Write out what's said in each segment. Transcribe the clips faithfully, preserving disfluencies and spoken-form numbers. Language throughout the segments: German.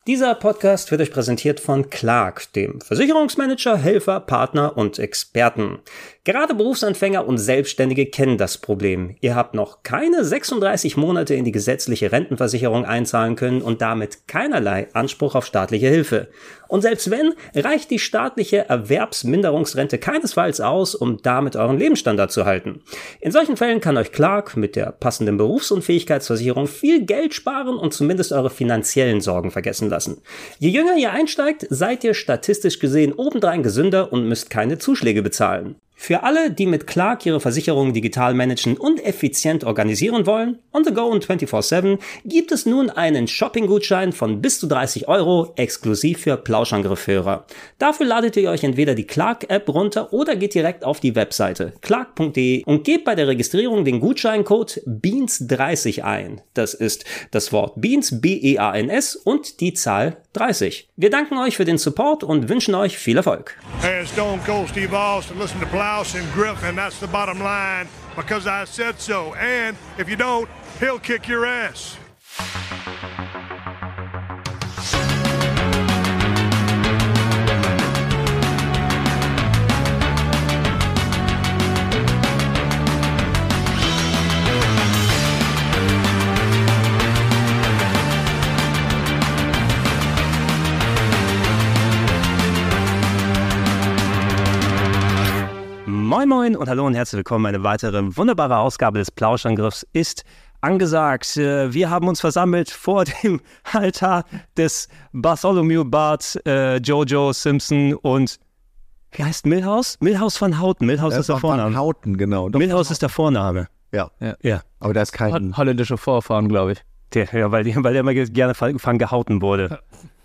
Dieser Podcast wird euch präsentiert von Clark, dem Versicherungsmanager, Helfer, Partner und Experten. Gerade Berufsanfänger und Selbstständige kennen das Problem. Ihr habt noch keine sechsunddreißig Monate in die gesetzliche Rentenversicherung einzahlen können und damit keinerlei Anspruch auf staatliche Hilfe. Und selbst wenn, reicht die staatliche Erwerbsminderungsrente keinesfalls aus, um damit euren Lebensstandard zu halten. In solchen Fällen kann euch Clark mit der passenden Berufsunfähigkeitsversicherung viel Geld sparen und zumindest eure finanziellen Sorgen vergessen lassen. Je jünger ihr einsteigt, seid ihr statistisch gesehen obendrein gesünder und müsst keine Zuschläge bezahlen. Für alle, die mit Clark ihre Versicherungen digital managen und effizient organisieren wollen, on the go und vierundzwanzig sieben, gibt es nun einen Shopping-Gutschein von bis zu dreißig Euro exklusiv für Plauschangriffhörer. Dafür ladet ihr euch entweder die Clark-App runter oder geht direkt auf die Webseite clark punkt de und gebt bei der Registrierung den Gutscheincode Beans dreißig ein. Das ist das Wort Beans, B E A N S und die Zahl dreißig. Wir danken euch für den Support und wünschen euch viel Erfolg. Hey, it's Stone Cold Steve Austin. Listen to Plows and Griffin. That's the bottom line because I said so. And if you don't, he'll kick your ass. Moin Moin und hallo und herzlich willkommen. Eine weitere wunderbare Ausgabe des Plauschangriffs ist angesagt. Wir haben uns versammelt vor dem Altar des Bartholomew Bart, äh, Jojo Simpson und wie heißt Milhouse? Milhouse van Houten. Milhouse das ist der Vorname. Van Houten, genau. Doch, Milhouse ist der Vorname. Ja. ja. ja. Aber da ist kein... Ho- holländische Vorfahren, glaube ich. Der, ja, weil, weil der immer gerne von gehauten wurde.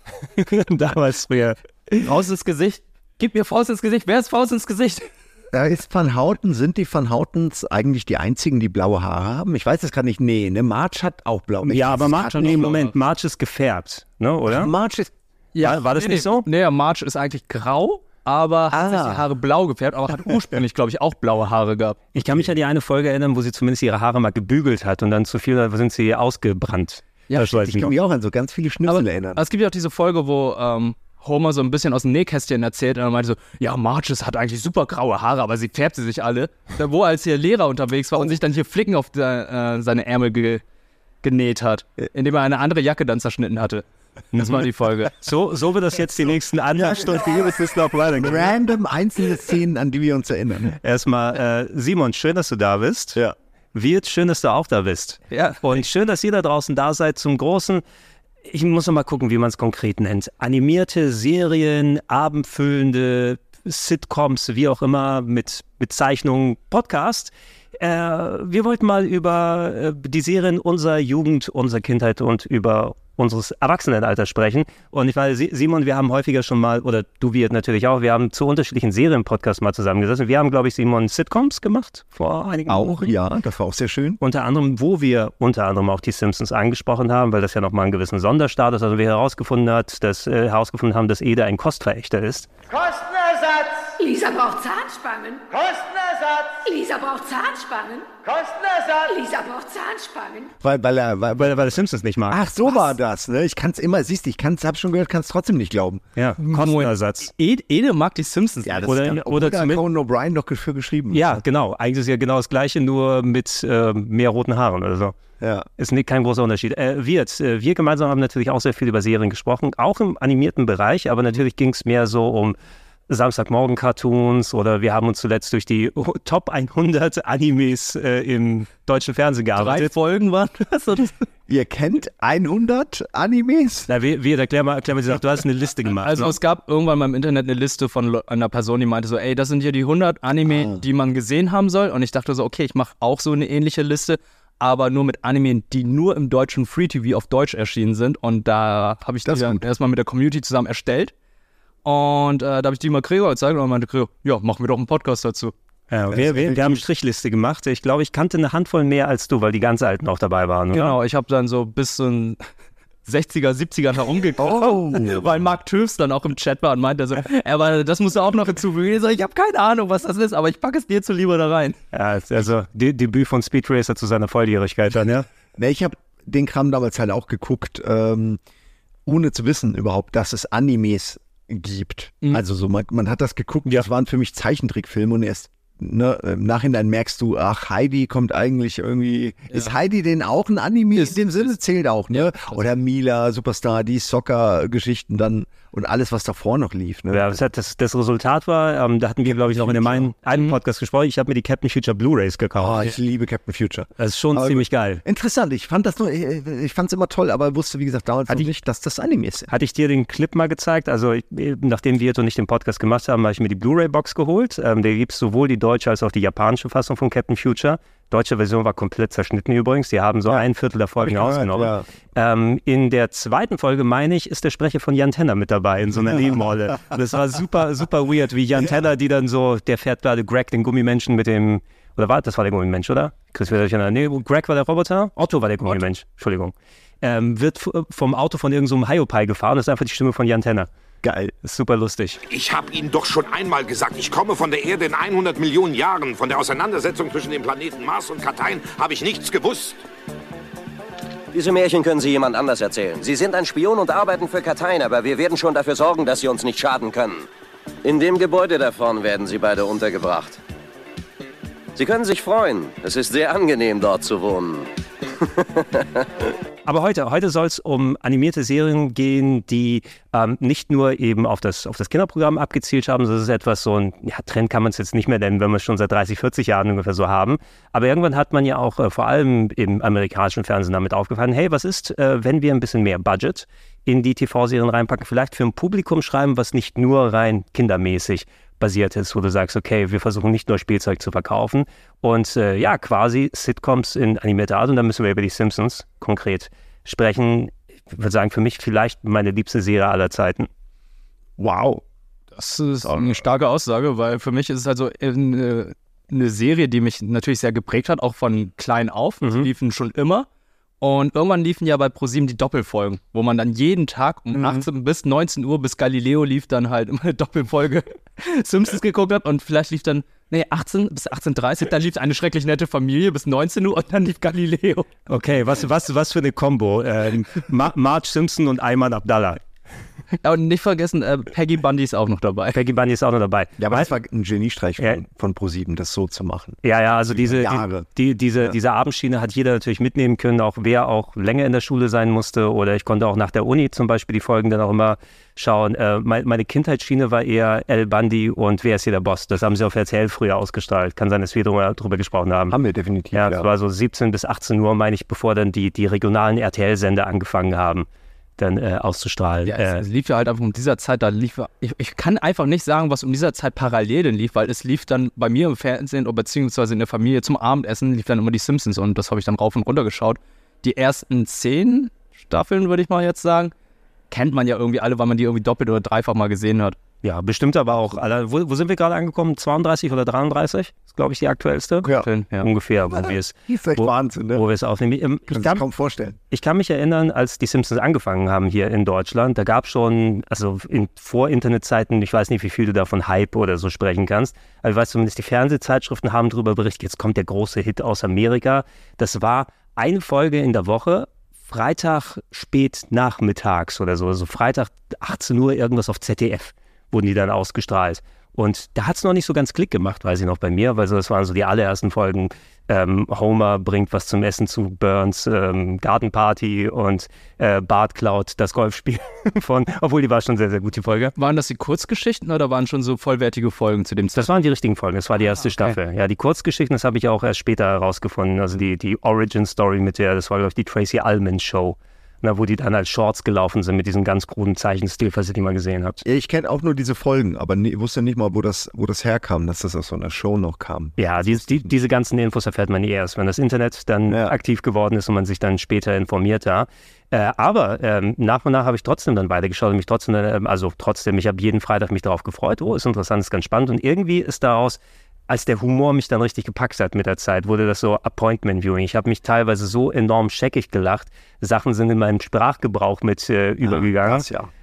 Damals früher. Faust ins Gesicht. Gib mir Faust ins Gesicht. Wer ist Faust ins Gesicht? Da ist Van Houten, sind die Van Houtens eigentlich die einzigen, die blaue Haare haben? Ich weiß das gar nicht. Nee, ne, Marge hat auch blaue Haare. Ja, aber Marge, nee, Moment, Marge ist gefärbt, ne, oder? Marge ist... Ja, war, war das nee, nicht so? Nee, Marge ist eigentlich grau, aber ah. hat sich die Haare blau gefärbt, aber hat ursprünglich, glaube ich, auch blaue Haare gehabt. Ich kann mich an die eine Folge erinnern, wo sie zumindest ihre Haare mal gebügelt hat und dann zu viel sind sie ausgebrannt. Ja, das weiß ich kann mich auch an so ganz viele Schnipsel aber, erinnern. Aber es gibt ja auch diese Folge, wo ähm, Homer so ein bisschen aus dem Nähkästchen erzählt und er meinte so, ja, Marge hat eigentlich super graue Haare, aber sie färbt sie sich alle. Da, wo als hier Lehrer unterwegs war und sich dann hier Flicken auf der, äh, seine Ärmel ge- genäht hat, indem er eine andere Jacke dann zerschnitten hatte. Das war die Folge. So, so wird das jetzt die nächsten anderthalb Stunden hier bis es noch weitergehen. Random einzelne Szenen, an die wir uns erinnern. Erstmal, äh, Simon, schön, dass du da bist. Ja. Wirt, schön, dass du auch da bist. Ja. Und schön, dass ihr da draußen da seid zum großen, ich muss noch mal gucken, wie man es konkret nennt, animierte Serien, abendfüllende Sitcoms, wie auch immer, mit, mit Zeichnungen, Podcast. Äh, wir wollten mal über äh, die Serien unserer Jugend, unserer Kindheit und über unseres Erwachsenenalters sprechen. Und ich meine, Simon, wir haben häufiger schon mal, oder du Wirt natürlich auch, wir haben zu unterschiedlichen Serien-Podcasts mal zusammengesessen. Wir haben, glaube ich, Simon, Sitcoms gemacht vor einigen Auch, Wochen. ja, das war auch sehr schön. Unter anderem, wo wir unter anderem auch die Simpsons angesprochen haben, weil das ja nochmal einen gewissen Sonderstatus, also wir herausgefunden, hat, dass, äh, herausgefunden haben, dass Ede ein Kostverächter ist. Kostenersatz! Lisa braucht Zahnspangen. Kostenersatz! Lisa braucht Zahnspangen. Kostenersatz! Lisa braucht Zahnspangen. Weil, weil, er, weil, Weil, weil er Simpsons nicht mag. ach, so war das, ne? Ich kann es immer, siehst du, ich kann's, hab schon gehört, kann es trotzdem nicht glauben. Ja, Kostenersatz. Ed, Ede mag die Simpsons. Ja, das Oder- ist, oder oder da zumindest- Conan O'Brien doch für geschrieben. Ja, genau. Eigentlich ist ja genau das Gleiche, nur mit äh, mehr roten Haaren oder so. Ja. Ist nicht, kein großer Unterschied. Äh, Wirt, äh, wir gemeinsam haben natürlich auch sehr viel über Serien gesprochen, auch im animierten Bereich, aber natürlich ging es mehr so um Samstagmorgen-Cartoons oder wir haben uns zuletzt durch die Top hundert Animes äh, im deutschen Fernsehen Drei gearbeitet. Folgen waren das. Oder? Ihr kennt hundert Animes? Na, wir, wir, erklär mal, erklär mal, du hast eine Liste gemacht. Also ne? es gab irgendwann mal im Internet eine Liste von Le- einer Person, die meinte so, ey, das sind hier die hundert Anime, Ah. die man gesehen haben soll. Und ich dachte so, okay, ich mache auch so eine ähnliche Liste, aber nur mit Anime, die nur im deutschen Free-T V auf Deutsch erschienen sind. Und da habe ich die Das ist dann gut. erstmal mit der Community zusammen erstellt. Und äh, da habe ich die mal Gregor gezeigt und dann meinte Gregor, ja, machen wir doch einen Podcast dazu. Ja, wir, wir, wir haben eine Strichliste gemacht. Ich glaube, ich kannte eine Handvoll mehr als du, weil die ganz Alten auch dabei waren, oder? Genau, ich habe dann so bis so ein sechziger, siebziger herumgekommen, Oh. weil Mark Tüfs dann auch im Chat war und meinte so, aber das musst du auch noch hinzufügen. Ich so, ich habe keine Ahnung, was das ist, aber ich packe es dir zuliebe da rein. Ja, also De- Debüt von Speed Racer zu seiner Volljährigkeit dann, ja? Ne, ich habe den Kram damals halt auch geguckt. Ähm, ohne zu wissen überhaupt, dass es Animes gibt. Mhm. Also so, man, man hat das geguckt, ja. Das waren für mich Zeichentrickfilme und erst ne, im Nachhinein merkst du, ach, Heidi kommt eigentlich irgendwie, ja. Ist Heidi denn auch ein Anime? Ist, in dem Sinne zählt auch, ne? Ja, oder Mila, Superstar, die Soccer-Geschichten dann und alles, was davor noch lief. Ne? Ja, das, das, das Resultat war, ähm, da hatten wir, glaube ich, noch in dem einen, einen Podcast gesprochen, ich habe mir die Captain Future Blu-Rays gekauft. Oh, ich ja. liebe Captain Future. Das ist schon aber ziemlich geil. Interessant, ich fand das nur, ich, ich fand es immer toll, aber wusste, wie gesagt, damals ich, nicht, dass das Anime ist. Hatte ich dir den Clip mal gezeigt? Also, ich, nachdem wir und ich den Podcast gemacht haben, habe ich mir die Blu-Ray-Box geholt. Ähm, da gibt es sowohl die deutsche als auch die japanische Fassung von Captain Future. Deutsche Version war komplett zerschnitten übrigens. Die haben so ja. ein Viertel der Folgen rausgenommen. Ja. Ähm, in der zweiten Folge, meine ich, ist der Sprecher von Jan Tenner mit dabei in so einer Nebenrolle. Das war super, super weird, wie Jan Tenner, die dann so, der fährt gerade Greg, den Gummimenschen mit dem, oder war das war der Gummimensch, oder? Chris wieder durcheinander. Nee, Greg war der Roboter, Otto war der Gummimensch, Entschuldigung. Ähm, wird vom Auto von irgendeinem so Hiopai gefahren, das ist einfach die Stimme von Jan Tenner. Geil, ist super lustig. Ich habe Ihnen doch schon einmal gesagt, ich komme von der Erde in hundert Millionen Jahren. Von der Auseinandersetzung zwischen den Planeten Mars und Katain habe ich nichts gewusst. Diese Märchen können Sie jemand anders erzählen. Sie sind ein Spion und arbeiten für Katain, aber wir werden schon dafür sorgen, dass Sie uns nicht schaden können. In dem Gebäude da vorne werden Sie beide untergebracht. Sie können sich freuen. Es ist sehr angenehm, dort zu wohnen. Aber heute, heute soll es um animierte Serien gehen, die ähm, nicht nur eben auf das, auf das Kinderprogramm abgezielt haben. Das ist etwas so ein ja, Trend kann man es jetzt nicht mehr nennen, wenn wir es schon seit dreißig, vierzig Jahren ungefähr so haben. Aber irgendwann hat man ja auch äh, vor allem im amerikanischen Fernsehen damit aufgefallen, hey, was ist, äh, wenn wir ein bisschen mehr Budget in die T V-Serien reinpacken, vielleicht für ein Publikum schreiben, was nicht nur rein kindermäßig basiert ist, wo du sagst, okay, wir versuchen nicht nur Spielzeug zu verkaufen und äh, ja, quasi Sitcoms in animierter Art und dann müssen wir über die Simpsons konkret sprechen. Ich würde sagen, für mich vielleicht meine liebste Serie aller Zeiten. Wow. Das ist eine starke Aussage, weil für mich ist es also eine, eine Serie, die mich natürlich sehr geprägt hat, auch von klein auf. Mhm. Die liefen schon immer. Und irgendwann liefen ja bei ProSieben die Doppelfolgen, wo man dann jeden Tag um mhm. achtzehn bis neunzehn Uhr bis Galileo lief dann halt immer eine Doppelfolge Simpsons geguckt hat und vielleicht lief dann, nee, achtzehn bis achtzehn Uhr dreißig, dann lief eine schrecklich nette Familie bis neunzehn Uhr und dann lief Galileo. Okay, was, was, was für eine Kombo. Ähm, Ma- Marge Simpson und Ayman Abdallah. Ja, und nicht vergessen, äh, Peggy Bundy ist auch noch dabei. Peggy Bundy ist auch noch dabei. Ja, aber das war ein Geniestreich von, ja. von ProSieben, das so zu machen. Ja, ja, also diese, die, die, diese, ja. diese Abendschiene hat jeder natürlich mitnehmen können, auch wer auch länger in der Schule sein musste oder ich konnte auch nach der Uni zum Beispiel die Folgen dann auch immer schauen. Äh, mein, meine Kindheitsschiene war eher El Bundy und Wer ist hier der Boss? Das haben sie auf R T L früher ausgestrahlt. Kann sein, dass wir drüber, drüber gesprochen haben. Haben wir definitiv, ja. Das war so siebzehn bis achtzehn Uhr, meine ich, bevor dann die, die regionalen R T L-Sender angefangen haben. dann äh, auszustrahlen. Ja, es, äh, es lief ja halt einfach um dieser Zeit, da lief, ich, ich kann einfach nicht sagen, was um dieser Zeit parallel denn lief, weil es lief dann bei mir im Fernsehen oder beziehungsweise in der Familie zum Abendessen, lief dann immer die Simpsons und das habe ich dann rauf und runter geschaut. Die ersten zehn Staffeln, würde ich mal jetzt sagen, kennt man ja irgendwie alle, weil man die irgendwie doppelt oder dreifach mal gesehen hat. Ja, bestimmt aber auch alle. Wo, wo sind wir gerade angekommen? zweiunddreißig oder dreiunddreißig? Ist, glaube ich, die aktuellste. Ja. ja. Ungefähr, wo wir es wo, Wahnsinn, ne? wo wir es aufnehmen. Ähm, ich kann kann es kaum vorstellen. Ich kann mich erinnern, als die Simpsons angefangen haben hier in Deutschland, da gab es schon, also in Vor-Internet-Zeiten, ich weiß nicht, wie viel du da von Hype oder so sprechen kannst, aber ich weiß zumindest, die Fernsehzeitschriften haben darüber berichtet, jetzt kommt der große Hit aus Amerika. Das war eine Folge in der Woche, Freitag spät nachmittags oder so, also Freitag achtzehn Uhr irgendwas auf Z D F. Wurden die dann ausgestrahlt. Und da hat es noch nicht so ganz Klick gemacht, weiß ich noch bei mir, weil so, das waren so die allerersten Folgen. Ähm, Homer bringt was zum Essen zu Burns ähm, Gartenparty und äh, Bart klaut das Golfspiel von, obwohl die war schon sehr, sehr gut, die Folge. Waren das die Kurzgeschichten oder waren schon so vollwertige Folgen zu dem Zeitpunkt? Das waren die richtigen Folgen, das war die erste ah, okay. Staffel. Ja, die Kurzgeschichten, das habe ich auch erst später herausgefunden. Also die, die Origin-Story mit der, das war, glaube ich, die Tracy Ullman Show. Na, wo die dann als Shorts gelaufen sind mit diesem ganz kruden Zeichenstil, falls ihr die mal gesehen habt. Ich kenne auch nur diese Folgen, aber ich wusste nicht mal, wo das, wo das herkam, dass das aus so einer Show noch kam. Ja, die, die, diese ganzen Infos erfährt man erst, wenn das Internet dann ja. aktiv geworden ist und man sich dann später informiert da. Äh, aber ähm, nach und nach habe ich trotzdem dann weitergeschaut und mich trotzdem, äh, also trotzdem, ich habe jeden Freitag mich darauf gefreut, oh, ist interessant, ist ganz spannend und irgendwie ist daraus, als der Humor mich dann richtig gepackt hat mit der Zeit, wurde das so Appointment-Viewing. Ich habe mich teilweise so enorm scheckig gelacht. Sachen sind in meinem Sprachgebrauch mit äh, übergegangen. Ja, krass, ja.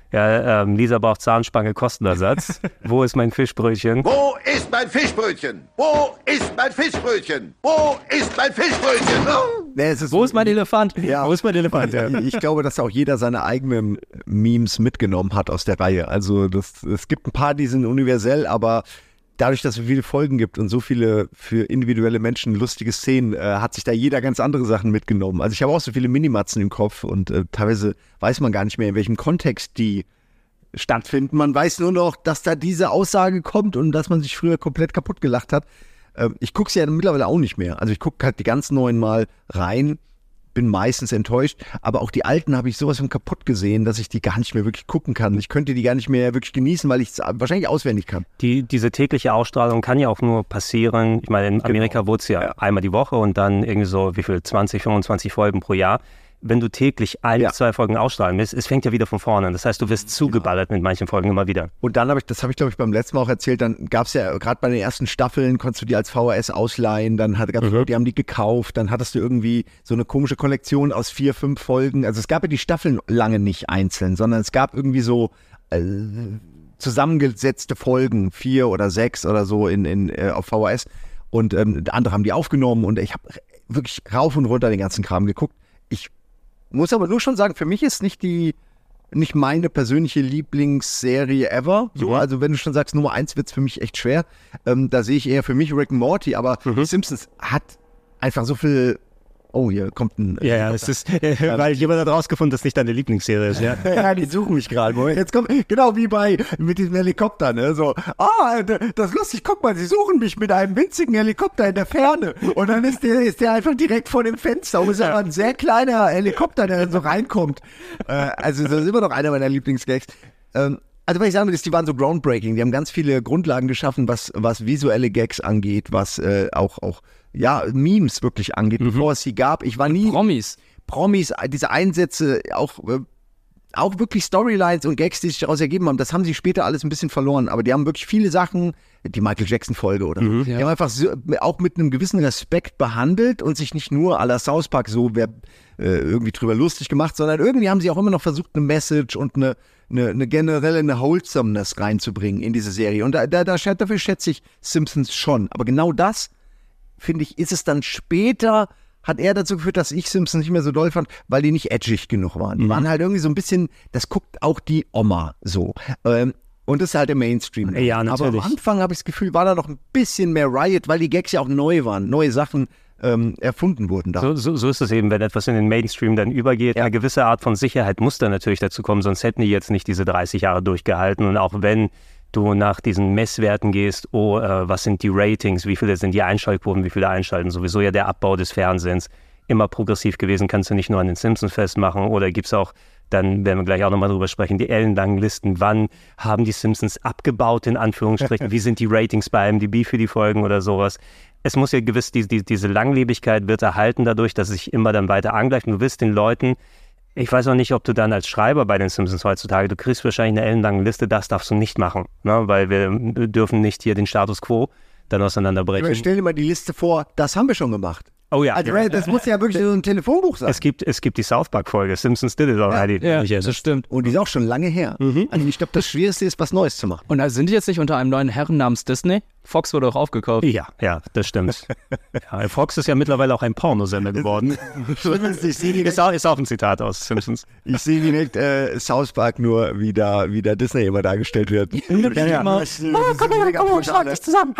Ja, ähm, Lisa braucht Zahnspange, Kostenersatz. Wo ist mein Fischbrötchen? Wo ist mein Fischbrötchen? Wo ist mein Fischbrötchen? Wo ist mein Fischbrötchen? Oh. Nee, es ist, Wo ist mein Elefant? Ja. Wo ist mein Elefant? Ja. Ich glaube, dass auch jeder seine eigenen Memes mitgenommen hat aus der Reihe. Also das, es gibt ein paar, die sind universell, aber dadurch, dass es viele Folgen gibt und so viele für individuelle Menschen lustige Szenen, äh, hat sich da jeder ganz andere Sachen mitgenommen. Also ich habe auch so viele Minimatzen im Kopf und äh, teilweise weiß man gar nicht mehr, in welchem Kontext die stattfinden. Man weiß nur noch, dass da diese Aussage kommt und dass man sich früher komplett kaputt gelacht hat. Äh, ich gucke sie ja mittlerweile auch nicht mehr. Also ich gucke halt die ganz neuen mal rein, bin meistens enttäuscht, aber auch die alten habe ich sowas von kaputt gesehen, dass ich die gar nicht mehr wirklich gucken kann. Ich könnte die gar nicht mehr wirklich genießen, weil ich es wahrscheinlich auswendig kann. Die, diese tägliche Ausstrahlung kann ja auch nur passieren. Ich meine, in Amerika Genau. wurde es ja, Ja. einmal die Woche und dann irgendwie so, wie viel, zwanzig, fünfundzwanzig Folgen pro Jahr. Wenn du täglich ein, Ja. zwei Folgen ausstrahlen willst, es fängt ja wieder von vorne an. Das heißt, du wirst zugeballert mit manchen Folgen immer wieder. Und dann habe ich, das habe ich glaube ich beim letzten Mal auch erzählt, dann gab es ja gerade bei den ersten Staffeln, konntest du die als V H S ausleihen, dann hat, gab's, Mhm. die haben die gekauft, dann hattest du irgendwie so eine komische Kollektion aus vier, fünf Folgen. Also es gab ja die Staffeln lange nicht einzeln, sondern es gab irgendwie so äh, zusammengesetzte Folgen, vier oder sechs oder so in, in, äh, auf V H S. Und ähm, andere haben die aufgenommen und ich habe wirklich rauf und runter den ganzen Kram geguckt. Ich muss aber nur schon sagen, für mich ist nicht die nicht meine persönliche Lieblingsserie ever. So, also wenn du schon sagst, Nummer eins wird's für mich echt schwer. Ähm, da sehe ich eher für mich Rick and Morty, aber Simpsons hat einfach so viel. Oh, hier kommt ein. Ja, ja, es ist, weil jemand hat rausgefunden, dass nicht deine Lieblingsserie ist, ja. Ja, die suchen mich gerade. Moment, jetzt kommt, genau wie bei, mit diesem Helikopter, ne, so, ah, das ist lustig, guck mal, sie suchen mich mit einem winzigen Helikopter in der Ferne. Und dann ist der, ist der einfach direkt vor dem Fenster. Und es ist aber ein sehr kleiner Helikopter, der dann so reinkommt. Äh, also, das ist immer noch einer meiner Lieblingsgags. Ähm, Also was ich sagen will, ist, die waren so groundbreaking. Die haben ganz viele Grundlagen geschaffen, was, was visuelle Gags angeht, was äh, auch, auch ja, Memes wirklich angeht, mhm. bevor es sie gab. Ich war nie... Promis. Promis, diese Einsätze, auch, äh, auch wirklich Storylines und Gags, die sich daraus ergeben haben, das haben sie später alles ein bisschen verloren. Aber die haben wirklich viele Sachen, die Michael Jackson-Folge oder so, Mhm. die haben einfach so, auch mit einem gewissen Respekt behandelt und sich nicht nur à la South Park so wer, äh, irgendwie drüber lustig gemacht, sondern irgendwie haben sie auch immer noch versucht, eine Message und eine Eine, eine generelle eine Wholesomeness reinzubringen in diese Serie. Und da, da, da dafür schätze ich Simpsons schon. Aber genau das, finde ich, ist es dann später, hat er dazu geführt, dass ich Simpsons nicht mehr so doll fand, weil die nicht edgig genug waren. Die Mhm. waren halt irgendwie so ein bisschen, das guckt auch die Oma so. Ähm, und das ist halt der Mainstream. Ja, natürlich. Aber am Anfang habe ich das Gefühl, war da noch ein bisschen mehr Riot, weil die Gags ja auch neu waren, neue Sachen ähm, erfunden wurden da. So, so, so ist es eben, wenn etwas in den Mainstream dann übergeht. Ja. Eine gewisse Art von Sicherheit muss dann natürlich dazu kommen, sonst hätten die jetzt nicht diese dreißig Jahre durchgehalten. Und auch wenn du nach diesen Messwerten gehst, oh, äh, was sind die Ratings, wie viele sind die Einschaltquoten, wie viele einschalten, sowieso ja der Abbau des Fernsehens immer progressiv gewesen, kannst du nicht nur an den Simpsons festmachen oder gibt es auch, dann werden wir gleich auch nochmal drüber sprechen, die ellenlangen Listen, wann haben die Simpsons abgebaut, in Anführungsstrichen, wie sind die Ratings bei I M D B für die Folgen oder sowas. Es muss ja gewiss, die, die, diese Langlebigkeit wird erhalten dadurch, dass es sich immer dann weiter angleicht und du wirst den Leuten, ich weiß auch nicht, ob du dann als Schreiber bei den Simpsons heutzutage, du kriegst wahrscheinlich eine ellenlange Liste, das darfst du nicht machen, ne? Weil wir dürfen nicht hier den Status Quo dann auseinanderbrechen. Stell dir mal die Liste vor, das haben wir schon gemacht. Oh ja. Also, das muss ja wirklich so ein Telefonbuch sein. Es gibt, es gibt die South Park-Folge, Simpsons did it already. Ja, das stimmt. Und die ist auch schon lange her. Also ich glaube, das Schwierigste ist, was Neues zu machen. Und also sind die jetzt nicht unter einem neuen Herren namens Disney? Fox wurde auch aufgekauft. Ja, ja, das stimmt. Ja, Fox ist ja mittlerweile auch ein Pornosender geworden. Ich sehe ist, auch, ist auch ein Zitat aus Simpsons. Ich sehe direkt äh, South Park nur, wie da, wie da Disney immer dargestellt wird. Ja, ja. Oh, komm her, komm, schlag dich zusammen.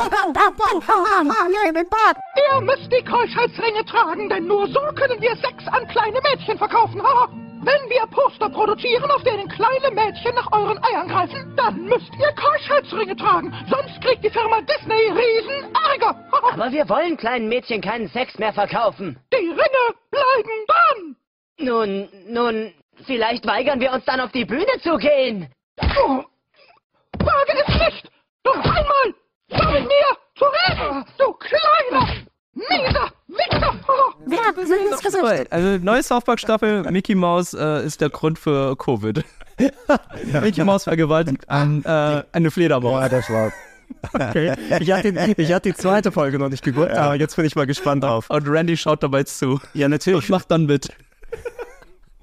Ihr müsst die Keuschheitsringe tragen, denn nur so können wir Sex an kleine Mädchen verkaufen. Ha? Wenn wir Poster produzieren, auf denen kleine Mädchen nach euren Eiern greifen, dann müsst ihr Keuschheitsringe tragen. Sonst kriegt die Firma Disney riesen Ärger. Aber wir wollen kleinen Mädchen keinen Sex mehr verkaufen. Die Ringe bleiben dann. Nun, nun, vielleicht weigern wir uns dann auf die Bühne zu gehen. Oh, wage es nicht. Noch einmal. Komm mit mir. Zu reden. Du kleiner, mieser Wichser. Also neue South Park Staffel, Mickey Mouse äh, ist der Grund für Covid. Mickey Mouse vergewaltigt ein, äh, eine Fledermaus. Ja, das war... Okay. Ich hatte, ich hatte die zweite Folge noch nicht geguckt, aber jetzt bin ich mal gespannt drauf. Und Randy schaut dabei zu. Ja, natürlich. Und macht dann mit.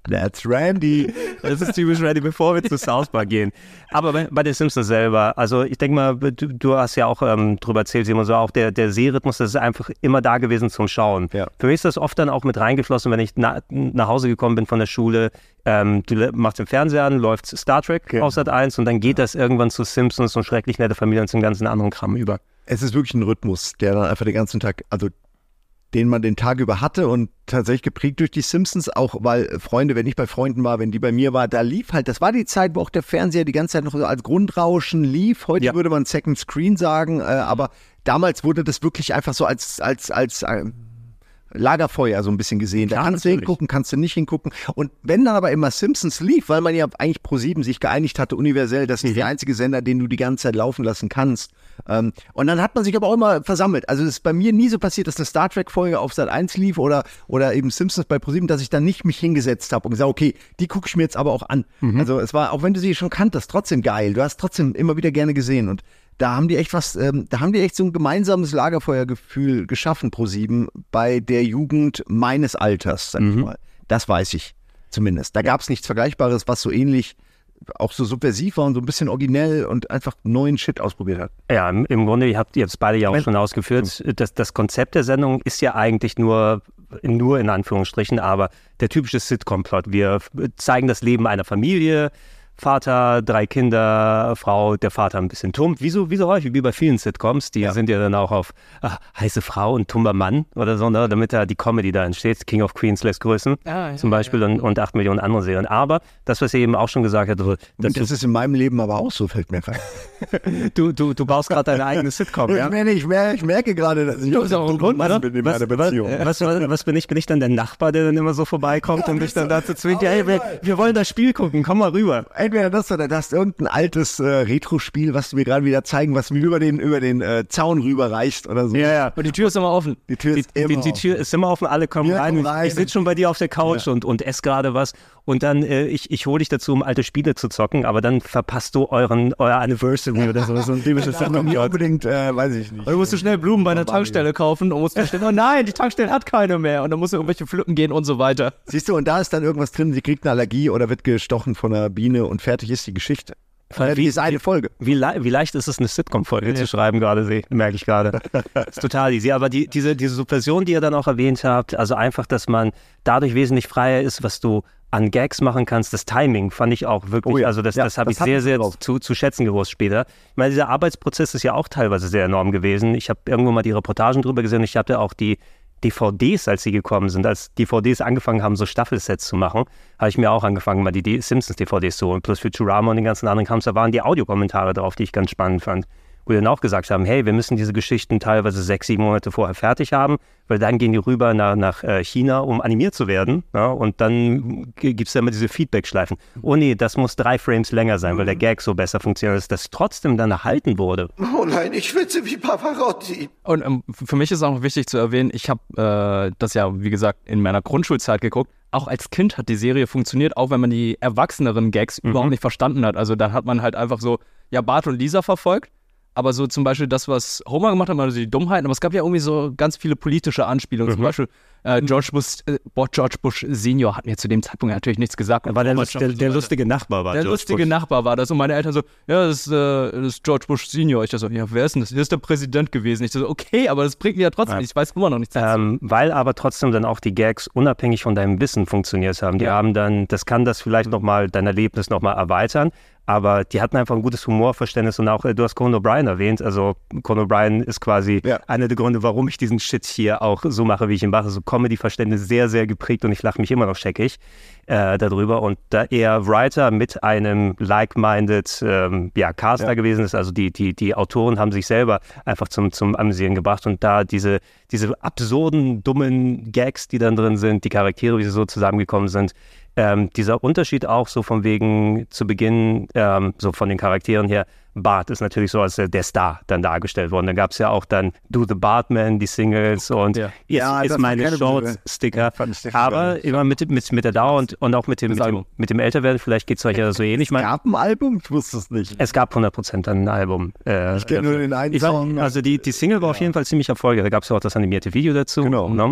That's Randy. Das ist typisch Randy, bevor wir zu South Park gehen. Aber bei, bei den Simpsons selber, also ich denke mal, du, du hast ja auch ähm, drüber erzählt, Simon, so auch der, der Sehrhythmus, das ist einfach immer da gewesen zum Schauen. Ja. Für mich ist das oft dann auch mit reingeflossen, wenn ich na, nach Hause gekommen bin von der Schule, ähm, du machst den Fernseher an, läuft Star Trek Genau. auf Sat eins und dann geht das irgendwann zu Simpsons und schrecklich nette Familie und zum ganzen anderen Kram über. Es ist wirklich ein Rhythmus, der dann einfach den ganzen Tag, also den man den Tag über hatte und tatsächlich geprägt durch die Simpsons, auch weil Freunde, wenn ich bei Freunden war, wenn die bei mir war, da lief halt, das war die Zeit, wo auch der Fernseher die ganze Zeit noch so als Grundrauschen lief. Heute Ja. würde man Second Screen sagen, äh, aber damals wurde das wirklich einfach so als, als, als äh, Lagerfeuer so ein bisschen gesehen. Da Klar, kannst du natürlich. hingucken, kannst du nicht hingucken. Und wenn dann aber immer Simpsons lief, weil man ja eigentlich ProSieben sich geeinigt hatte, universell, das ist der einzige Sender, den du die ganze Zeit laufen lassen kannst. Ähm, und dann hat man sich aber auch immer versammelt. Also es ist bei mir nie so passiert, dass eine Star Trek-Folge auf Sat eins lief oder, oder eben Simpsons bei ProSieben, dass ich dann nicht mich hingesetzt habe und gesagt, okay, die gucke ich mir jetzt aber auch an. Also es war, auch wenn du sie schon kanntest, trotzdem geil. Du hast trotzdem immer wieder gerne gesehen und da haben die echt was, ähm, da haben die echt so ein gemeinsames Lagerfeuergefühl geschaffen, ProSieben, bei der Jugend meines Alters, sag ich mal. Das weiß ich zumindest. Da gab es nichts Vergleichbares, was so ähnlich, auch so subversiv war und so ein bisschen originell und einfach neuen Shit ausprobiert hat. Ja, im, im Grunde, ihr habt es beide ja auch schon ausgeführt, das, das Konzept der Sendung ist ja eigentlich nur, nur in Anführungsstrichen, aber der typische Sitcom-Plot. Wir zeigen das Leben einer Familie, Vater, drei Kinder, Frau, der Vater ein bisschen tump, wie so, wie so häufig, wie bei vielen Sitcoms, die ja. sind ja dann auch auf ach, heiße Frau und tumber Mann oder so, ne, damit da die Comedy da entsteht. King of Queens lässt grüßen, Ah, ja, zum Beispiel, ja. Und, und acht Millionen andere Serien. Aber das, was ihr eben auch schon gesagt habt, so, Das, das ist in meinem Leben aber auch so, fällt mir ein. du, du, du baust gerade deine eigene Sitcom, ja? Ich, merke, ich, merke, ich merke gerade, dass ich auch so ein Grund bin in meiner Beziehung. Was, was, was bin ich? Bin ich dann der Nachbar, der dann immer so vorbeikommt ja, und mich dann dazu zwingt, ja, hey, wir, wir wollen das Spiel gucken, komm mal rüber. Entweder das oder das, irgendein altes äh, Retro-Spiel, was du mir gerade wieder zeigen, was mir über den, über den äh, Zaun rüberreicht oder so. Ja, ja. Und die Tür ist immer offen. Die Tür ist Die, immer die, die offen. Tür ist immer offen, alle kommen Ja, rein. komm rein. Ich sitze schon bei dir auf der Couch Ja. und, und esse gerade was. Und dann, äh, ich, ich hole dich dazu, um alte Spiele zu zocken, aber dann verpasst du euren, euer Anniversary oder so. So ein typisches Ja, nicht unbedingt, äh, weiß ich nicht. Und du musst du schnell Blumen bei einer Tankstelle kaufen und musst schnell, oh nein, die Tankstelle hat keine mehr. Und dann musst du irgendwelche pflücken gehen und so weiter. Siehst du, und da ist dann irgendwas drin, sie kriegt eine Allergie oder wird gestochen von einer Biene und fertig ist die Geschichte. Wie ist eine Folge? Wie, le wie leicht ist es, eine Sitcom-Folge ja. zu schreiben gerade, seh- merke ich gerade. Das ist total easy. Aber die, diese, diese Subversion, die ihr dann auch erwähnt habt, also einfach, dass man dadurch wesentlich freier ist, was du an Gags machen kannst, das Timing fand ich auch wirklich, Oh ja. also das, Ja, das habe das ich hat sehr, mich sehr drauf. zu, zu schätzen gewusst später. Ich meine, dieser Arbeitsprozess ist ja auch teilweise sehr enorm gewesen. Ich habe irgendwo mal die Reportagen drüber gesehen und ich hatte auch die D V Ds, als sie gekommen sind, als D V Ds angefangen haben, so Staffelsets zu machen, habe ich mir auch angefangen, mal die D Simpsons-D V Ds zu holen. Plus Futurama und den ganzen anderen Krams, da waren die Audiokommentare drauf, die ich ganz spannend fand. Wo die dann auch gesagt haben, hey, wir müssen diese Geschichten teilweise sechs, sieben Monate vorher fertig haben, weil dann gehen die rüber nach, nach äh, China, um animiert zu werden. Ja, und dann gibt es ja immer diese Feedback-Schleifen. Oh nee, das muss drei Frames länger sein, weil der Gag so besser funktioniert, dass das trotzdem dann erhalten wurde. Oh nein, ich schwitze wie Pavarotti. Und ähm, für mich ist auch noch wichtig zu erwähnen, ich habe äh, das ja, wie gesagt, in meiner Grundschulzeit geguckt. Auch als Kind hat die Serie funktioniert, auch wenn man die erwachseneren Gags mhm. überhaupt nicht verstanden hat. Also da hat man halt einfach so, ja, Bart und Lisa verfolgt. Aber so zum Beispiel das, was Homer gemacht hat, also die Dummheiten, aber es gab ja irgendwie so ganz viele politische Anspielungen. Mhm. Zum Beispiel äh, George Bush, äh, George Bush Senior hat mir zu dem Zeitpunkt natürlich nichts gesagt. Er war der, Lust, der, der lustige Nachbar. War der George lustige Bush. Nachbar war das. Und meine Eltern so, ja, das ist, äh, das ist George Bush Senior. Ich dachte so, ja, wer ist denn das? Der ist der Präsident gewesen. Ich dachte so, okay, aber das bringt mir ja trotzdem ja. nichts. Ich weiß immer noch nichts. Ähm, weil aber trotzdem dann auch die Gags unabhängig von deinem Wissen funktioniert haben. Die Ja. haben dann, das kann das vielleicht nochmal, dein Erlebnis nochmal erweitern. Aber die hatten einfach ein gutes Humorverständnis und auch, du hast Conan O'Brien erwähnt, also Conan O'Brien ist quasi Ja. einer der Gründe, warum ich diesen Shit hier auch so mache, wie ich ihn mache. So Comedy-Verständnis sehr, sehr geprägt und ich lache mich immer noch scheckig äh, darüber. Und da er Writer mit einem like-minded ähm, ja, Caster Ja. gewesen ist, also die, die, die Autoren haben sich selber einfach zum, zum Amüsieren gebracht und da diese, diese absurden, dummen Gags, die dann drin sind, die Charaktere, wie sie so zusammengekommen sind, Ähm, dieser Unterschied auch so von wegen zu Beginn, ähm, so von den Charakteren her, Bart ist natürlich so als der, der Star dann dargestellt worden. Dann gab es ja auch dann Do the Bartman, die Singles und Ja. Ist, Ja, ist das meine keine Shorts-Sticker. Fand ich sehr geil. Aber immer mit, mit, mit der Dauer und, und auch mit dem, Das mit dem, Album. mit dem Älterwerden, vielleicht geht es euch ja so ähnlich. Ich meine, Gab ein Album? Ich wusste es nicht. es gab hundert Prozent dann ein Album. Äh, Ich kenne nur den einen ich war, Song. also die, die Single war auf jeden Fall ziemlich erfolgreich. Da gab es ja auch das animierte Video dazu. Genau, Ne? ja.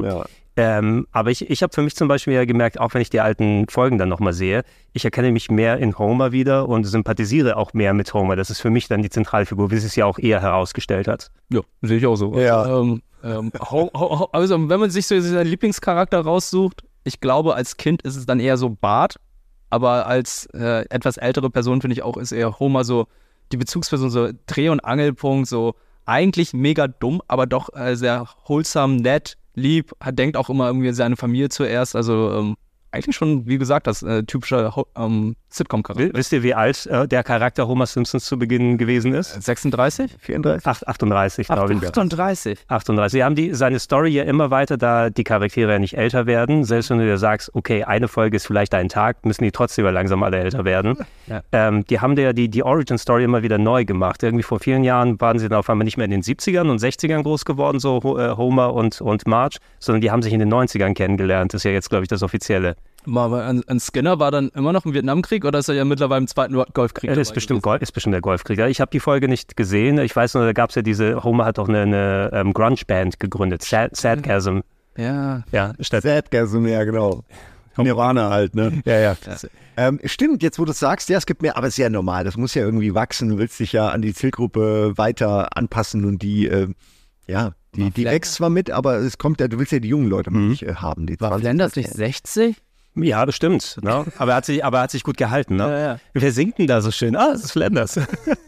Ähm, aber ich, ich habe für mich zum Beispiel ja gemerkt, auch wenn ich die alten Folgen dann nochmal sehe, ich erkenne mich mehr in Homer wieder und sympathisiere auch mehr mit Homer. Das ist für mich dann die Zentralfigur, wie es es ja auch eher herausgestellt hat. Ja, sehe ich auch so. Ja. Ähm, ähm, ho, ho, also wenn man sich so seinen Lieblingscharakter raussucht, ich glaube, als Kind ist es dann eher so Bart, aber als äh, etwas ältere Person finde ich auch, ist eher Homer so die Bezugsperson, so Dreh- und Angelpunkt, so eigentlich mega dumm, aber doch äh, sehr wholesome, nett, lieb, hat, denkt auch immer irgendwie an seine Familie zuerst, also ähm, eigentlich schon, wie gesagt, das äh, typische ähm, Sitcom-Charakter. Wisst ihr, wie alt äh, der Charakter Homer Simpsons zu Beginn gewesen ist? sechsunddreißig? vierunddreißig? Ach, achtunddreißig, glaube ich. achtunddreißig? achtunddreißig. Sie haben die, seine Story ja immer weiter, da die Charaktere ja nicht älter werden. Selbst wenn du dir sagst, okay, eine Folge ist vielleicht ein Tag, müssen die trotzdem langsam alle älter werden. Ja. Ähm, die haben ja die, die Origin-Story immer wieder neu gemacht. Irgendwie vor vielen Jahren waren sie dann auf einmal nicht mehr in den siebzigern und sechzigern groß geworden, so äh, Homer und, und Marge, sondern die haben sich in den neunzigern kennengelernt. Das ist ja jetzt, glaube ich, das Offizielle. Aber ein, ein Skinner war dann immer noch im Vietnamkrieg oder ist er ja mittlerweile im zweiten Golfkrieg? Ja, das ist bestimmt, Gol- ist bestimmt der Golfkrieg. Ja, ich habe die Folge nicht gesehen. Ich weiß nur, da gab es ja diese, Homer hat auch eine, eine um, Grunge-Band gegründet, Sad, Sadgasm. Ja. Ja, statt Sadgasm, ja genau. Nirvana halt, ne? Ja, ja. ja. Ähm, stimmt, jetzt wo du es sagst, ja, es gibt mehr, aber es ist ja normal, das muss ja irgendwie wachsen, du willst dich ja an die Zielgruppe weiter anpassen und die, äh, ja, die, die wächst zwar mit, aber es kommt ja, du willst ja die jungen Leute mhm. nicht äh, haben. Die war Flanders nicht sechzig? Ja, bestimmt. Ne? Aber er hat sich, aber er hat sich gut gehalten. Ne? Ja, ja. Wer singt denn da so schön? Ah, das ist Flanders.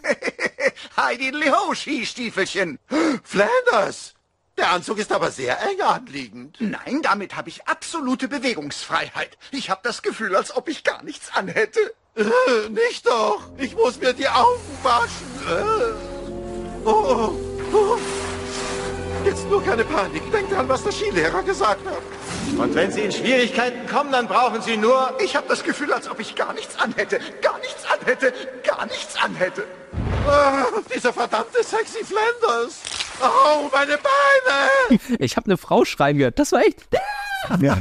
Heidi-ho, Skistiefelchen. Flanders! Der Anzug ist aber sehr eng anliegend. Nein, damit habe ich absolute Bewegungsfreiheit. Ich habe das Gefühl, als ob ich gar nichts anhätte. Äh, nicht doch. Ich muss mir die Augen waschen. Äh. Oh, oh. Jetzt nur keine Panik. Denkt dran, was der Skilehrer gesagt hat. Und wenn Sie in Schwierigkeiten kommen, dann brauchen Sie nur... Ich habe das Gefühl, als ob ich gar nichts anhätte. Gar nichts anhätte. Gar nichts anhätte. Ah, dieser verdammte sexy Flanders. Oh, meine Beine. Ich habe eine Frau schreien gehört. Das war echt... Ja.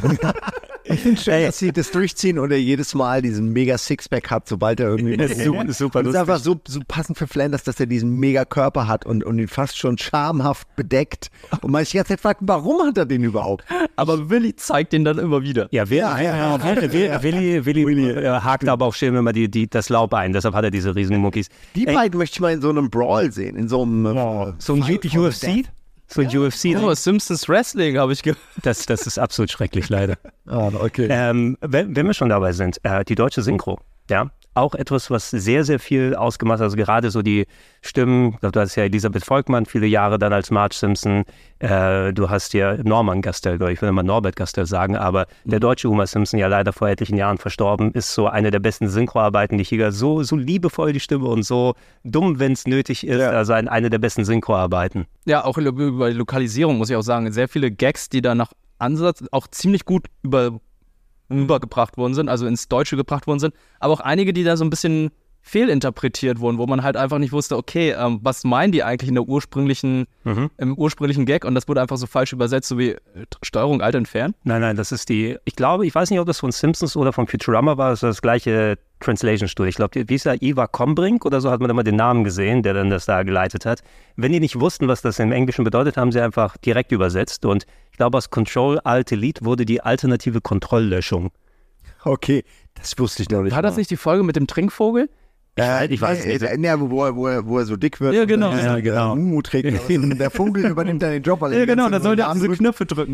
Ich finde schön, dass sie das durchziehen und er jedes Mal diesen mega Sixpack hat, sobald er irgendwie... Das ist super, super das ist einfach so, so passend für Flanders, dass er diesen mega Körper hat und, und ihn fast schon schamhaft bedeckt. Und man sich die ganze Zeit fragt, warum hat er den überhaupt? Aber Willi zeigt den dann immer wieder. Ja, wer, ja, ja, ja. Willi, Willi, Willi, Willi äh, hakt aber auch schön immer die, die, das Laub ein, deshalb hat er diese riesen Muckis. Die Ey. beiden möchte ich mal in so einem Brawl sehen, in so einem... Oh, so ein U F C? So ein U F C. Oh, Simpsons Wrestling habe ich gehört. Das, das ist absolut schrecklich, leider. Ah, okay. Ähm, wenn, wenn wir schon dabei sind, äh, die deutsche Synchro, ja, auch etwas, was sehr, sehr viel ausgemacht hat. Also gerade so die Stimmen, ich glaube, du hast ja Elisabeth Volkmann viele Jahre dann als Marge Simpson. Äh, du hast ja Norman Gastel, glaube ich, ich will immer Norbert Gastel sagen, aber mhm. der deutsche Homer Simpson, ja leider vor etlichen Jahren verstorben, ist so eine der besten Synchroarbeiten, die ich hier so, so liebevoll die Stimme und so dumm, wenn es nötig ist, ja. Also eine der besten Synchroarbeiten. Ja, auch über die Lokalisierung muss ich auch sagen, sehr viele Gags, die da nach Ansatz auch ziemlich gut über übergebracht worden sind, also ins Deutsche gebracht worden sind, aber auch einige, die da so ein bisschen fehlinterpretiert wurden, wo man halt einfach nicht wusste, okay, ähm, was meinen die eigentlich in der ursprünglichen, mhm. im ursprünglichen Gag, und das wurde einfach so falsch übersetzt, so wie äh, Steuerung Alt entfernen. Nein, nein, das ist die, ich glaube, ich weiß nicht, ob das von Simpsons oder von Futurama war, das ist das gleiche Translation-Studio. Ich glaube, wie ist der, Eva Kombrink oder so, hat man immer den Namen gesehen, der dann das da geleitet hat. Wenn die nicht wussten, was das im Englischen bedeutet, haben sie einfach direkt übersetzt und ich glaube, aus Control-Alt-Delete wurde die alternative Kontrolllöschung. Okay, das wusste ich noch nicht. War das nicht die Folge mit dem Trinkvogel? Ich, äh, ich weiß nicht. Äh, äh, wo, er, wo, er, wo er so dick wird. Ja, genau. Ja, genau. Mumu trägt. Der Vogel übernimmt dann den Job. Ja, genau, dann soll der diese Knöpfe drücken.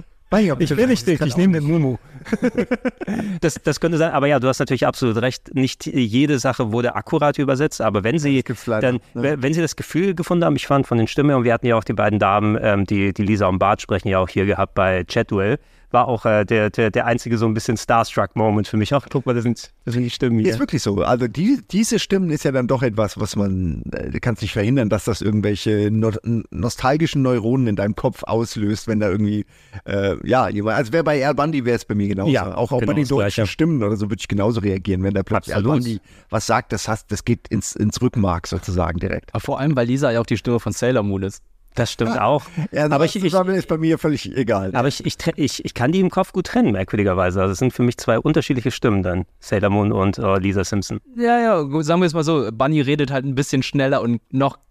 Ich will nicht dich, ich nehme den Mumu. das, das könnte sein, aber ja, du hast natürlich absolut recht. Nicht jede Sache wurde akkurat übersetzt, aber wenn sie dann, ja. wenn sie das Gefühl gefunden haben, ich fand von den Stimmen, und wir hatten ja auch die beiden Damen, ähm, die, die Lisa und Bart sprechen ja auch hier gehabt bei Chatduel, war auch äh, der, der, der einzige so ein bisschen Starstruck-Moment für mich. Ach, guck mal, das sind, das sind die Stimmen hier. Ist wirklich so. Also die, diese Stimmen ist ja dann doch etwas, was man, du kannst nicht verhindern, dass das irgendwelche no, nostalgischen Neuronen in deinem Kopf auslöst, wenn da irgendwie, äh, ja, also wäre bei Al Bundy, wäre es bei mir genauso. Ja, auch, auch genau, bei den deutschen Stimmen oder so würde ich genauso reagieren, wenn der plötzlich Al Bundy was sagt, das, hast, das geht ins, ins Rückmark sozusagen direkt. Aber vor allem, weil Lisa ja auch die Stimme von Sailor Moon ist. Das stimmt ja. auch. Ja, aber ich, ich, ist bei mir völlig egal. Aber ich, ich, ich, ich kann die im Kopf gut trennen, merkwürdigerweise. Also es sind für mich zwei unterschiedliche Stimmen dann. Sailor Moon und uh, Lisa Simpson. Ja, ja, sagen wir es mal so. Bunny redet halt ein bisschen schneller und noch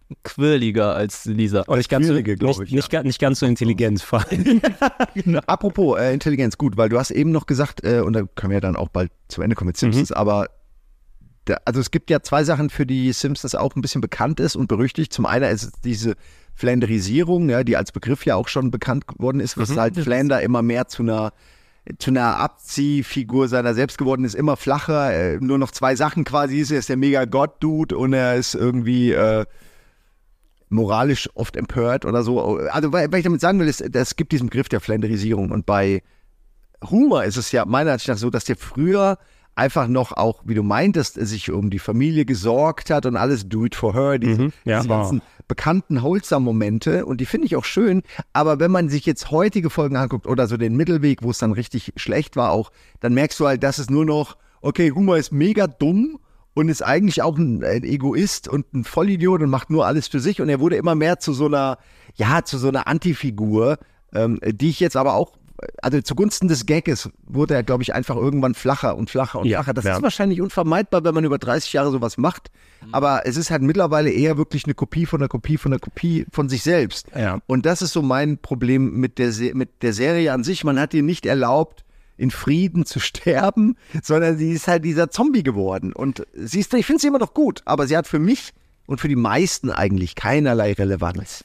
quirliger als Lisa. Und nicht ganz, so, Quirlige, glaub nicht, ich, nicht, nicht ganz so intelligent vor allem. Genau. Apropos äh, Intelligenz, gut, weil du hast eben noch gesagt, äh, und da können wir ja dann auch bald zum Ende kommen mit Simpsons, mhm. aber da, also es gibt ja zwei Sachen, für die Simpsons auch ein bisschen bekannt ist und berüchtigt. Zum einen ist es diese Flanderisierung, ja, die als Begriff ja auch schon bekannt geworden ist, dass mhm. halt Flander immer mehr zu einer zu einer Abziehfigur seiner selbst geworden ist, immer flacher, äh, nur noch zwei Sachen quasi ist, er ist der Mega-Gott-Dude und er ist irgendwie äh, moralisch oft empört oder so. Also, was ich damit sagen will, ist, es gibt diesen Begriff der Flanderisierung und bei Homer ist es ja meiner Ansicht nach so, dass der früher einfach noch auch, wie du meintest, sich um die Familie gesorgt hat und alles do it for her, diese, mhm, ja. diese ganzen bekannten Wholesome-Momente und die finde ich auch schön, aber wenn man sich jetzt heutige Folgen anguckt oder so den Mittelweg, wo es dann richtig schlecht war auch, dann merkst du halt, dass es nur noch, okay, Homer ist mega dumm und ist eigentlich auch ein, ein Egoist und ein Vollidiot und macht nur alles für sich und er wurde immer mehr zu so einer, ja, zu so einer Antifigur, ähm, die ich jetzt aber auch also zugunsten des Gagges wurde er, glaube ich, einfach irgendwann flacher und flacher und ja, flacher. Das ja. ist wahrscheinlich unvermeidbar, wenn man über dreißig Jahre sowas macht. Aber es ist halt mittlerweile eher wirklich eine Kopie von einer Kopie von einer Kopie von sich selbst. Ja. Und das ist so mein Problem mit der, Se- mit der Serie an sich. Man hat ihr nicht erlaubt, in Frieden zu sterben, sondern sie ist halt dieser Zombie geworden. Und sie ist, ich finde sie immer noch gut, aber sie hat für mich und für die meisten eigentlich keinerlei Relevanz.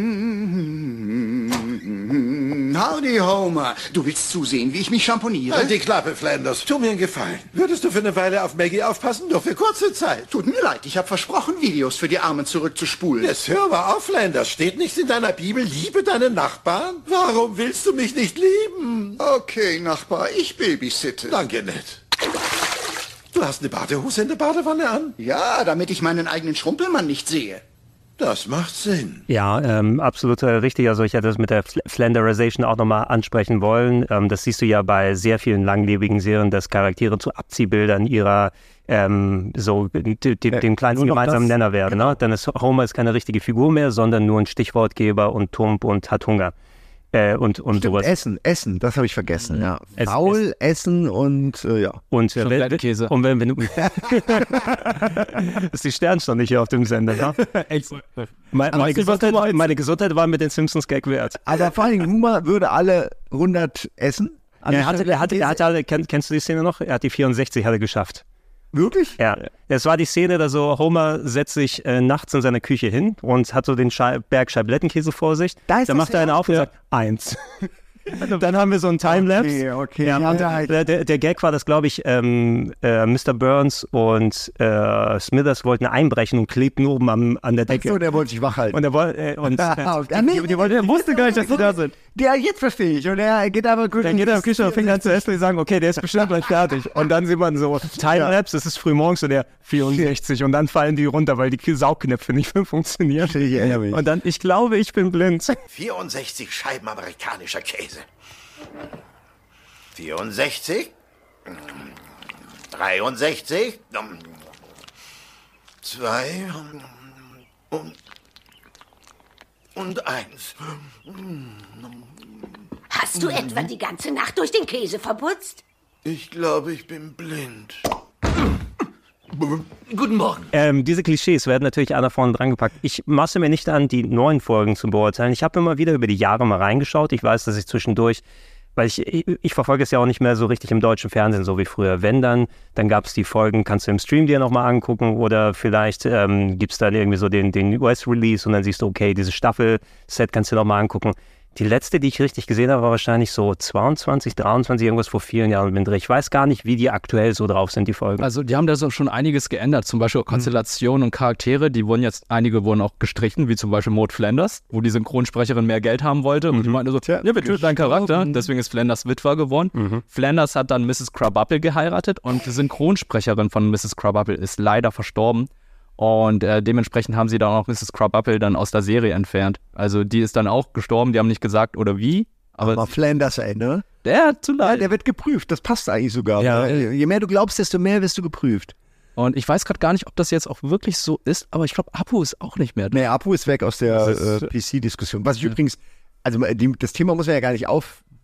Howdy, Homer. Du willst zusehen, wie ich mich schamponiere? Halt die Klappe, Flanders. Tu mir einen Gefallen. Würdest du für eine Weile auf Maggie aufpassen? Nur für kurze Zeit. Tut mir leid, ich habe versprochen, Videos für die Armen zurückzuspulen. Jetzt hör mal auf, Flanders. Steht nicht in deiner Bibel, liebe deinen Nachbarn? Warum willst du mich nicht lieben? Okay, Nachbar, ich babysitte. Danke, nett. Du hast eine Badehose in der Badewanne an? Ja, damit ich meinen eigenen Schrumpelmann nicht sehe. Das macht Sinn. Ja, ähm, absolut richtig. Also ich hätte das mit der Flanderization auch nochmal ansprechen wollen. Ähm, das siehst du ja bei sehr vielen langlebigen Serien, dass Charaktere zu Abziehbildern ihrer ähm, so die, die, ja, den kleinsten gemeinsamen Nenner werden. Genau. Ne? Dann ist Homer ist keine richtige Figur mehr, sondern nur ein Stichwortgeber und tump und hat Hunger. Äh, und und Stimmt, sowas. Essen, Essen, das habe ich vergessen, ja. Es, Faul, es, Essen und äh, ja. Und äh, wenn, Käse. Und wenn, wenn du ist die Sternstunde hier auf dem Sender, ne? Echt? Meine, meine, Gesundheit, meine Gesundheit war mit den Simpsons Gag wert. Aber vor allem Homer würde alle hundert essen. Also er hatte, er hatte, er hatte, er hatte kenn, kennst du die Szene noch? Er hat die vierundsechzig hatte geschafft. Wirklich? Ja. Das war die Szene, da so Homer setzt sich äh, nachts in seiner Küche hin und hat so den Schei- Berg Scheiblettenkäse vor sich. Da dann macht er einen auf und sagt, eins. Dann haben wir so einen Timelapse. Okay, okay. Ja, Ja, der, der, der, der Gag war, dass, glaube ich, ähm, äh, Mister Burns und äh, Smithers wollten einbrechen und klebten oben am, an der Decke. Ach so, der wollte sich wach halten. Und er wollte, äh, und, ah, äh, nee, die, die wollte, er wusste gar nicht, dass sie da sind. Ja, jetzt verstehe ich. Und er geht aber gut. Dann geht er am Küche und fängt an zu essen und sagen, okay, der ist bestimmt gleich fertig. Und dann sieht man so Timelapse, es ist früh morgens und der vierundsechzig und dann fallen die runter, weil die Saugknöpfe nicht mehr funktionieren. Ich erinnere mich. Und dann, ich glaube, ich bin blind. vierundsechzig Scheiben amerikanischer Käse. vierundsechzig. dreiundsechzig. Zwei. Und. Und eins. Hast du etwa die ganze Nacht durch den Käse verputzt? Ich glaube, ich bin blind. Guten Morgen. Ähm, diese Klischees werden natürlich alle vorne dran gepackt. Ich maße mir nicht an, die neuen Folgen zu beurteilen. Ich habe immer wieder über die Jahre mal reingeschaut. Ich weiß, dass ich zwischendurch, weil ich, ich, ich verfolge es ja auch nicht mehr so richtig im deutschen Fernsehen, so wie früher. Wenn dann, dann gab es die Folgen, kannst du im Stream dir nochmal angucken oder vielleicht ähm, gibt es dann irgendwie so den, den U S-Release und dann siehst du, okay, dieses Staffel-Set kannst du dir nochmal angucken. Die letzte, die ich richtig gesehen habe, war wahrscheinlich so zweiundzwanzig, dreiundzwanzig, irgendwas vor vielen Jahren mit Dreh. Ich weiß gar nicht, wie die aktuell so drauf sind, die Folgen. Also die haben da so schon einiges geändert, zum Beispiel Konstellationen mhm. und Charaktere, die wurden jetzt, einige wurden auch gestrichen, wie zum Beispiel Maud Flanders, wo die Synchronsprecherin mehr Geld haben wollte und die meinte so, ja, wir töten deinen Charakter, deswegen ist Flanders Witwer geworden. Mhm. Flanders hat dann Misses Krabappel geheiratet und die Synchronsprecherin von Misses Krabappel ist leider verstorben. Und äh, dementsprechend haben sie dann auch Misses Krabappel dann aus der Serie entfernt. Also die ist dann auch gestorben, die haben nicht gesagt oder wie. Aber, aber Flanders, ey, ne? Der hat zu leid. Ja, der wird geprüft, das passt eigentlich sogar. Ja. Je mehr du glaubst, desto mehr wirst du geprüft. Und ich weiß gerade gar nicht, ob das jetzt auch wirklich so ist, aber ich glaube, Apu ist auch nicht mehr. Nee, Apu ist weg aus der äh, P C-Diskussion. Was ich ja. übrigens, also die, das Thema muss man ja gar nicht aufmachen,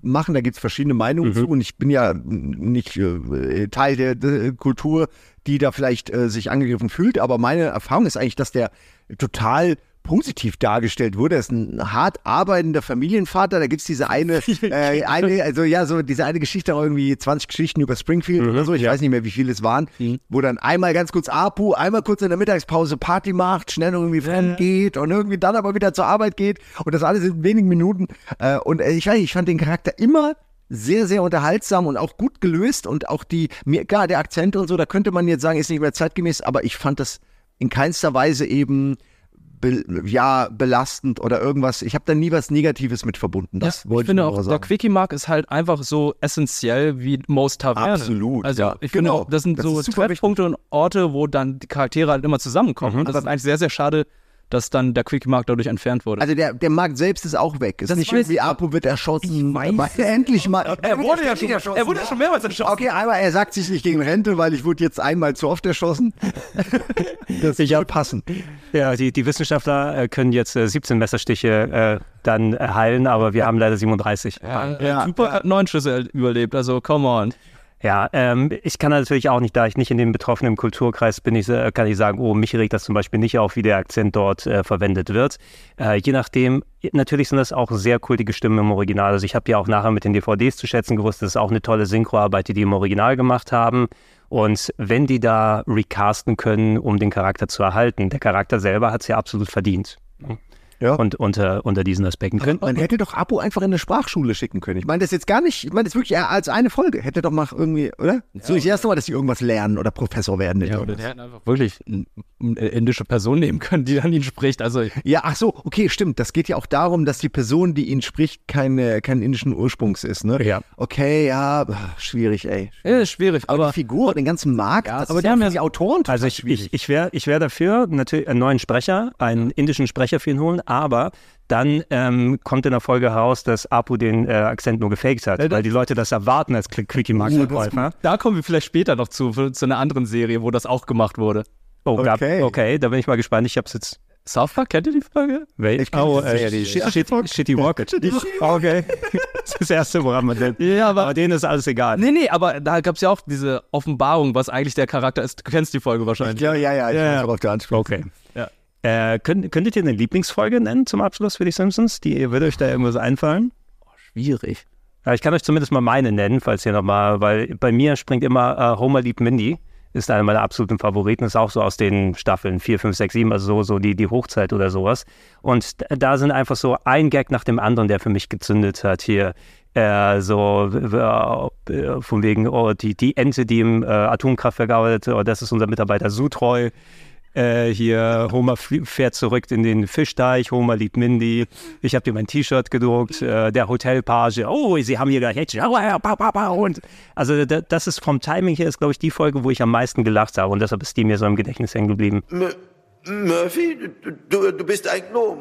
machen, da gibt es verschiedene Meinungen Mhm. zu und ich bin ja nicht äh, Teil der, der Kultur, die da vielleicht äh, sich angegriffen fühlt, aber meine Erfahrung ist eigentlich, dass der total positiv dargestellt wurde. Er ist ein hart arbeitender Familienvater. Da gibt es diese eine, äh, eine, also ja, so diese eine Geschichte, irgendwie zwanzig Geschichten über Springfield Mhm, oder so, ich ja. weiß nicht mehr, wie viele es waren, mhm. wo dann einmal ganz kurz Apu, einmal kurz in der Mittagspause Party macht, schnell irgendwie fremd ja. geht und irgendwie dann aber wieder zur Arbeit geht und das alles in wenigen Minuten. Äh, und äh, ich weiß nicht, ich fand den Charakter immer sehr, sehr unterhaltsam und auch gut gelöst und auch die, mir, klar, der Akzent und so, da könnte man jetzt sagen, ist nicht mehr zeitgemäß, aber ich fand das in keinster Weise eben Be- ja, belastend oder irgendwas. Ich habe da nie was Negatives mit verbunden. Das ja, wollte ich finde nur auch, sagen. der Quickie-Markt ist halt einfach so essentiell wie Most Taverne. Absolut. Also ja, ich finde genau. auch, das sind Das so ist super Treffpunkte und Orte, wo dann die Charaktere halt immer zusammenkommen. Mhm. Das ist eigentlich sehr, sehr schade, dass dann der Quickie-Markt dadurch entfernt wurde. Also der, der Markt selbst ist auch weg. Es ist Das nicht weiß irgendwie, ich. Apu wird erschossen. Weil er endlich mal. Er wurde ja schon, er wurde ja schon mehrmals erschossen. Okay, einmal, er sagt sich nicht gegen Rente, weil ich wurde jetzt einmal zu oft erschossen. Das soll passen. Ja, die, die Wissenschaftler äh, können jetzt äh, siebzehn Messerstiche äh, dann äh, heilen, aber wir haben leider siebenunddreißig. Ja, ja. Tupac hat neun Schüsse überlebt, also come on. Ja, ähm, ich kann natürlich auch nicht, da ich nicht in dem betroffenen Kulturkreis bin, ich, äh, kann ich sagen, oh, mich regt das zum Beispiel nicht auf, wie der Akzent dort äh, verwendet wird. Äh, je nachdem, natürlich sind das auch sehr kultige Stimmen im Original. Also ich habe ja auch nachher mit den D V Ds zu schätzen gewusst, das ist auch eine tolle Synchroarbeit, die die im Original gemacht haben. Und wenn die da recasten können, um den Charakter zu erhalten, der Charakter selber hat es ja absolut verdient. Ja. Und unter, unter diesen Aspekten können. Man hätte doch Apu einfach in eine Sprachschule schicken können. Ich meine das jetzt gar nicht, ich meine das wirklich als eine Folge. Hätte doch mal irgendwie, oder? Ja, so, ich erste Mal, dass sie irgendwas lernen oder Professor werden. Ja, oder der hätten einfach wirklich eine indische Person nehmen können, die dann ihn spricht. Also ja, ach so, okay, stimmt. Das geht ja auch darum, dass die Person, die ihn spricht, keine, keinen indischen Ursprungs ist, ne? Ja. Okay, ja, schwierig, ey. Ja, ist schwierig, aber die Figur, den ganzen Markt, ja, das aber ist die ja haben für ja die Autoren total Also ich, schwierig. ich, ich wäre ich wär dafür, natürlich einen neuen Sprecher, einen indischen Sprecher für ihn holen, aber dann ähm, kommt in der Folge heraus, dass Apu den äh, Akzent nur gefaked hat, Ja, weil die Leute das erwarten als Quickie-Markt-Verkäufer. Da kommen wir vielleicht später noch zu, zu einer anderen Serie, wo das auch gemacht wurde. Oh, gab, Okay. okay, da bin ich mal gespannt. Ich hab's jetzt... South Park, kennt ihr die Folge? Wel- Ich kenn oh, die äh, Serie, Shit, ja. Shit, Shitty Rocket. Okay. Das ist das erste, woran man denkt. Ja, aber, Aber denen ist alles egal. nee, nee, aber da gab es ja auch diese Offenbarung, was eigentlich der Charakter ist. Du kennst die Folge wahrscheinlich. Ja, ja, ja, ich Ja, weiß ja. auch auf der Ansprache. Okay. Ja. Äh, könnt, könntet ihr eine Lieblingsfolge nennen zum Abschluss für die Simpsons? Die würde euch da irgendwas einfallen? Schwierig. Ja, ich kann euch zumindest mal meine nennen, falls ihr nochmal, weil bei mir springt immer äh, Homer liebt Mindy. Ist einer meiner absoluten Favoriten, ist auch so aus den Staffeln vier, fünf, sechs, sieben, also so, so die, die Hochzeit oder sowas. Und d- da sind einfach so ein Gag nach dem anderen, der für mich gezündet hat hier. Äh, so äh, äh, von wegen, oh, die, die Ente, die im äh, Atomkraftwerk arbeitet, oh, das ist unser Mitarbeiter Sutreu. Äh, hier, Homer flie- fährt zurück in den Fischteich, Homer liebt Mindy, ich habe dir mein T-Shirt gedruckt, äh, der Hotelpage, oh, sie haben hier gleich Händchen, oh, ja, pa, pa, pa, und also da, das ist vom Timing her, ist glaube ich die Folge, wo ich am meisten gelacht habe und deshalb ist die mir so im Gedächtnis hängen geblieben. M- Murphy, du, du bist eigentlich nur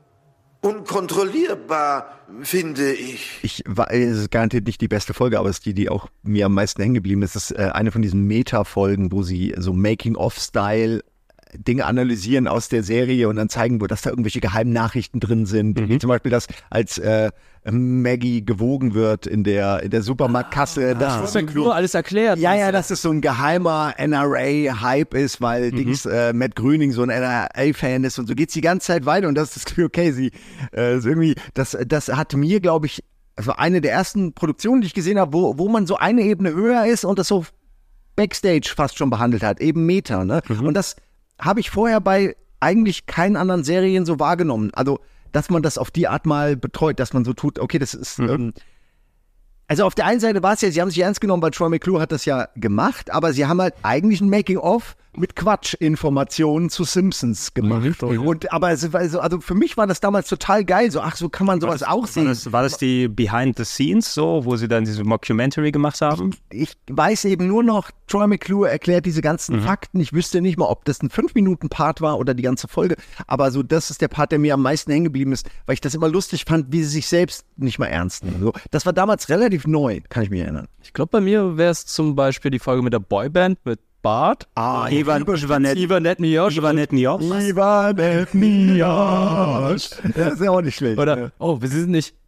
unkontrollierbar, finde ich. Ich war, es ist garantiert nicht die beste Folge, aber es ist die, die auch mir am meisten hängen geblieben ist. Das ist äh, eine von diesen Meta-Folgen, wo sie so Making-of-Style Dinge analysieren aus der Serie und dann zeigen, wo dass da irgendwelche geheimen Nachrichten drin sind. Mhm. Wie zum Beispiel, dass als äh, Maggie gewogen wird in der in der Supermarktkasse. Ah, dass Das ist ja nur alles erklärt. ja, ja, dass es so ein geheimer N R A-Hype ist, weil Mhm. Dings, äh, Matt Gröning so ein N R A-Fan ist und so geht's die ganze Zeit weiter und das ist das Gefühl, okay, sie äh, ist irgendwie, das, das hat mir, glaube ich, also eine der ersten Produktionen, die ich gesehen habe, wo, wo man so eine Ebene höher ist und das so Backstage fast schon behandelt hat, eben Meta, ne? Und das habe ich vorher bei eigentlich keinen anderen Serien so wahrgenommen. Also, dass man das auf die Art mal betreut, dass man so tut, okay, das ist, Mhm. ähm, also auf der einen Seite war es ja, sie haben sich ernst genommen, weil Troy McClure hat das ja gemacht, aber sie haben halt eigentlich ein Making-of mit Quatschinformationen zu Simpsons gemacht. Und, aber es war so, also für mich war das damals total geil, so, ach, so kann man sowas auch War sehen. das, war das die Behind the Scenes so, wo sie dann diese Mockumentary gemacht haben? Ich weiß eben nur noch, Troy McClure erklärt diese ganzen Fakten. Ich wüsste nicht mal, ob das ein fünf Minuten Part war oder die ganze Folge. Aber so, das ist der Part, der mir am meisten hängen geblieben ist, weil ich das immer lustig fand, wie sie sich selbst nicht mal ernst nehmen. So, das war damals relativ neu, kann ich mich erinnern. Ich glaube, bei mir wäre es zum Beispiel die Folge mit der Boyband, mit Bart. Ah, Ivan, Ivanette, Ivanette Miosch. Ivanette Miosch. Ivanette Miosch. Das ist ja auch nicht schlecht. Oder, oh, wir sind nicht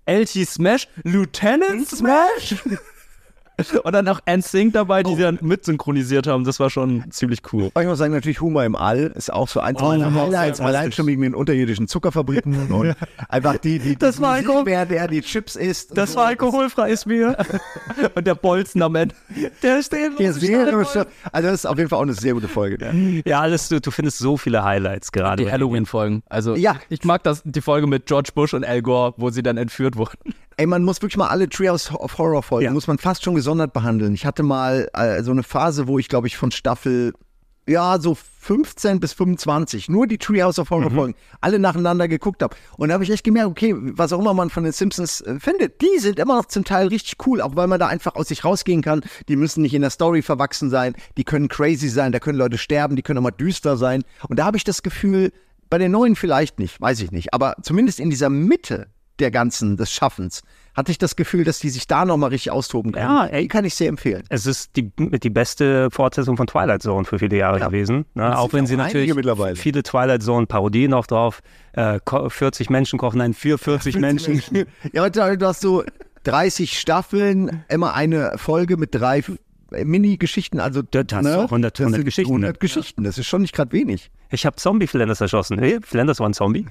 L T Smash, Lieutenant Smash. Und dann auch N Sync dabei, die oh. sie dann mit synchronisiert haben. Das war schon ziemlich cool. Ich muss sagen, natürlich Humor im All ist auch so eins meiner Highlights. Allein schon wegen den unterirdischen Zuckerfabriken und einfach die, die, das die war Alkohol- wer der die Chips isst. Das so. war alkoholfreies Bier. Und der Bolzen am Ende. Der ist der der sehr schon, Also das ist auf jeden Fall auch eine sehr gute Folge. Ja, ja alles, du, du findest so viele Highlights gerade. Die Halloween-Folgen. Also ja. ich mag das, die Folge mit George Bush und Al Gore, wo sie dann entführt wurden. Ey, man muss wirklich mal alle Treehouse of Horror Folgen, ja. muss man fast schon gesondert behandeln. Ich hatte mal äh, so eine Phase, wo ich, glaube ich, von Staffel, ja, so fünfzehn bis fünfundzwanzig, nur die Treehouse of Horror Folgen, mhm. alle nacheinander geguckt habe. Und da habe ich echt gemerkt, okay, was auch immer man von den Simpsons äh, findet, die sind immer noch zum Teil richtig cool, auch weil man da einfach aus sich rausgehen kann. Die müssen nicht in der Story verwachsen sein, die können crazy sein, da können Leute sterben, die können auch mal düster sein. Und da habe ich das Gefühl, bei den neuen vielleicht nicht, weiß ich nicht, aber zumindest in dieser Mitte der ganzen, des Schaffens, hatte ich das Gefühl, dass die sich da nochmal richtig austoben können. Ja, ey, die kann ich sehr empfehlen. Es ist die, die beste Fortsetzung von Twilight Zone für viele Jahre ja. gewesen. Ne? Auch wenn sie natürlich viele Twilight Zone Parodien auch drauf, äh, vierzig Menschen kochen einen für vierzig Menschen. Ja, aber du hast so dreißig Staffeln, immer eine Folge mit drei Mini-Geschichten, also das hast ne? hundert, hundert Geschichten. hundert ne? Geschichten, das ist schon nicht gerade wenig. Ich habe Zombie-Flanders erschossen. Hey, Flanders war ein Zombie.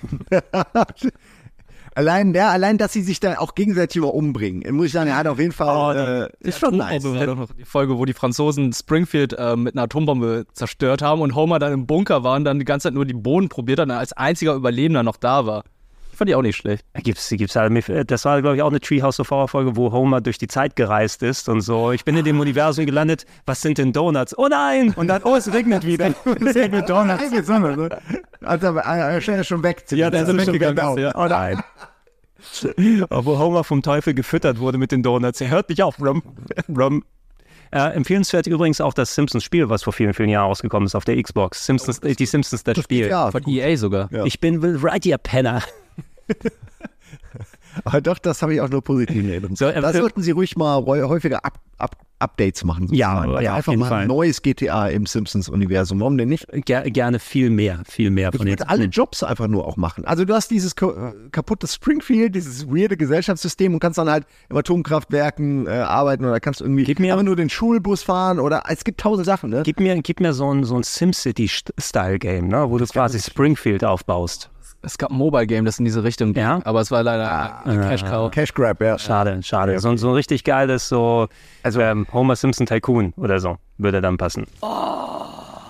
Allein, ja, allein, dass sie sich da auch gegenseitig immer umbringen. Muss ich sagen, er hat auf jeden Fall. Oh, äh, ist schon nice. War doch noch die Folge, wo die Franzosen Springfield äh, mit einer Atombombe zerstört haben und Homer dann im Bunker war und dann die ganze Zeit nur die Bohnen probiert hat und als einziger Überlebender noch da war. Fand ich auch nicht schlecht. Gibt's, gibt's halt, das war, glaube ich, auch eine Treehouse of Horror Folge, wo Homer durch die Zeit gereist ist und so. Ich bin in dem Universum gelandet. Was sind denn Donuts? Oh nein! Und dann, oh, es regnet wieder. Es regnet Donuts. Also, er ist schon weg. Ja, der ist schon weggegangen. Ja. Oh nein. Obwohl Homer vom Teufel gefüttert wurde mit den Donuts. Er hört nicht auf. Rum, rum. Äh, empfehlenswert übrigens auch das Simpsons-Spiel, was vor vielen, vielen Jahren rausgekommen ist auf der Xbox. Simpsons, oh, die Simpsons, das Spiel. Ja, von E A sogar. Ja. Ich bin Will Wright, ihr Penner. Aber doch, das habe ich auch nur positiv in Erinnerung. So, äh, da sollten sie ruhig mal häufiger ab, ab, Updates machen. Ja, also ja, einfach mal ein neues G T A im Simpsons-Universum. Warum denn nicht? Ger gerne viel mehr, viel mehr von jetzt. Alle Jobs einfach nur auch machen. Also du hast dieses kaputte Springfield, dieses weirde Gesellschaftssystem und kannst dann halt im Atomkraftwerken äh, arbeiten oder kannst irgendwie gib mir, einfach nur den Schulbus fahren oder es gibt tausend Sachen. Ne? Gib mir, gib mir so ein, so ein SimCity-Style-Game, ne, wo du quasi Springfield aufbaust. Es gab ein Mobile-Game, das in diese Richtung ging, ja? aber es war leider ah, Cash Cow. Cash Grab, ja. Schade, schade. Ja. So, so ein richtig geiles, so also ähm, Homer Simpson Tycoon oder so, würde dann passen. Oh,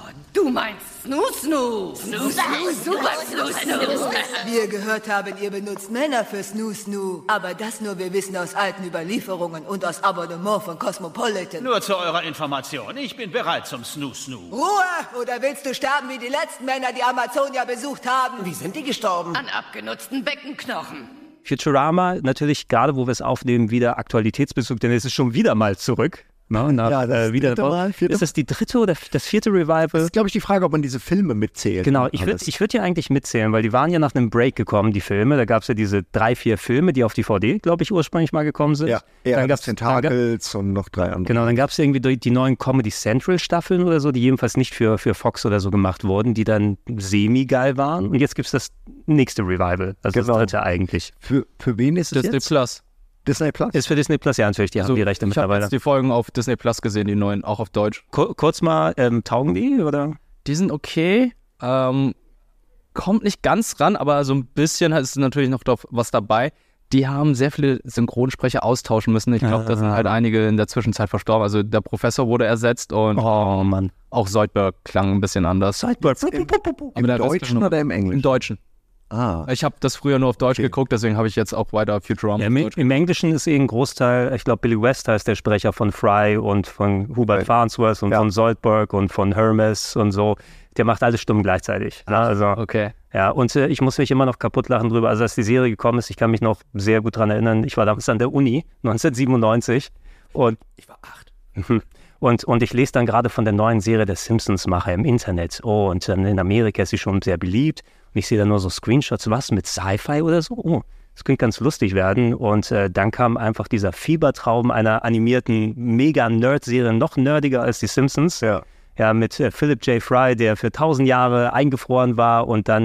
du meinst Snoo Snoo. Snoo Snoo, super Snoo Snoo. Wie ihr gehört haben, ihr benutzt Männer für Snoo Snoo. Aber das nur wir wissen aus alten Überlieferungen und aus Abonnement von Cosmopolitan. Nur zu eurer Information, ich bin bereit zum Snoo Snoo. Ruhe! Oder willst du sterben wie die letzten Männer, die Amazonia besucht haben? Wie sind die gestorben? An abgenutzten Beckenknochen. Futurama, natürlich gerade wo wir es aufnehmen, wieder Aktualitätsbezug, denn es ist schon wieder mal zurück. No, nach, ja, das äh, wieder Mal, ist das die dritte oder das vierte Revival? Das ist, glaube ich, die Frage, ob man diese Filme mitzählt. Genau, ich würde ich würd ja eigentlich mitzählen, weil die waren ja nach einem Break gekommen, die Filme. Da gab es ja diese drei, vier Filme, die auf D V D, glaube ich, ursprünglich mal gekommen sind. Ja, ja dann gab's Tentacles und noch drei andere. Genau, dann gab es irgendwie die, die neuen Comedy Central Staffeln oder so, die jedenfalls nicht für, für Fox oder so gemacht wurden, die dann semi-geil waren. Und jetzt gibt es das nächste Revival, also genau. das dritte eigentlich. Für, für wen ist es Disney jetzt? Plus. Disney Plus? Ist für Disney Plus, ja natürlich, die also, haben die Rechte ich mittlerweile. Ich habe jetzt die Folgen auf Disney Plus gesehen, die neuen, auch auf Deutsch. Kur- kurz mal, ähm, taugen die, oder? Die sind okay, ähm, kommt nicht ganz ran, aber so ein bisschen ist natürlich noch was dabei. Die haben sehr viele Synchronsprecher austauschen müssen. Ich glaube, da sind halt einige in der Zwischenzeit verstorben. Also der Professor wurde ersetzt und oh Mann, auch Zoidberg klang ein bisschen anders. Zoidberg. Im, Im Deutschen oder im Englischen? Im Deutschen. Ah. Ich habe das früher nur auf Deutsch okay. geguckt, deswegen habe ich jetzt auch weiter Futurama. Ja, im, Im Englischen ist eh ein Großteil, ich glaube Billy West heißt der Sprecher von Fry und von Hubert Farnsworth und ja. von Zoidberg und von Hermes und so. Der macht alle Stimmen gleichzeitig. Ne? Also, okay. Ja, und äh, ich muss mich immer noch kaputt lachen drüber. Also als die Serie gekommen ist, ich kann mich noch sehr gut dran erinnern, ich war damals an der Uni, neunzehnhundertsiebenundneunzig und ich war acht. Und, und ich lese dann gerade von der neuen Serie der Simpsons-Macher im Internet. Oh, und dann in Amerika ist sie schon sehr beliebt. Und ich sehe dann nur so Screenshots, was, mit Sci-Fi oder so? Oh, das könnte ganz lustig werden. Und äh, dann kam einfach dieser Fiebertraum einer animierten Mega-Nerd-Serie, noch nerdiger als die Simpsons. Ja. Ja, mit äh, Philip J. Fry, der für tausend Jahre eingefroren war und dann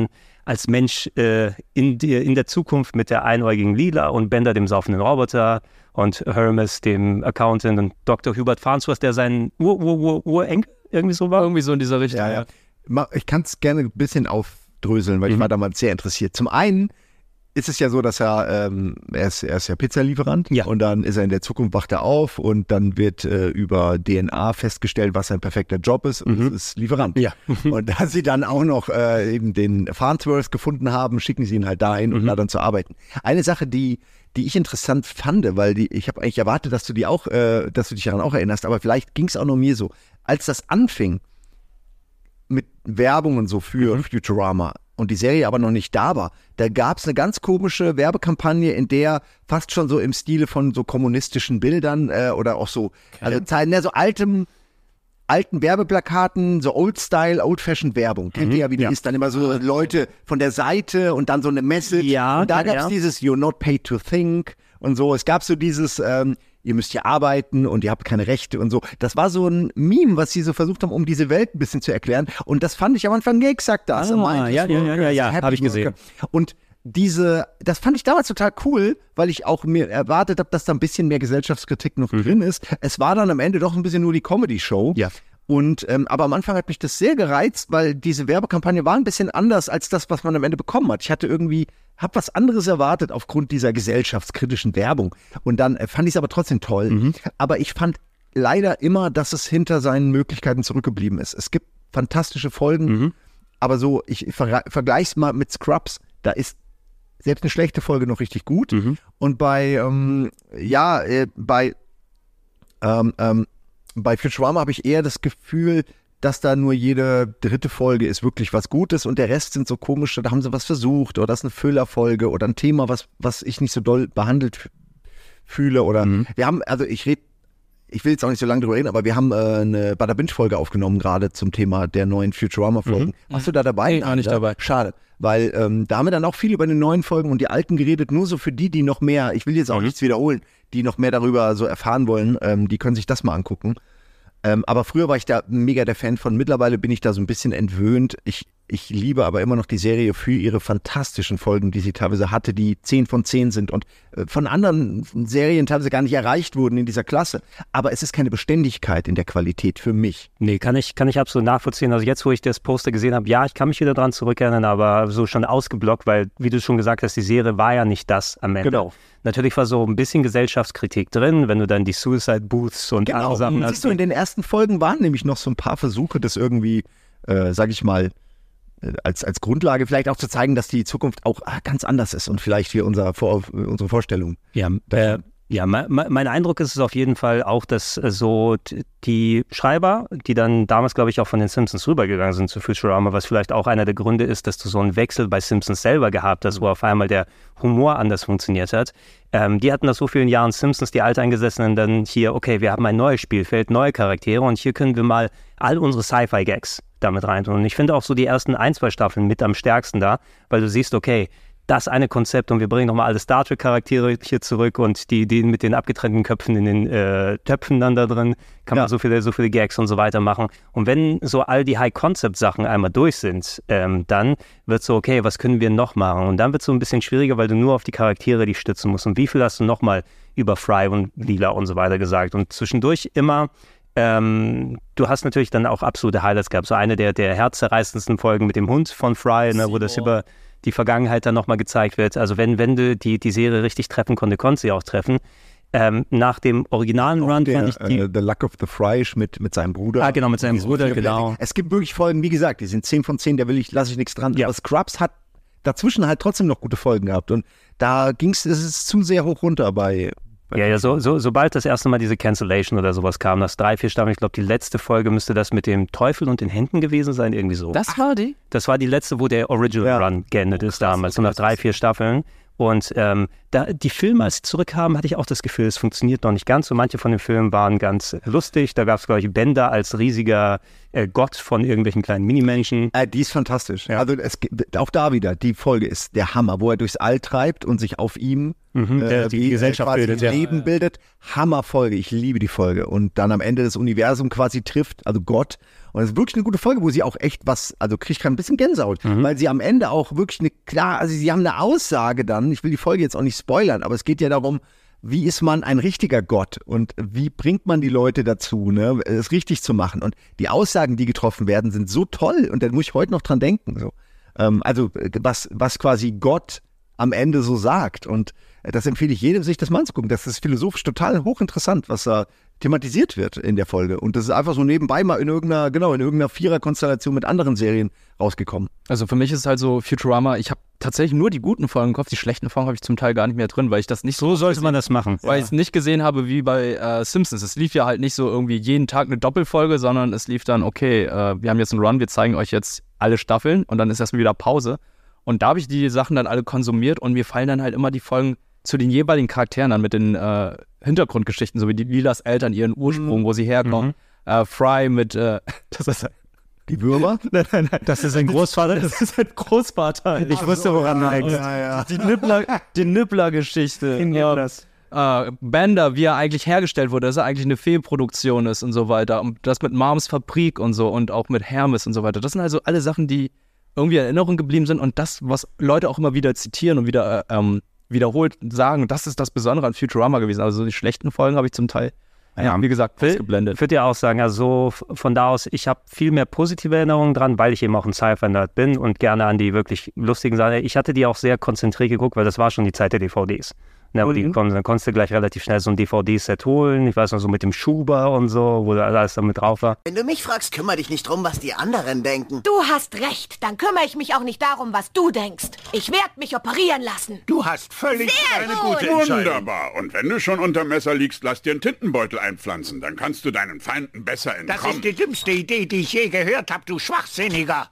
als Mensch äh, in, die, in der Zukunft mit der einäugigen Lila und Bender, dem saufenden Roboter, und Hermes, dem Accountant, und Doktor Hubert Farnsworth, der sein Ur-Ur-Ur-Urenkel irgendwie so war. Irgendwie so in dieser Richtung. Ja, ja. Ich kann es gerne ein bisschen aufdröseln, weil mhm. ich war damals sehr interessiert. Zum einen ist es ja so, dass er, ähm, er, ist, er ist ja Pizzalieferant ja. und dann ist er in der Zukunft, wacht er auf und dann wird äh, über D N A festgestellt, was sein perfekter Job ist, und mhm. es ist Lieferant. Ja. Und da sie dann auch noch äh, eben den Farnsworth gefunden haben, schicken sie ihn halt dahin, mhm. um da dann zu arbeiten. Eine Sache, die die ich interessant fand, weil die, ich habe eigentlich erwartet, dass du die auch, äh, dass du dich daran auch erinnerst, aber vielleicht ging es auch nur mir so. Als das anfing mit Werbung und so für mhm. Futurama und die Serie aber noch nicht da war, da gab es eine ganz komische Werbekampagne, in der fast schon so im Stile von so kommunistischen Bildern äh, oder auch so, okay. also Zeiten, ja, so altem alten Werbeplakaten, so Old-Style, Old-Fashioned Werbung. Kennt mhm, ihr ja, wie die ja. ist, dann immer so Leute von der Seite und dann so eine Message. Ja, und da gab es ja. dieses You're not paid to think und so. Es gab so dieses, ähm, ihr müsst hier arbeiten und ihr habt keine Rechte und so. Das war so ein Meme, was sie so versucht haben, um diese Welt ein bisschen zu erklären. Und das fand ich am Anfang exakt das. Ah, ja, ja, ja, ja, ja, habe ich gesehen. Und diese, das fand ich damals total cool, weil ich auch mir erwartet habe, dass da ein bisschen mehr Gesellschaftskritik noch mhm. drin ist. Es war dann am Ende doch ein bisschen nur die Comedy-Show. Ja. Und, ähm, aber am Anfang hat mich das sehr gereizt, weil diese Werbekampagne war ein bisschen anders als das, was man am Ende bekommen hat. Ich hatte irgendwie, hab was anderes erwartet aufgrund dieser gesellschaftskritischen Werbung. Und dann äh, fand ich es aber trotzdem toll. Mhm. Aber ich fand leider immer, dass es hinter seinen Möglichkeiten zurückgeblieben ist. Es gibt fantastische Folgen, mhm. aber so, ich ver- vergleiche es mal mit Scrubs, da ist selbst eine schlechte Folge noch richtig gut. Mhm. Und bei, ähm, ja, äh, bei, ähm, ähm, bei Futurama habe ich eher das Gefühl, dass da nur jede dritte Folge ist wirklich was Gutes und der Rest sind so komische, da haben sie was versucht oder das ist eine Füllerfolge oder ein Thema, was, was ich nicht so doll behandelt f- fühle oder mhm. wir haben, also ich rede, ich will jetzt auch nicht so lange drüber reden, aber wir haben äh, eine Bada Binge-Folge aufgenommen gerade zum Thema der neuen Futurama-Folgen. Mhm. Warst du da dabei? Nee, auch nicht ja? dabei. Schade, weil ähm, da haben wir dann auch viel über die neuen Folgen und die alten geredet, nur so für die, die noch mehr, ich will jetzt auch mhm. nichts wiederholen, die noch mehr darüber so erfahren wollen, ähm, die können sich das mal angucken. Ähm, aber früher war ich da mega der Fan von, mittlerweile bin ich da so ein bisschen entwöhnt. Ich, ich liebe aber immer noch die Serie für ihre fantastischen Folgen, die sie teilweise hatte, die zehn von zehn sind und äh, von anderen Serien teilweise gar nicht erreicht wurden in dieser Klasse. Aber es ist keine Beständigkeit in der Qualität für mich. Nee, kann ich, kann ich absolut nachvollziehen. Also jetzt, wo ich das Poster gesehen habe, ja, ich kann mich wieder dran zurückerinnern, aber so schon ausgeblockt, weil, wie du schon gesagt hast, die Serie war ja nicht das am Ende. Genau. Natürlich war so ein bisschen Gesellschaftskritik drin, wenn du dann die Suicide Booths und genau. andere Sachen hast. Siehst du, in den ersten Folgen waren nämlich noch so ein paar Versuche, das irgendwie, äh, sag ich mal, äh, als, als Grundlage vielleicht auch zu zeigen, dass die Zukunft auch ah, ganz anders ist und vielleicht hier unser Vor, unsere Vorstellung. Ja, äh, ja, mein, mein Eindruck ist es auf jeden Fall auch, dass so die Schreiber, die dann damals, glaube ich, auch von den Simpsons rübergegangen sind zu Futurama, was vielleicht auch einer der Gründe ist, dass du so einen Wechsel bei Simpsons selber gehabt hast, wo auf einmal der Humor anders funktioniert hat. Ähm, die hatten nach so vielen Jahren Simpsons, die Alteingesessenen, dann hier, okay, wir haben ein neues Spielfeld, neue Charaktere und hier können wir mal all unsere Sci-Fi-Gags damit reintun. Und ich finde auch so die ersten ein, zwei Staffeln mit am stärksten da, weil du siehst, okay, das eine Konzept und wir bringen nochmal alle Star Trek-Charaktere hier zurück und die, die mit den abgetrennten Köpfen in den äh, Töpfen dann da drin, kann ja. man so viele, so viele Gags und so weiter machen. Und wenn so all die High-Concept-Sachen einmal durch sind, ähm, dann wird so, okay, was können wir noch machen? Und dann wird es so ein bisschen schwieriger, weil du nur auf die Charaktere die stützen musst. Und wie viel hast du nochmal über Fry und Lila und so weiter gesagt? Und zwischendurch immer Ähm, du hast natürlich dann auch absolute Highlights gehabt. So eine der, der herzzerreißendsten Folgen mit dem Hund von Fry, ne, wo das über die Vergangenheit dann nochmal gezeigt wird. Also wenn, wenn du die, die Serie richtig treffen konnte, konnte sie auch treffen. Ähm, nach dem originalen auch Run der, fand ich die... Uh, The Luck of the Fry mit, mit seinem Bruder. Ah, genau, mit seinem Bruder, genau. Es gibt wirklich Folgen, wie gesagt, die sind zehn von zehn, da will ich, lasse ich nichts dran. Ja. Aber Scrubs hat dazwischen halt trotzdem noch gute Folgen gehabt. Und da ging es, es ist zu sehr hoch runter bei... Ja, ja, so, so, sobald das erste Mal diese Cancellation oder sowas kam, das drei, vier Staffeln, ich glaube, die letzte Folge müsste das mit dem Teufel und den Händen gewesen sein, irgendwie so. Das war die? Das war die letzte, wo der Original ja. Run geendet ist damals, so nach drei, vier Staffeln. Und ähm, da, die Filme, als sie zurückkamen, hatte ich auch das Gefühl, es funktioniert noch nicht ganz so. Manche von den Filmen waren ganz lustig. Da gab es, glaube ich, Bender als riesiger äh, Gott von irgendwelchen kleinen Minimenschen. Äh, die ist fantastisch. Ja. Also es, auch da wieder, die Folge ist der Hammer, wo er durchs All treibt und sich auf ihm mhm, äh, die, die Gesellschaft quasi bildet. Leben ja. bildet. Hammerfolge, ich liebe die Folge. Und dann am Ende das Universum quasi trifft, also Gott. Und es ist wirklich eine gute Folge, wo sie auch echt was, also kriege ich gerade ein bisschen Gänsehaut, mhm. weil sie am Ende auch wirklich eine, klar, also sie haben eine Aussage dann, ich will die Folge jetzt auch nicht spoilern, aber es geht ja darum, wie ist man ein richtiger Gott und wie bringt man die Leute dazu, ne, es richtig zu machen. Und die Aussagen, die getroffen werden, sind so toll und da muss ich heute noch dran denken. So. Ähm, also was, was quasi Gott am Ende so sagt. Und das empfehle ich jedem, sich das mal anzugucken. Das ist philosophisch total hochinteressant, was da thematisiert wird in der Folge. Und das ist einfach so nebenbei mal in irgendeiner, genau, in irgendeiner Vierer-Konstellation mit anderen Serien rausgekommen. Also für mich ist es halt so Futurama, ich habe tatsächlich nur die guten Folgen im Kopf, die schlechten Folgen habe ich zum Teil gar nicht mehr drin, weil ich das nicht so... So sollte man das machen. Weil ja. ich es nicht gesehen habe wie bei äh, Simpsons. Es lief ja halt nicht so irgendwie jeden Tag eine Doppelfolge, sondern es lief dann, okay, äh, wir haben jetzt einen Run, wir zeigen euch jetzt alle Staffeln und dann ist erstmal wieder Pause. Und da habe ich die Sachen dann alle konsumiert und mir fallen dann halt immer die Folgen zu den jeweiligen Charakteren an mit den äh, Hintergrundgeschichten, so wie die Lilas Eltern, ihren Ursprung, mhm. wo sie herkommen. Mhm. Äh, Fry mit, äh, das ist die Würmer? Nein, nein, nein. Das ist ein Großvater. Das ist ein Großvater. Ich wusste, woran du denkst. Ja, ja. Die Nibbler, die Nibbler-Geschichte. Ja. Das. Äh, Bender, wie er eigentlich hergestellt wurde, dass er eigentlich eine Fehlproduktion ist und so weiter. Und das mit Moms Fabrik und so und auch mit Hermes und so weiter. Das sind also alle Sachen, die irgendwie in Erinnerung geblieben sind und das, was Leute auch immer wieder zitieren und wieder äh, ähm, wiederholt sagen, das ist das Besondere an Futurama gewesen. Also die schlechten Folgen habe ich zum Teil, ja, wie gesagt, ausgeblendet. Ich würde ja auch sagen, also von da aus, ich habe viel mehr positive Erinnerungen dran, weil ich eben auch ein Sci-Fi-Nerd bin und gerne an die wirklich lustigen Sachen. Ich hatte die auch sehr konzentriert geguckt, weil das war schon die Zeit der D V Ds. Ja, mhm. die kon- dann konntest du gleich relativ schnell so ein D V D-Set holen. Ich weiß noch, so mit dem Schuber und so, wo da alles damit drauf war. Wenn du mich fragst, kümmere dich nicht drum, was die anderen denken. Du hast recht. Dann kümmere ich mich auch nicht darum, was du denkst. Ich werde mich operieren lassen. Du hast völlig Sehr eine gut. gute Entscheidung. Wunderbar. Und wenn du schon unter Messer liegst, lass dir einen Tintenbeutel einpflanzen. Dann kannst du deinen Feinden besser entkommen. Das ist die dümmste Idee, die ich je gehört habe, du Schwachsinniger.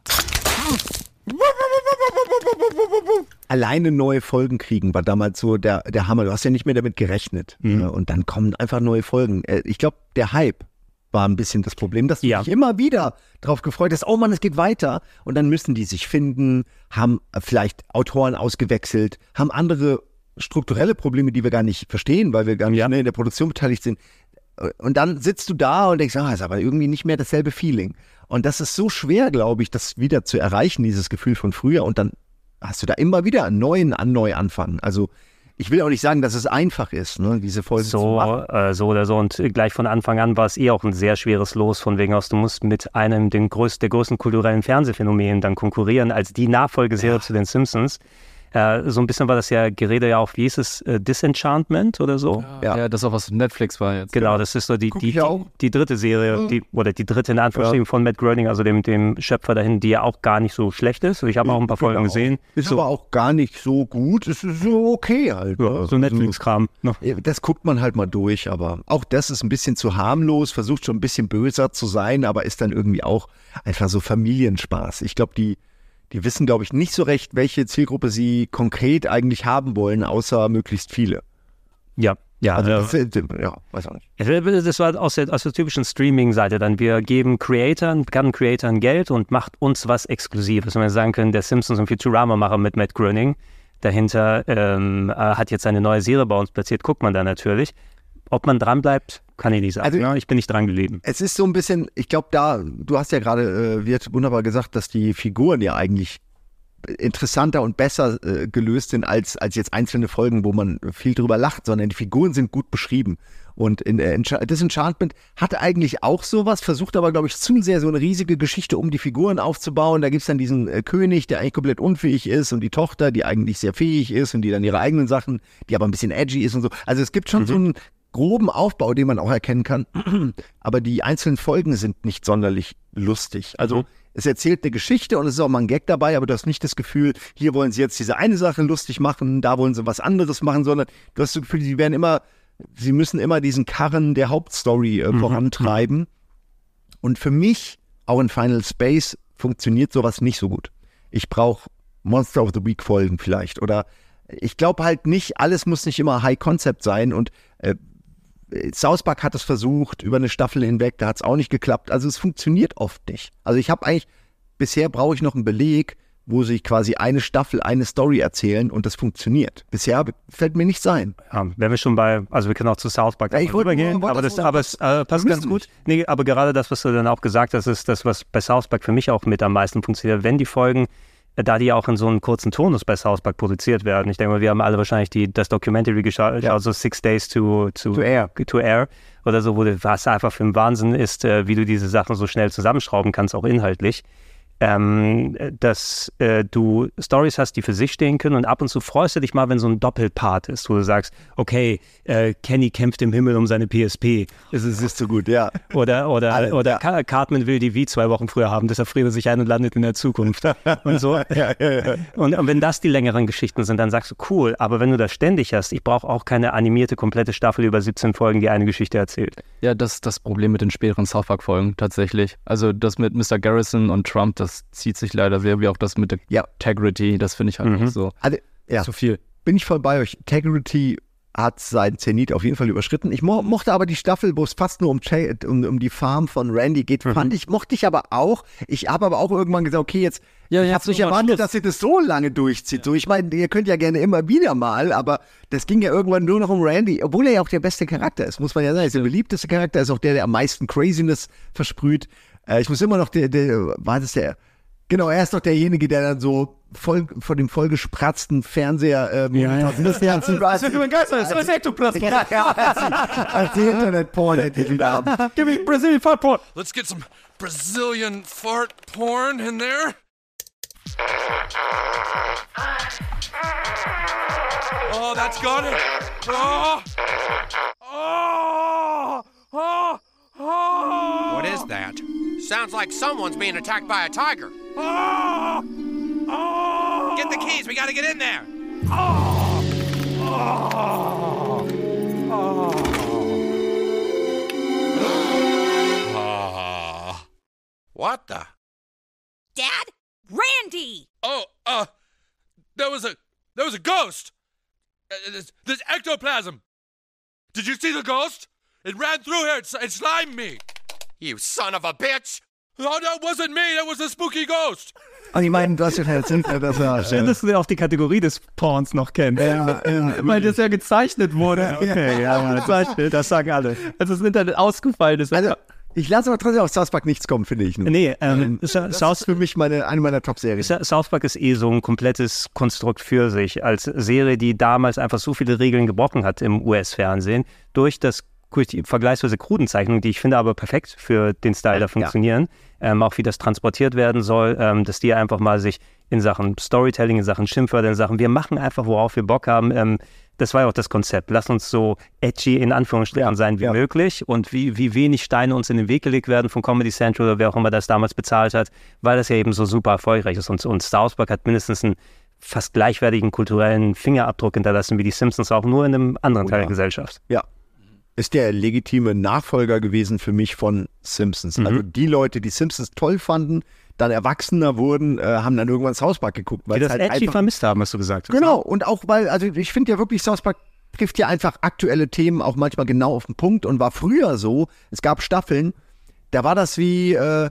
Alleine neue Folgen kriegen war damals so der, der Hammer. Du hast ja nicht mehr damit gerechnet. Mhm. Und dann kommen einfach neue Folgen. Ich glaube, der Hype war ein bisschen das Problem, dass du ja. dich immer wieder drauf gefreut hast, oh Mann, es geht weiter. Und dann müssen die sich finden, haben vielleicht Autoren ausgewechselt, haben andere strukturelle Probleme, die wir gar nicht verstehen, weil wir gar nicht ja. in der Produktion beteiligt sind. Und dann sitzt du da und denkst, ah, ist aber irgendwie nicht mehr dasselbe Feeling. Und das ist so schwer, glaube ich, das wieder zu erreichen, dieses Gefühl von früher. Und dann hast du da immer wieder einen neuen an neu anfangen. Also ich will auch nicht sagen, dass es einfach ist, ne, diese Folge so, zu machen. Äh, so oder so. Und gleich von Anfang an war es eh auch ein sehr schweres Los, von wegen aus, du musst mit einem den größten, der größten kulturellen Fernsehphänomenen dann konkurrieren, als die Nachfolgeserie ja. zu den Simpsons. Äh, so ein bisschen war das ja Gerede ja auch, wie hieß es, äh, Disenchantment oder so? Ja. ja, das auch was Netflix war jetzt. Genau, das ist so die, die, die, die dritte Serie, mhm. die, oder die dritte in Anführungsstrichen ja. von Matt Groening, also dem, dem Schöpfer dahin, die ja auch gar nicht so schlecht ist. Ich habe auch ein paar Folgen genau. gesehen. Ist so. aber auch gar nicht so gut, es ist so okay halt. Ja, so Netflix-Kram. Das guckt man halt mal durch, aber auch das ist ein bisschen zu harmlos, versucht schon ein bisschen böser zu sein, aber ist dann irgendwie auch einfach so Familienspaß. Ich glaube, die Die wissen, glaube ich, nicht so recht, welche Zielgruppe sie konkret eigentlich haben wollen, außer möglichst viele. Ja, ja. Also das, äh, ja, weiß auch nicht. Das war aus der, aus der typischen Streaming-Seite dann. Wir geben Creatoren, bekannten Creatoren Geld und macht uns was Exklusives. Wenn wir sagen können, der Simpsons und Futurama-Macher mit Matt Groening dahinter ähm, hat jetzt eine neue Serie bei uns platziert, guckt man da natürlich. Ob man dranbleibt, kann ich nicht sagen. Also, ja, ich bin nicht dran geblieben. Es ist so ein bisschen, ich glaube da, du hast ja gerade, äh, wird wunderbar gesagt, dass die Figuren ja eigentlich interessanter und besser äh, gelöst sind als, als jetzt einzelne Folgen, wo man viel drüber lacht, sondern die Figuren sind gut beschrieben. Und in äh, Disenchantment hat eigentlich auch sowas, versucht aber, glaube ich, zu sehr so eine riesige Geschichte um die Figuren aufzubauen. Da gibt es dann diesen äh, König, der eigentlich komplett unfähig ist und die Tochter, die eigentlich sehr fähig ist und die dann ihre eigenen Sachen, die aber ein bisschen edgy ist und so. Also es gibt schon mhm. so einen groben Aufbau, den man auch erkennen kann, aber die einzelnen Folgen sind nicht sonderlich lustig. Also mhm. es erzählt eine Geschichte und es ist auch mal ein Gag dabei, aber du hast nicht das Gefühl, hier wollen sie jetzt diese eine Sache lustig machen, da wollen sie was anderes machen, sondern du hast das Gefühl, sie werden immer, sie müssen immer diesen Karren der Hauptstory äh, mhm. vorantreiben. Und für mich, auch in Final Space, funktioniert sowas nicht so gut. Ich brauche Monster of the Week Folgen vielleicht oder ich glaube halt nicht, alles muss nicht immer High Concept sein und äh, South Park hat es versucht, über eine Staffel hinweg, da hat es auch nicht geklappt. Also es funktioniert oft nicht. Also ich habe eigentlich, bisher brauche ich noch einen Beleg, wo sie quasi eine Staffel, eine Story erzählen und das funktioniert. Bisher fällt mir nichts ein. Ja, wenn wir schon bei, also wir können auch zu South Park ja, ich wollte, rübergehen, wollte aber das, das, aber es äh, passt ganz gut. Nee, aber gerade das, was du dann auch gesagt hast, ist das, was bei South Park für mich auch mit am meisten funktioniert. Wenn die Folgen, äh, da die ja auch in so einem kurzen Tonus bei South Park produziert werden, ich denke mal, wir haben alle wahrscheinlich die, das Documentary geschaut, ja. also Six Days to, to, to, air. to Air oder so, wo du, was einfach für ein Wahnsinn ist, äh, wie du diese Sachen so schnell zusammenschrauben kannst, auch inhaltlich. Ähm, dass äh, du Storys hast, die für sich stehen können und ab und zu freust du dich mal, wenn so ein Doppelpart ist, wo du sagst, okay, äh, Kenny kämpft im Himmel um seine P S P. Das ist, ist so gut, ja. Oder, oder, Alle, oder ja. Cartman will die Wii zwei Wochen früher haben, deshalb friert er sich ein und landet in der Zukunft. Und so. ja, ja, ja. Und, und wenn das die längeren Geschichten sind, dann sagst du, cool, aber wenn du das ständig hast, ich brauche auch keine animierte, komplette Staffel über siebzehn Folgen, die eine Geschichte erzählt. Ja, das ist das Problem mit den späteren South Park-Folgen tatsächlich. Also das mit Mister Garrison und Trump, das Das zieht sich leider sehr, wie auch das mit der ja. Integrity, das finde ich halt mhm. nicht so, also, ja. so viel. Bin ich voll bei euch. Integrity hat seinen Zenit auf jeden Fall überschritten. Ich mo- mochte aber die Staffel, wo es fast nur um, Ch- um, um die Farm von Randy geht, mhm. fand ich, mochte ich aber auch. Ich habe aber auch irgendwann gesagt, okay, jetzt, ja, ich habe nicht erwartet, dass ihr das so lange durchzieht. Ja. So, ich meine, ihr könnt ja gerne immer wieder mal, aber das ging ja irgendwann nur noch um Randy, obwohl er ja auch der beste Charakter ist, muss man ja sagen. Er ist der beliebteste Charakter, ist auch der, der am meisten Craziness versprüht. Äh, ich muss immer noch, der, der, war das der, genau, er ist doch derjenige, der dann so voll vor dem vollgespratzten Fernseher ähm, ja, ja. das ist ja das ist begeistert, das ist Ektoplasma. Ja, ja, als die Internet-Porn hätte ich da. Give me Brazilian fart porn. Let's get some Brazilian fart porn in there. Oh, that's got it. Oh. Oh. Oh. Oh. What is that? Sounds like someone's being attacked by a tiger. Oh. Oh. Get the keys, we gotta get in there. Oh. Oh. Oh. Oh. What the? Dad? Randy! Oh, uh, there was a, there was a ghost. Uh, this, this ectoplasm. Did you see the ghost? It ran through here. It, it slimed me. You son of a bitch! No, that wasn't me. That was a spooky ghost. Und ich meine, du hast ja erzählt, dass er... Schön, dass du auch die Kategorie des Porns noch kennst. Ja, ja. Weil das ja gezeichnet wurde. Okay, ja, ja, gezeichnet, das sagen alle. Als das Internet ausgefallen ist. Also, ich lasse aber trotzdem auf South Park nichts kommen, finde ich. Nee, ähm, das ist für mich meine, eine meiner Top-Serien. South Park ist eh so ein komplettes Konstrukt für sich. Als Serie, die damals einfach so viele Regeln gebrochen hat im U S-Fernsehen, durch das durch die vergleichsweise kruden Zeichnungen, die ich finde aber perfekt für den Style da funktionieren, ja. ähm, auch wie das transportiert werden soll, ähm, dass die einfach mal sich in Sachen Storytelling, in Sachen Schimpfwörter, in Sachen, wir machen einfach, worauf wir Bock haben, ähm, das war ja auch das Konzept. Lass uns so edgy in Anführungsstrichen ja. sein wie ja. möglich und wie, wie wenig Steine uns in den Weg gelegt werden von Comedy Central oder wer auch immer das damals bezahlt hat, weil das ja eben so super erfolgreich ist. Und, und South Park hat mindestens einen fast gleichwertigen kulturellen Fingerabdruck hinterlassen wie die Simpsons, auch nur in einem anderen oh, Teil ja. der Gesellschaft. Ja. Ist der legitime Nachfolger gewesen für mich von Simpsons. Mhm. Also die Leute, die Simpsons toll fanden, dann erwachsener wurden, äh, haben dann irgendwann South Park geguckt. Weil die das halt edgy einfach vermisst haben, hast du gesagt. Genau, und auch weil, also ich finde ja wirklich, South Park trifft ja einfach aktuelle Themen auch manchmal genau auf den Punkt und war früher so, es gab Staffeln, da war das wie, äh,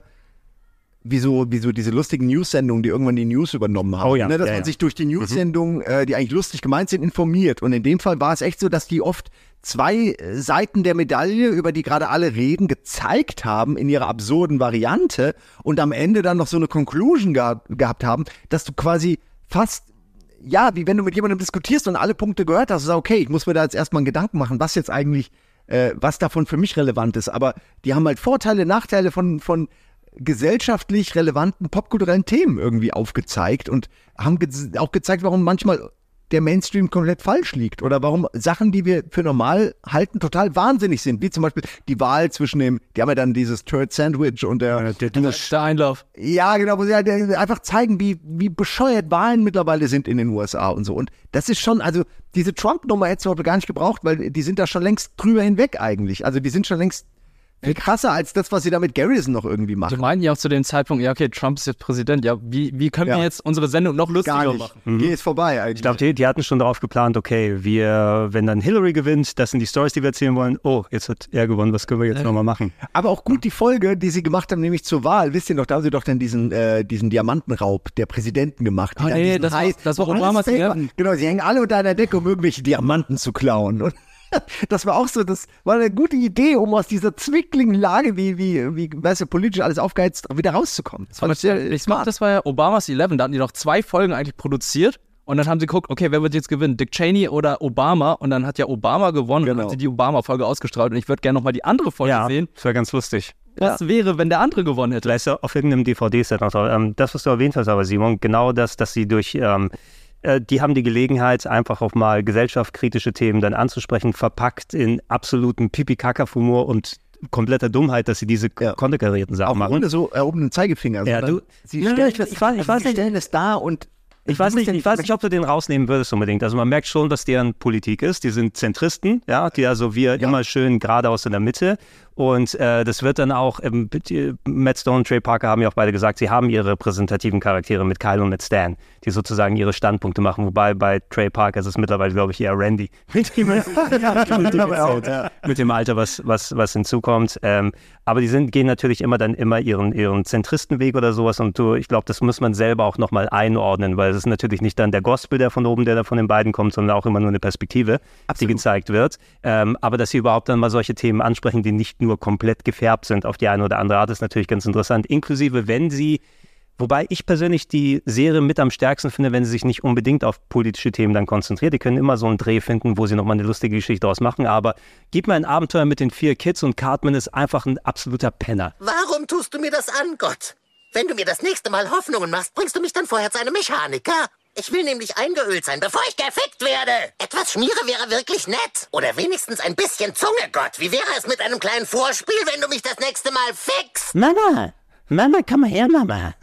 wie so, wie so diese lustigen News-Sendungen, die irgendwann die News übernommen haben. Oh ja, ne? Dass ja, man ja. sich durch die News-Sendungen, mhm. äh, die eigentlich lustig gemeint sind, informiert. Und in dem Fall war es echt so, dass die oft zwei Seiten der Medaille, über die gerade alle reden, gezeigt haben in ihrer absurden Variante und am Ende dann noch so eine Conclusion geha- gehabt haben, dass du quasi fast, ja, wie wenn du mit jemandem diskutierst und alle Punkte gehört hast, sagst, okay, ich muss mir da jetzt erstmal einen Gedanken machen, was jetzt eigentlich, äh, was davon für mich relevant ist. Aber die haben halt Vorteile, Nachteile von, von gesellschaftlich relevanten popkulturellen Themen irgendwie aufgezeigt und haben ge- auch gezeigt, warum manchmal der Mainstream komplett falsch liegt oder warum Sachen, die wir für normal halten, total wahnsinnig sind, wie zum Beispiel die Wahl zwischen dem, die haben ja dann dieses Turd Sandwich und der, ja, der, der Steinlauf. Ja, genau, wo sie halt einfach zeigen, wie, wie bescheuert Wahlen mittlerweile sind in den U S A und so. Und das ist schon, also diese Trump-Nummer hätte es überhaupt gar nicht gebraucht, weil die sind da schon längst drüber hinweg eigentlich. Also die sind schon längst Viel krasser als das, was sie da mit Garrison noch irgendwie machen. Die meinten ja auch zu dem Zeitpunkt, ja okay, Trump ist jetzt Präsident, ja, wie, wie können Ja. wir jetzt unsere Sendung noch lustiger Gar nicht. machen? Mhm. Geh jetzt vorbei eigentlich. Ich glaube, die, die hatten schon darauf geplant, okay, wir, wenn dann Hillary gewinnt, das sind die Stories, die wir erzählen wollen. Oh, jetzt hat er gewonnen, was können wir jetzt nochmal machen? Aber auch gut die Folge, die sie gemacht haben, nämlich zur Wahl. Wisst ihr noch, da haben sie doch dann diesen, äh, diesen Diamantenraub der Präsidenten gemacht. die Ah, dann nee, diesen das war- High- das war wo alles Obamas fake war. Diamanten. Genau, sie hängen alle unter einer Decke, um irgendwelche Diamanten zu klauen. Und das war auch so, das war eine gute Idee, um aus dieser zwickligen Lage, wie, wie, wie, weißt du, politisch alles aufgeheizt, wieder rauszukommen. Das Aber fand ich sehr ich mach, das war ja Obamas elf, da hatten die noch zwei Folgen eigentlich produziert und dann haben sie geguckt, okay, wer wird jetzt gewinnen, Dick Cheney oder Obama, und dann hat ja Obama gewonnen und dann haben sie die Obama-Folge ausgestrahlt und ich würde gerne nochmal die andere Folge Ja, sehen. das wäre ganz lustig. Was wäre, wenn der andere gewonnen hätte? Vielleicht auf irgendeinem D V D-Set noch drauf. Ähm, das, was du erwähnt hast, aber Simon, genau das, dass sie durch, ähm, äh, die haben die Gelegenheit, einfach auch mal gesellschaftskritische Themen dann anzusprechen, verpackt in absoluten Pipi-Kaka-Humor und kompletter Dummheit, dass sie diese ja. konterkarierten Sachen auch machen. ohne so erhobenen Zeigefinger. Ja, du, sie ja, stellen, ich, ich, weiß, ich weiß sie nicht, stellen es da und Ich weiß nicht, ich weiß nicht, ob du den rausnehmen würdest unbedingt. Also man merkt schon, dass deren Politik ist. Die sind Zentristen, ja, die also wir ja. immer schön geradeaus in der Mitte. Und äh, das wird dann auch, ähm, Matt Stone und Trey Parker haben ja auch beide gesagt, sie haben ihre repräsentativen Charaktere mit Kyle und mit Stan, die sozusagen ihre Standpunkte machen. Wobei bei Trey Parker ist es mittlerweile, glaube ich, eher Randy. Mit dem, ja, mit dem Alter, was, was, was hinzukommt. Ähm, aber die sind, gehen natürlich immer dann immer ihren, ihren Zentristenweg oder sowas. Und du, ich glaube, das muss man selber auch nochmal einordnen, weil es ist natürlich nicht dann der Gospel, der von oben, der da von den beiden kommt, sondern auch immer nur eine Perspektive, Absolut. die gezeigt wird. Ähm, aber dass sie überhaupt dann mal solche Themen ansprechen, die nicht nur komplett gefärbt sind auf die eine oder andere Art, ist natürlich ganz interessant. Inklusive, wenn sie, wobei ich persönlich die Serie mit am stärksten finde, wenn sie sich nicht unbedingt auf politische Themen dann konzentriert. Die können immer so einen Dreh finden, wo sie nochmal eine lustige Geschichte daraus machen. Aber gib mir ein Abenteuer mit den vier Kids und Cartman ist einfach ein absoluter Penner. Warum tust du mir das an, Gott? Wenn du mir das nächste Mal Hoffnungen machst, bringst du mich dann vorher zu einem Mechaniker? Ich will nämlich eingeölt sein, bevor ich gefickt werde. Etwas Schmiere wäre wirklich nett. Oder wenigstens ein bisschen Zunge, Gott. Wie wäre es mit einem kleinen Vorspiel, wenn du mich das nächste Mal fickst? Mama, Mama, komm mal her, Mama.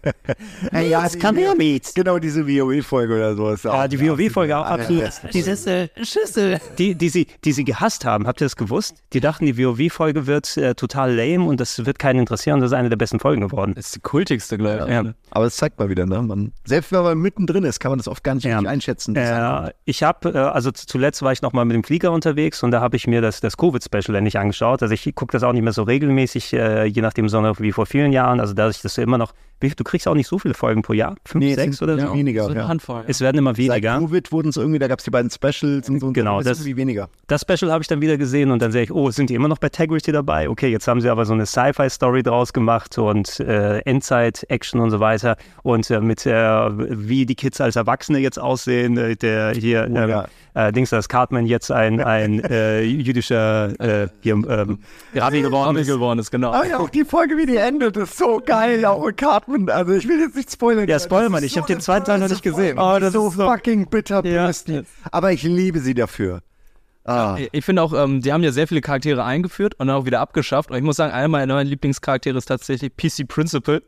Hey, ja, komm her, Mietz. Genau, diese WoW-Folge oder sowas. Ja, die WoW-Folge auch absolut. Diese Schüssel. Die, die, sie, die sie gehasst haben, habt ihr das gewusst? Die dachten, die WoW-Folge wird äh, total lame und das wird keinen interessieren. Das ist eine der besten Folgen geworden. Das ist die kultigste, glaube ich. Ja. Ja. Aber es zeigt mal wieder, ne? Man, selbst wenn man mittendrin ist, kann man das oft gar nicht ja. einschätzen. Äh, ich habe, äh, also zuletzt war ich nochmal mit dem Flieger unterwegs und da habe ich mir das, das Covid-Special endlich angeschaut. Also ich gucke das auch nicht mehr so regelmäßig, äh, je nachdem, sondern wie vor vielen Jahren. Also dadurch, dass du immer noch, du kriegst auch nicht so viele Folgen pro Jahr, fünf, nee, sechs sind, oder ja, so. Weniger, so ja. Handvoll, ja. Es werden immer weniger. Seit Covid wurden es irgendwie, da gab es die beiden Specials und so. Und genau, so, das ist irgendwie weniger. Das Special habe ich dann wieder gesehen und dann sehe ich, oh, sind die immer noch bei Tegrity dabei? Okay, jetzt haben sie aber so eine Sci-Fi-Story draus gemacht und äh, Endzeit-Action und so weiter und äh, mit, äh, wie die Kids als Erwachsene jetzt aussehen, äh, der hier, oh, äh, ja. äh, Dings, das Cartman jetzt ein, ein äh, jüdischer, äh, hier, ähm, Rabbi geworden ist. geworden ist, genau. Aber ja, auch die Folge, wie die endet, ist so geil, auch mit Cartman, also ich will jetzt nicht spoilern. Ja, spoilern mal nicht, ich habe den zweiten Teil noch nicht gesehen. Oh, das ist so fucking bitter, ja. Aber ich liebe sie dafür. Ah. Ja, ich finde auch, ähm, die haben ja sehr viele Charaktere eingeführt und dann auch wieder abgeschafft. Und ich muss sagen, einer meiner neuen Lieblingscharaktere ist tatsächlich P C Principal.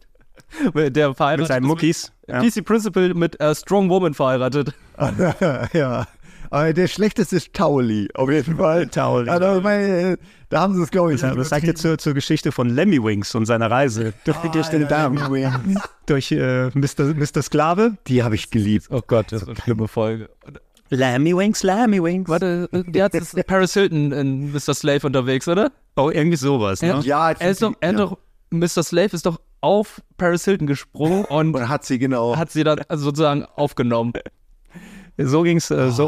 Der verheiratet mit seinen Muckis. Ja. P C Principal mit äh, Strong Woman verheiratet. Ja. Aber der schlechteste ist Tauli, auf jeden Fall. Tauli. Also, meine, da haben sie es, glaube ich. Ja, das sagt jetzt zur, zur Geschichte von Lemmy Wings und seiner Reise durch die Geschichte oh, durch äh, Mister Mister Sklave. Die habe ich geliebt. Oh Gott, das ist eine schlimme Folge. Lemmy Wings, Lemmy Wings. Warte, der hat das Paris Hilton in Mister Slave unterwegs, oder? Oh, irgendwie sowas, ne? Ja, er ist doch, er ja. doch, Mister Slave ist doch auf Paris Hilton gesprungen und, und hat sie genau hat sie dann sozusagen aufgenommen. So ging's, äh, so.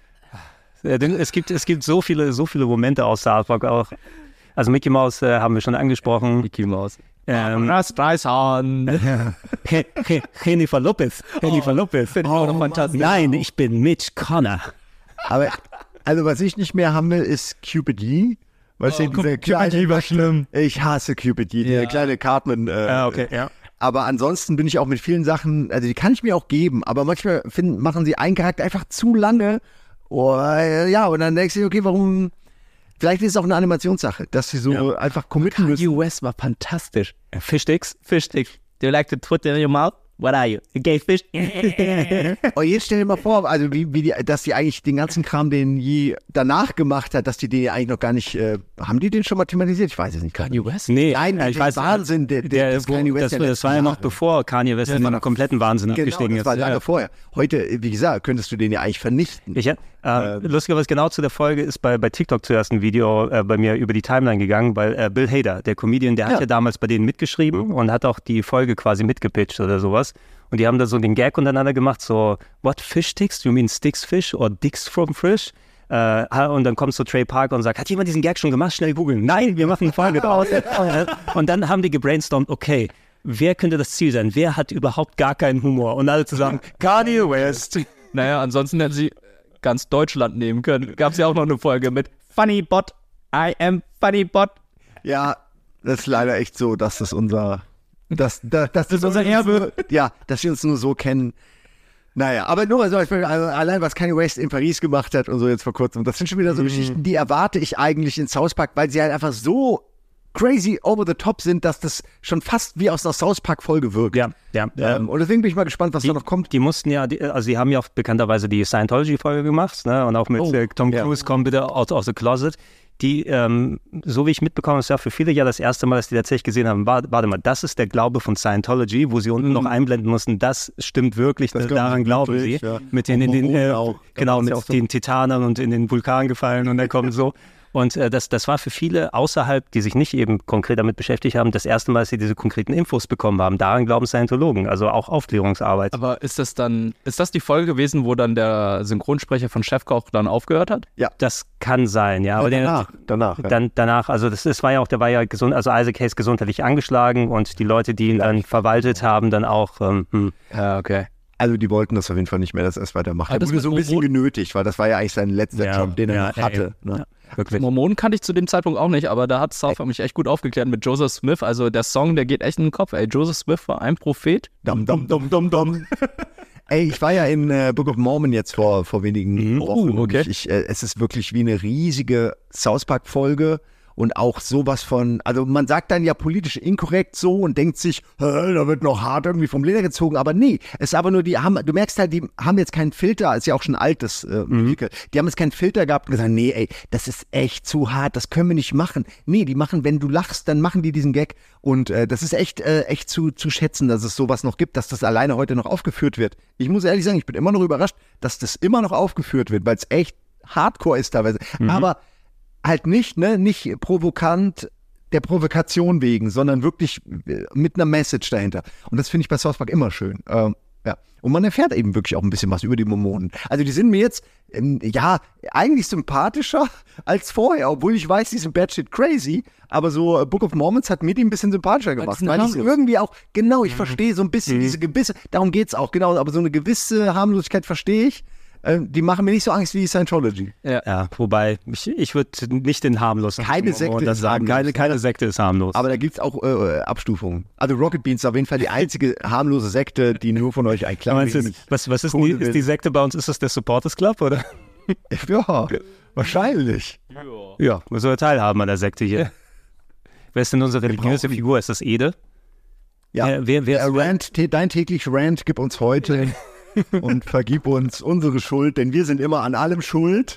Es gibt, es gibt so viele, so viele Momente aus South Park auch. Also Mickey Mouse äh, haben wir schon angesprochen. Mickey Mouse. Ähm, das Dreishahn. Jennifer Lopez. Jennifer oh, Lopez. Finde ich auch noch fantastisch. Nein, ich bin Mitch Connor. Aber, also was ich nicht mehr haben will, ist Cupid Lee. Weißt du, oh, dieser kleine, war schlimm. Ich hasse Cupid Lee, ja. Der kleine Cartman. Äh, ah, okay, ja. Aber ansonsten bin ich auch mit vielen Sachen, also die kann ich mir auch geben, aber manchmal finden, machen sie einen Charakter einfach zu lange. Oh, ja, und dann denkst du, okay, warum? Vielleicht ist es auch eine Animationssache, dass sie so ja. einfach committen müssen. U S war fantastisch. Fischsticks? Fischsticks. Do you like to put in your mouth? what are you? A gay fish? Oh, jetzt stell dir mal vor, also wie, wie die, dass die eigentlich den ganzen Kram, den je danach gemacht hat, dass die den eigentlich noch gar nicht, äh, haben die den schon mal thematisiert? Ich weiß es nicht. Kanye West? Nee, Nein, ich weiß Wahnsinn, der, der, der, das wo, Kanye West das, der das letzten war ja noch Jahre. bevor Kanye West in den kompletten Wahnsinn Genau, abgestiegen das ist. war lange Ja. vorher. Heute, wie gesagt, könntest du den ja eigentlich vernichten. Ich, äh, äh, lustigerweise genau zu der Folge ist bei, bei TikTok zuerst ein Video äh, bei mir über die Timeline gegangen, weil äh, Bill Hader, der Comedian, der Ja. hat ja damals bei denen mitgeschrieben und hat auch die Folge quasi mitgepitcht oder sowas. Und die haben da so den Gag untereinander gemacht, so, what fish sticks? You mean sticks fish or dicks from fish? Äh, und dann kommt so Trey Parker und sagt, hat jemand diesen Gag schon gemacht? Schnell googeln. Nein, wir machen eine Folge draus. Und dann haben die gebrainstormt, okay, wer könnte das Ziel sein? Wer hat überhaupt gar keinen Humor? Und alle zusammen, Kanye West. Naja, ansonsten hätten sie ganz Deutschland nehmen können. Gab es ja auch noch eine Folge mit Funny Bot, I am Funny Bot. Ja, das ist leider echt so, dass das unser, das, das, das, das ist unser Erbe. Ja, dass wir uns nur so kennen. Naja, aber nur also, also allein was Kanye West in Paris gemacht hat und so jetzt vor kurzem, das sind schon wieder so Mhm. Geschichten, die erwarte ich eigentlich in South Park, weil sie halt einfach so crazy over the top sind, dass das schon fast wie aus einer South Park-Folge wirkt. Ja, ja. Ähm, und deswegen bin ich mal gespannt, was die, da noch kommt. Die mussten ja, die, also die haben ja auch bekannterweise die Scientology-Folge gemacht, ne? Und auch mit Oh, äh, Tom ja. Cruise, Komm bitte out of the closet. Die, ähm, so wie ich mitbekomme, ist ja für viele ja das erste Mal, dass die tatsächlich gesehen haben, warte, warte mal, das ist der Glaube von Scientology, wo sie unten Mhm. noch einblenden mussten, das stimmt wirklich, Das das glauben daran sie glauben wirklich, sie. ja. Mit den, in den, äh, auch. genau, Das ist mit ja auch so. den Titanern und in den Vulkan gefallen und dann kommt so. Und äh, das, das war für viele außerhalb, die sich nicht eben konkret damit beschäftigt haben, das erste Mal, dass sie diese konkreten Infos bekommen haben. Daran glauben Scientologen, also auch Aufklärungsarbeit. Aber ist das dann, ist das die Folge gewesen, wo dann der Synchronsprecher von Chefkoch dann aufgehört hat? Ja. Das kann sein, ja. Aber danach, der, danach. Ja. Dann, danach, also das, das war ja auch, der war ja gesund, also Isaac Hayes gesundheitlich angeschlagen und die Leute, die ihn dann verwaltet haben, dann auch. Ähm, hm. Ja, okay. Also die wollten das auf jeden Fall nicht mehr, dass er es weitermacht. Aber Er das wurde mit so ein bisschen Mormonen- genötigt, weil das war ja eigentlich sein letzter Ja, Job, den er ja, noch ja, hatte. ja. Ne? Wirklich. Mormonen kannte ich zu dem Zeitpunkt auch nicht, aber da hat South Park mich echt gut aufgeklärt mit Joseph Smith. Also der Song, der geht echt in den Kopf. Ey, Joseph Smith war ein Prophet. Dum, dum, dum, dum, dum. Ey, ich war ja in äh, Book of Mormon jetzt vor, vor wenigen Wochen. Oh, okay. Und Ich, ich, äh, es ist wirklich wie eine riesige South Park-Folge. Und auch sowas von, also man sagt dann ja politisch inkorrekt so und denkt sich, hä, da wird noch hart irgendwie vom Leder gezogen, aber nee, es ist aber nur, die haben, du merkst halt, die haben jetzt keinen Filter, ist ja auch schon ein altes äh, Musical, die haben jetzt keinen Filter gehabt und gesagt, nee, ey, das ist echt zu hart, das können wir nicht machen. Nee, die machen, wenn du lachst, dann machen die diesen Gag und äh, das ist echt, äh, echt zu, zu schätzen, dass es sowas noch gibt, dass das alleine heute noch aufgeführt wird. Ich muss ehrlich sagen, ich bin immer noch überrascht, dass das immer noch aufgeführt wird, weil es echt hardcore ist teilweise, Mhm. aber halt nicht, ne, nicht provokant der Provokation wegen, sondern wirklich mit einer Message dahinter. Und das finde ich bei South Park immer schön. Ähm, ja. Und man erfährt eben wirklich auch ein bisschen was über die Mormonen. Also die sind mir jetzt, ähm, ja, eigentlich sympathischer als vorher, obwohl ich weiß, die sind batshit crazy, aber so äh, Book of Mormons hat mir die ein bisschen sympathischer gemacht. sind Weil ich harmlos. irgendwie auch, genau, ich verstehe so ein bisschen diese gewisse, darum geht's auch, genau, aber so eine gewisse Harmlosigkeit verstehe ich. Äh, die machen mir nicht so Angst wie Scientology. Ja, ja, wobei, ich, ich würde nicht den harmlos Keine Sekte das ist sagen. harmlos. Keine, keine Sekte ist harmlos. Aber da gibt's auch äh, Abstufungen. Also Rocket Beans ist auf jeden Fall die einzige harmlose Sekte, die nur von euch ein klein Meinst du, wenig was, was ist, cool die, ist die Sekte bei uns? Ist das der Supporters Club, oder? Ja, wahrscheinlich. Ja, wir sollen teilhaben an der Sekte hier. Wer ist denn unsere religiöse Figur? Ist das Ede? Ja, Äh, wer, wer äh, ist, Rant, tä- dein täglich Rant, gib uns heute und vergib uns unsere Schuld, denn wir sind immer an allem schuld.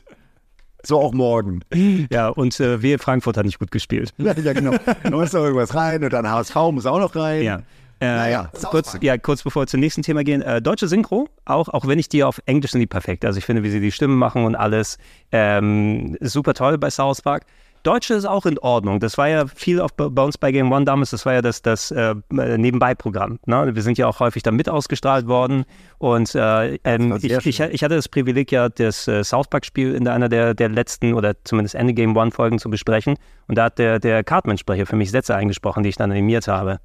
So auch morgen. ja, und äh, wir Frankfurt hat nicht gut gespielt. Ja, ja genau. Da muss noch irgendwas rein und dann H S V muss auch noch rein. Ja. Äh, Naja, kurz, ja, kurz bevor wir zum nächsten Thema gehen. Äh, deutsche Synchro, auch, auch wenn ich die auf Englisch sind die perfekt. Also ich finde, wie sie die Stimmen machen und alles, ähm, ist super toll bei South Park. Deutsche ist auch in Ordnung. Das war ja viel auf, bei uns bei Game One damals, das war ja das, das äh, Nebenbei-Programm. Ne? Wir sind ja auch häufig da mit ausgestrahlt worden. Und äh, ähm, ich, ich, ich hatte das Privileg, ja das äh, South Park-Spiel in einer der, der letzten oder zumindest Ende Game One-Folgen zu besprechen. Und da hat der, der Cartman-Sprecher für mich Sätze eingesprochen, die ich dann animiert habe.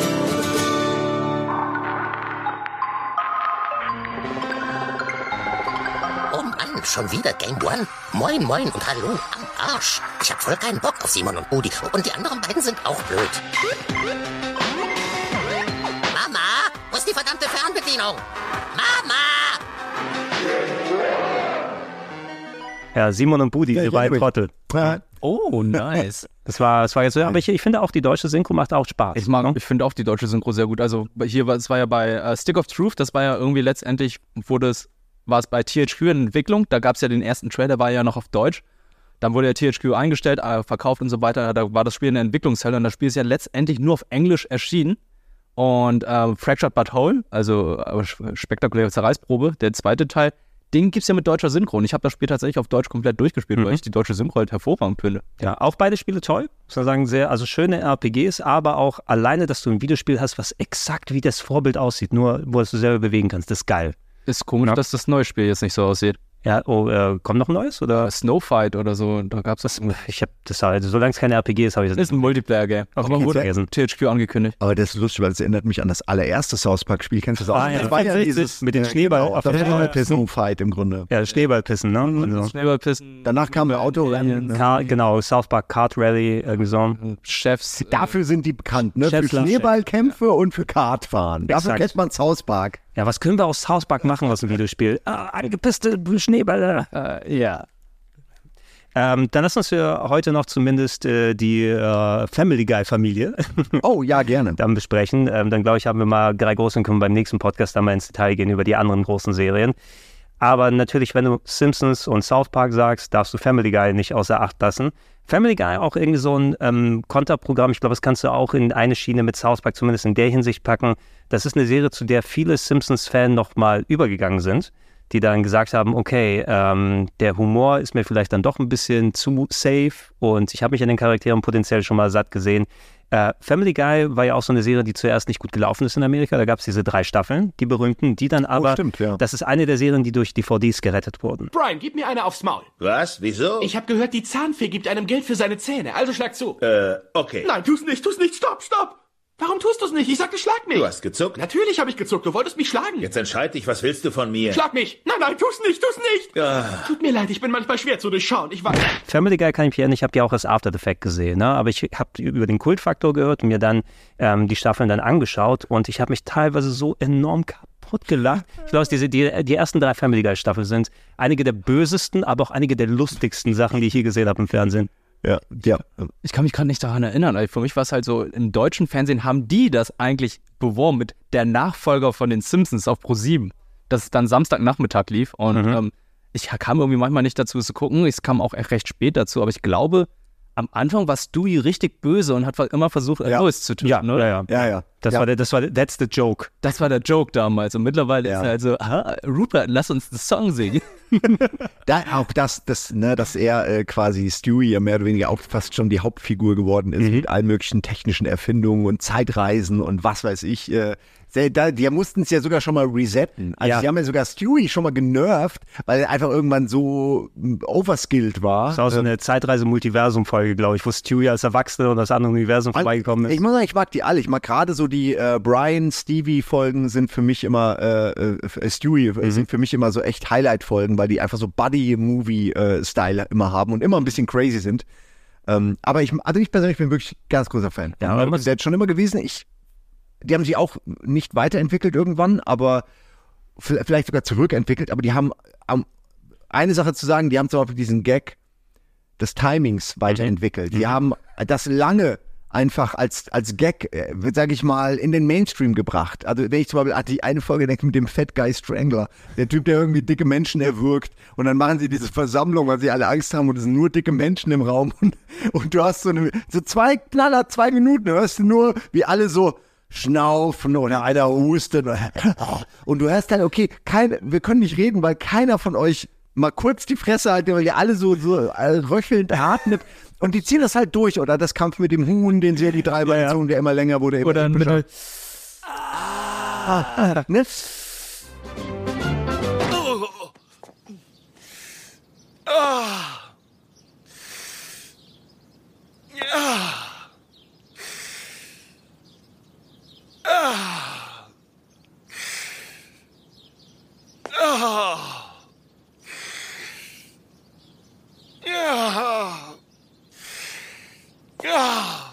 Oh Mann, schon wieder Game One? Moin, moin und hallo am Arsch. Ich hab voll keinen Bock auf Simon und Udi. Und die anderen beiden sind auch blöd. Mama, wo ist die verdammte Fernbedienung? Mama! Ja, Simon und Budi, Ja, die ich beiden erinnere mich. Trottel. Ja. Oh, nice. Das war, das war jetzt so, aber ich, ich finde auch, die deutsche Synchro macht auch Spaß. Ich mag, ich finde auch die deutsche Synchro sehr gut. Also hier war es war ja bei uh, Stick of Truth, das war ja irgendwie letztendlich, wurde es, war es bei T H Q in Entwicklung, da gab es ja den ersten Trailer, war ja noch auf Deutsch. Dann wurde der T H Q eingestellt, äh, verkauft und so weiter, da war das Spiel in der Entwicklungshölle und das Spiel ist ja letztendlich nur auf Englisch erschienen. Und äh, Fractured But Whole, also äh, spektakuläre Zerreißprobe, der zweite Teil, den gibt's ja mit deutscher Synchro. Und ich habe das Spiel tatsächlich auf Deutsch komplett durchgespielt, mhm. weil ich die deutsche Synchro halt hervorragend finde. Ja, auch beide Spiele toll. Muss man sagen, sehr, also schöne R P Gs, aber auch alleine, dass du ein Videospiel hast, was exakt wie das Vorbild aussieht, nur wo du selber bewegen kannst, das ist geil. Ist komisch, ja. dass das neue Spiel jetzt nicht so aussieht. Ja, oh, äh, kommt noch ein neues? Oder? Snowfight oder so, da gab's das. Ich hab das halt, solange es keine R P G ist, habe ich das. Ist ein Multiplayer-Game. Aber wurde T H Q angekündigt. Aber das ist lustig, weil es erinnert mich an das allererste South Park-Spiel. Kennst du das auch? Ah, ja, das war ja dieses mit den Schneeball auf der Schneeballpissen Fight im Grunde. Ja, Schneeballpissen, ne? Also. Schneeballpissen. Danach kam der Autorennen. Car, genau, South Park Kart Rally, irgendwie so. Chefs. Dafür sind die bekannt, ne? Chefs für Schneeballkämpfe ja. und für Kartfahren. Dafür Exakt. kennt man South Park. Ja, was können wir aus South Park machen aus dem Videospiel? Ah, angepisste Schneeballer. Äh, ja. Ähm, dann lass uns für heute noch zumindest äh, die äh, Family Guy Familie oh ja, gerne dann besprechen. Ähm, dann glaube ich, haben wir mal drei große und können beim nächsten Podcast dann mal ins Detail gehen über die anderen großen Serien. Aber natürlich, wenn du Simpsons und South Park sagst, darfst du Family Guy nicht außer Acht lassen. Family Guy auch irgendwie so ein ähm, Konterprogramm. Ich glaube, das kannst du auch in eine Schiene mit South Park zumindest in der Hinsicht packen. Das ist eine Serie, zu der viele Simpsons-Fans nochmal übergegangen sind, die dann gesagt haben, okay, ähm, der Humor ist mir vielleicht dann doch ein bisschen zu safe und ich habe mich an den Charakteren potenziell schon mal satt gesehen. Äh, Family Guy war ja auch so eine Serie, die zuerst nicht gut gelaufen ist in Amerika. Da gab es diese drei Staffeln, die berühmten, die dann aber, oh, stimmt, ja. das ist eine der Serien, die durch D V Ds gerettet wurden. Brian, gib mir eine aufs Maul. Was? Wieso? Ich habe gehört, die Zahnfee gibt einem Geld für seine Zähne, also schlag zu. Äh, okay. Nein, tu's nicht, tu's nicht, stopp, stopp. Warum tust du's nicht? Ich sagte, schlag mich. Du hast gezuckt? Natürlich habe ich gezuckt, du wolltest mich schlagen. Jetzt entscheid dich, was willst du von mir? Schlag mich. Nein, nein, tu's nicht, tu's nicht. Ah. Tut mir leid, ich bin manchmal schwer zu durchschauen, ich weiß. Family Guy kann ich mich erinnern, ich habe ja auch das After the Fact gesehen, ne? Aber ich habe über den Kultfaktor gehört und mir dann ähm, die Staffeln dann angeschaut und ich habe mich teilweise so enorm kaputt gelacht. Ich glaube, diese, die, die ersten drei Family Guy Staffeln sind einige der bösesten, aber auch einige der lustigsten Sachen, die ich je gesehen habe im Fernsehen. Ja, ja. Ich kann mich gerade nicht daran erinnern. Also für mich war es halt so, im deutschen Fernsehen haben die das eigentlich beworben mit der Nachfolger von den Simpsons auf ProSieben, dass es dann Samstagnachmittag lief. Und mhm. ähm, ich kam irgendwie manchmal nicht dazu, es zu gucken. Es kam auch recht spät dazu. Aber ich glaube, am Anfang war Stewie richtig böse und hat immer versucht, ja. Lois zu töten. Ja, ne? ja, ja. ja, ja. Das, ja. War der, das war der, that's the joke. Das war der Joke damals. Und mittlerweile ja. ist er halt so, ah, Rupert, lass uns den Song singen. Da, auch das, das, ne, dass er äh, quasi Stewie ja mehr oder weniger auch fast schon die Hauptfigur geworden ist, mhm. mit allen möglichen technischen Erfindungen und Zeitreisen und was weiß ich. Äh, da, die mussten es ja sogar schon mal resetten. Also ja. sie haben ja sogar Stewie schon mal genervt, weil er einfach irgendwann so overskilled war. Das war auch so eine Zeitreise-Multiversum-Folge, glaube ich, wo Stewie als Erwachsener und das andere Universum vorbeigekommen ist. Ich muss sagen, ich mag die alle. Ich mag gerade so die äh, Brian-Stevie-Folgen sind für mich immer, äh, äh, Stewie mhm. sind für mich immer so echt Highlight-Folgen, weil die einfach so Buddy-Movie-Style äh, immer haben und immer ein bisschen crazy sind. Ähm, aber ich, also ich persönlich bin wirklich ganz großer Fan. Ja, aber das ist jetzt schon immer gewesen. Ich Die haben sich auch nicht weiterentwickelt irgendwann, aber vielleicht sogar zurückentwickelt. Aber die haben, um eine Sache zu sagen, die haben zum Beispiel diesen Gag des Timings weiterentwickelt. Die mhm. haben das lange einfach als, als Gag, äh, sage ich mal, in den Mainstream gebracht. Also wenn ich zum Beispiel an die eine Folge denke mit dem Fat Guy Strangler, der Typ, der irgendwie dicke Menschen erwürgt und dann machen sie diese Versammlung, weil sie alle Angst haben und es sind nur dicke Menschen im Raum und, und du hast so, eine, so zwei Knaller, zwei Minuten, hörst du nur, wie alle so schnaufen oder einer hustet und du hörst dann, okay, kein, wir können nicht reden, weil keiner von euch mal kurz die Fresse halt, weil ihr alle so, so röchelnd hart nimmt. Und die ziehen das halt durch, oder das Kampf mit dem Huhn, den sie ja die drei Beine ja, ja. der immer länger wurde. Immer oder mit halt ah, ne? Oh. Oh. Ja. Ah. Ah. Ja. Ja.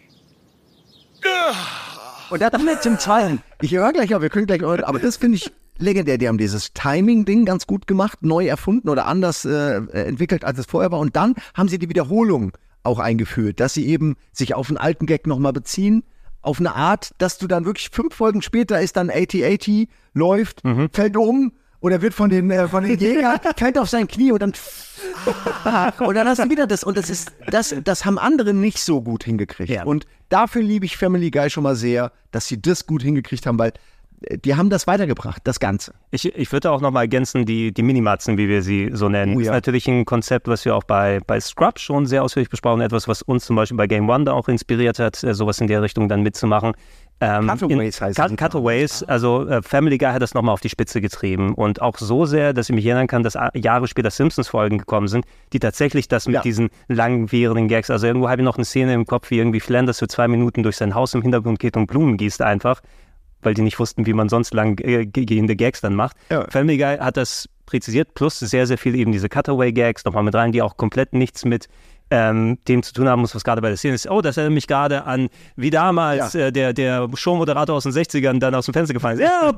Und das mit zum Zahlen. Ich höre gleich auf, wir können gleich, aber das finde ich legendär. Die haben dieses Timing-Ding ganz gut gemacht, neu erfunden oder anders äh, entwickelt, als es vorher war. Und dann haben sie die Wiederholung auch eingeführt, dass sie eben sich auf einen alten Gag nochmal beziehen, auf eine Art, dass du dann wirklich fünf Folgen später ist dann achtzig achtzig, läuft, mhm. fällt um oder wird von den, äh, von den Jägern, fällt auf sein Knie und dann und dann hast du wieder das. Und das ist, das, das haben andere nicht so gut hingekriegt. Ja. Und dafür liebe ich Family Guy schon mal sehr, dass sie das gut hingekriegt haben, weil die haben das weitergebracht, das Ganze. Ich, ich würde auch noch mal ergänzen, die, die Minimatzen, wie wir sie so nennen. Oh, ja. Ist natürlich ein Konzept, was wir auch bei, bei Scrubs schon sehr ausführlich besprochen haben. Etwas, was uns zum Beispiel bei Game One da auch inspiriert hat, sowas in der Richtung dann mitzumachen. Ähm, Cutaways heißt Cut, Cutaways, also äh, Family Guy hat das nochmal auf die Spitze getrieben und auch so sehr, dass ich mich erinnern kann, dass Jahre später Simpsons-Folgen gekommen sind, die tatsächlich das mit ja. diesen langwierigen Gags, also irgendwo habe ich noch eine Szene im Kopf, wie irgendwie Flanders für zwei Minuten durch sein Haus im Hintergrund geht und Blumen gießt einfach, weil die nicht wussten, wie man sonst lang äh, gehende Gags dann macht. Ja. Family Guy hat das präzisiert, plus sehr, sehr viel eben diese Cutaway-Gags nochmal mit rein, die auch komplett nichts mit Ähm, dem zu tun haben muss, was gerade bei der Szene ist. Oh, das erinnert mich gerade an, wie damals ja. äh, der, der Showmoderator aus den sechzigern dann aus dem Fenster gefallen ist. Ja.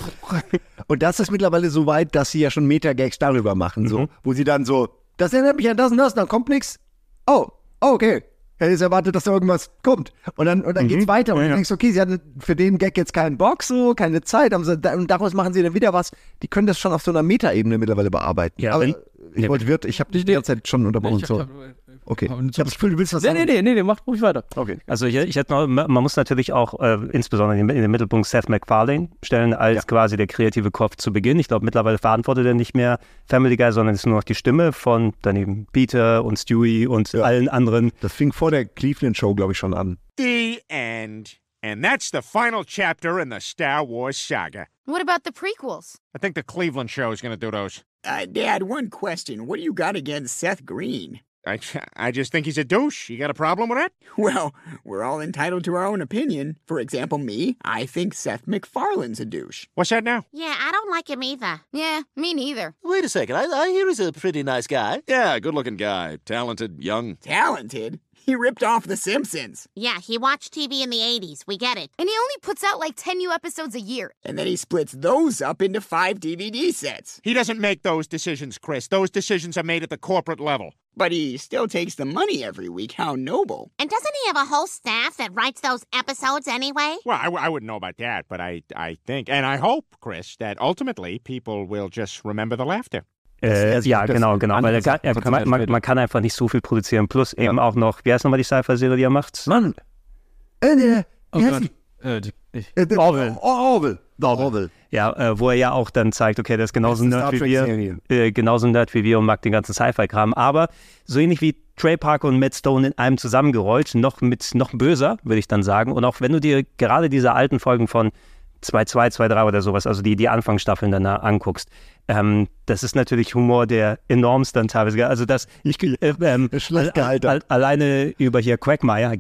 Und das ist mittlerweile so weit, dass sie ja schon Meta-Gags darüber machen, so, mhm. wo sie dann so, das erinnert mich an das und das, und dann kommt nichts. Oh, oh, okay. Hätte ich erwartet, dass da irgendwas kommt. Und dann, und dann mhm. geht's weiter. Und ja, du denkst, okay, sie hatten für den Gag jetzt keinen Bock, so, keine Zeit. Haben sie, und daraus machen sie dann wieder was. Die können das schon auf so einer Meta-Ebene mittlerweile bearbeiten. Ja, aber wenn, ich wollte, Wirt, ich habe dich die ganze Zeit schon unterbrochen. So. Okay. Ich habe das Gefühl, du willst was nee, sagen. Nee, nee, nee, nee, mach ruhig weiter. Okay. Also ich, ich hätte noch, man muss natürlich auch äh, insbesondere in den Mittelpunkt Seth MacFarlane stellen, als ja. quasi der kreative Kopf zu Beginn. Ich glaube, mittlerweile verantwortet er nicht mehr Family Guy, sondern ist nur noch die Stimme von daneben Peter und Stewie und ja. allen anderen. Das fing vor der Cleveland Show, glaube ich, schon an. The end. And that's the final chapter in the Star Wars saga. What about the prequels? I think the Cleveland show is going to do those. Uh, Dad, one question. What do you got against Seth Green? I, I just think he's a douche. You got a problem with that? Well, we're all entitled to our own opinion. For example, me, I think Seth MacFarlane's a douche. What's that now? Yeah, I don't like him either. Yeah, me neither. Wait a second. I, I hear he's a pretty nice guy. Yeah, good-looking guy. Talented, young. Talented? He ripped off The Simpsons. Yeah, he watched T V in the eighties. We get it. And he only puts out like ten new episodes a year. And then he splits those up into five D V D sets. He doesn't make those decisions, Chris. Those decisions are made at the corporate level. But he still takes the money every week. How noble. And doesn't he have a whole staff that writes those episodes anyway? Well, I, I wouldn't know about that, but I, I think, and I hope, Chris, that ultimately people will just remember the laughter. Äh, ja, genau, genau. Weil er kann, er, man, man, man kann einfach nicht so viel produzieren. Plus eben ja. auch noch, wie heißt nochmal die Sci-Fi-Serie, die er macht? Mann! Äh, der, oh Gott. Äh, äh, Orwell. Orwell. Orwell. Ja, äh, wo er ja auch dann zeigt, okay, der ist genauso ein Nerd wie wir. Äh, genauso ein Nerd wie wir und mag den ganzen Sci-Fi-Kram. Aber so ähnlich wie Trey Parker und Matt Stone in einem zusammengerollt, noch mit noch böser, würde ich dann sagen. Und auch wenn du dir gerade diese alten Folgen von zwei zwei, zwei drei oder sowas, also die, die Anfangsstaffeln dann anguckst, ähm, das ist natürlich Humor, der enormst dann teilweise, also das, ich, äh, ähm, schlecht gehalten. Al, al, alleine über hier Quagmire,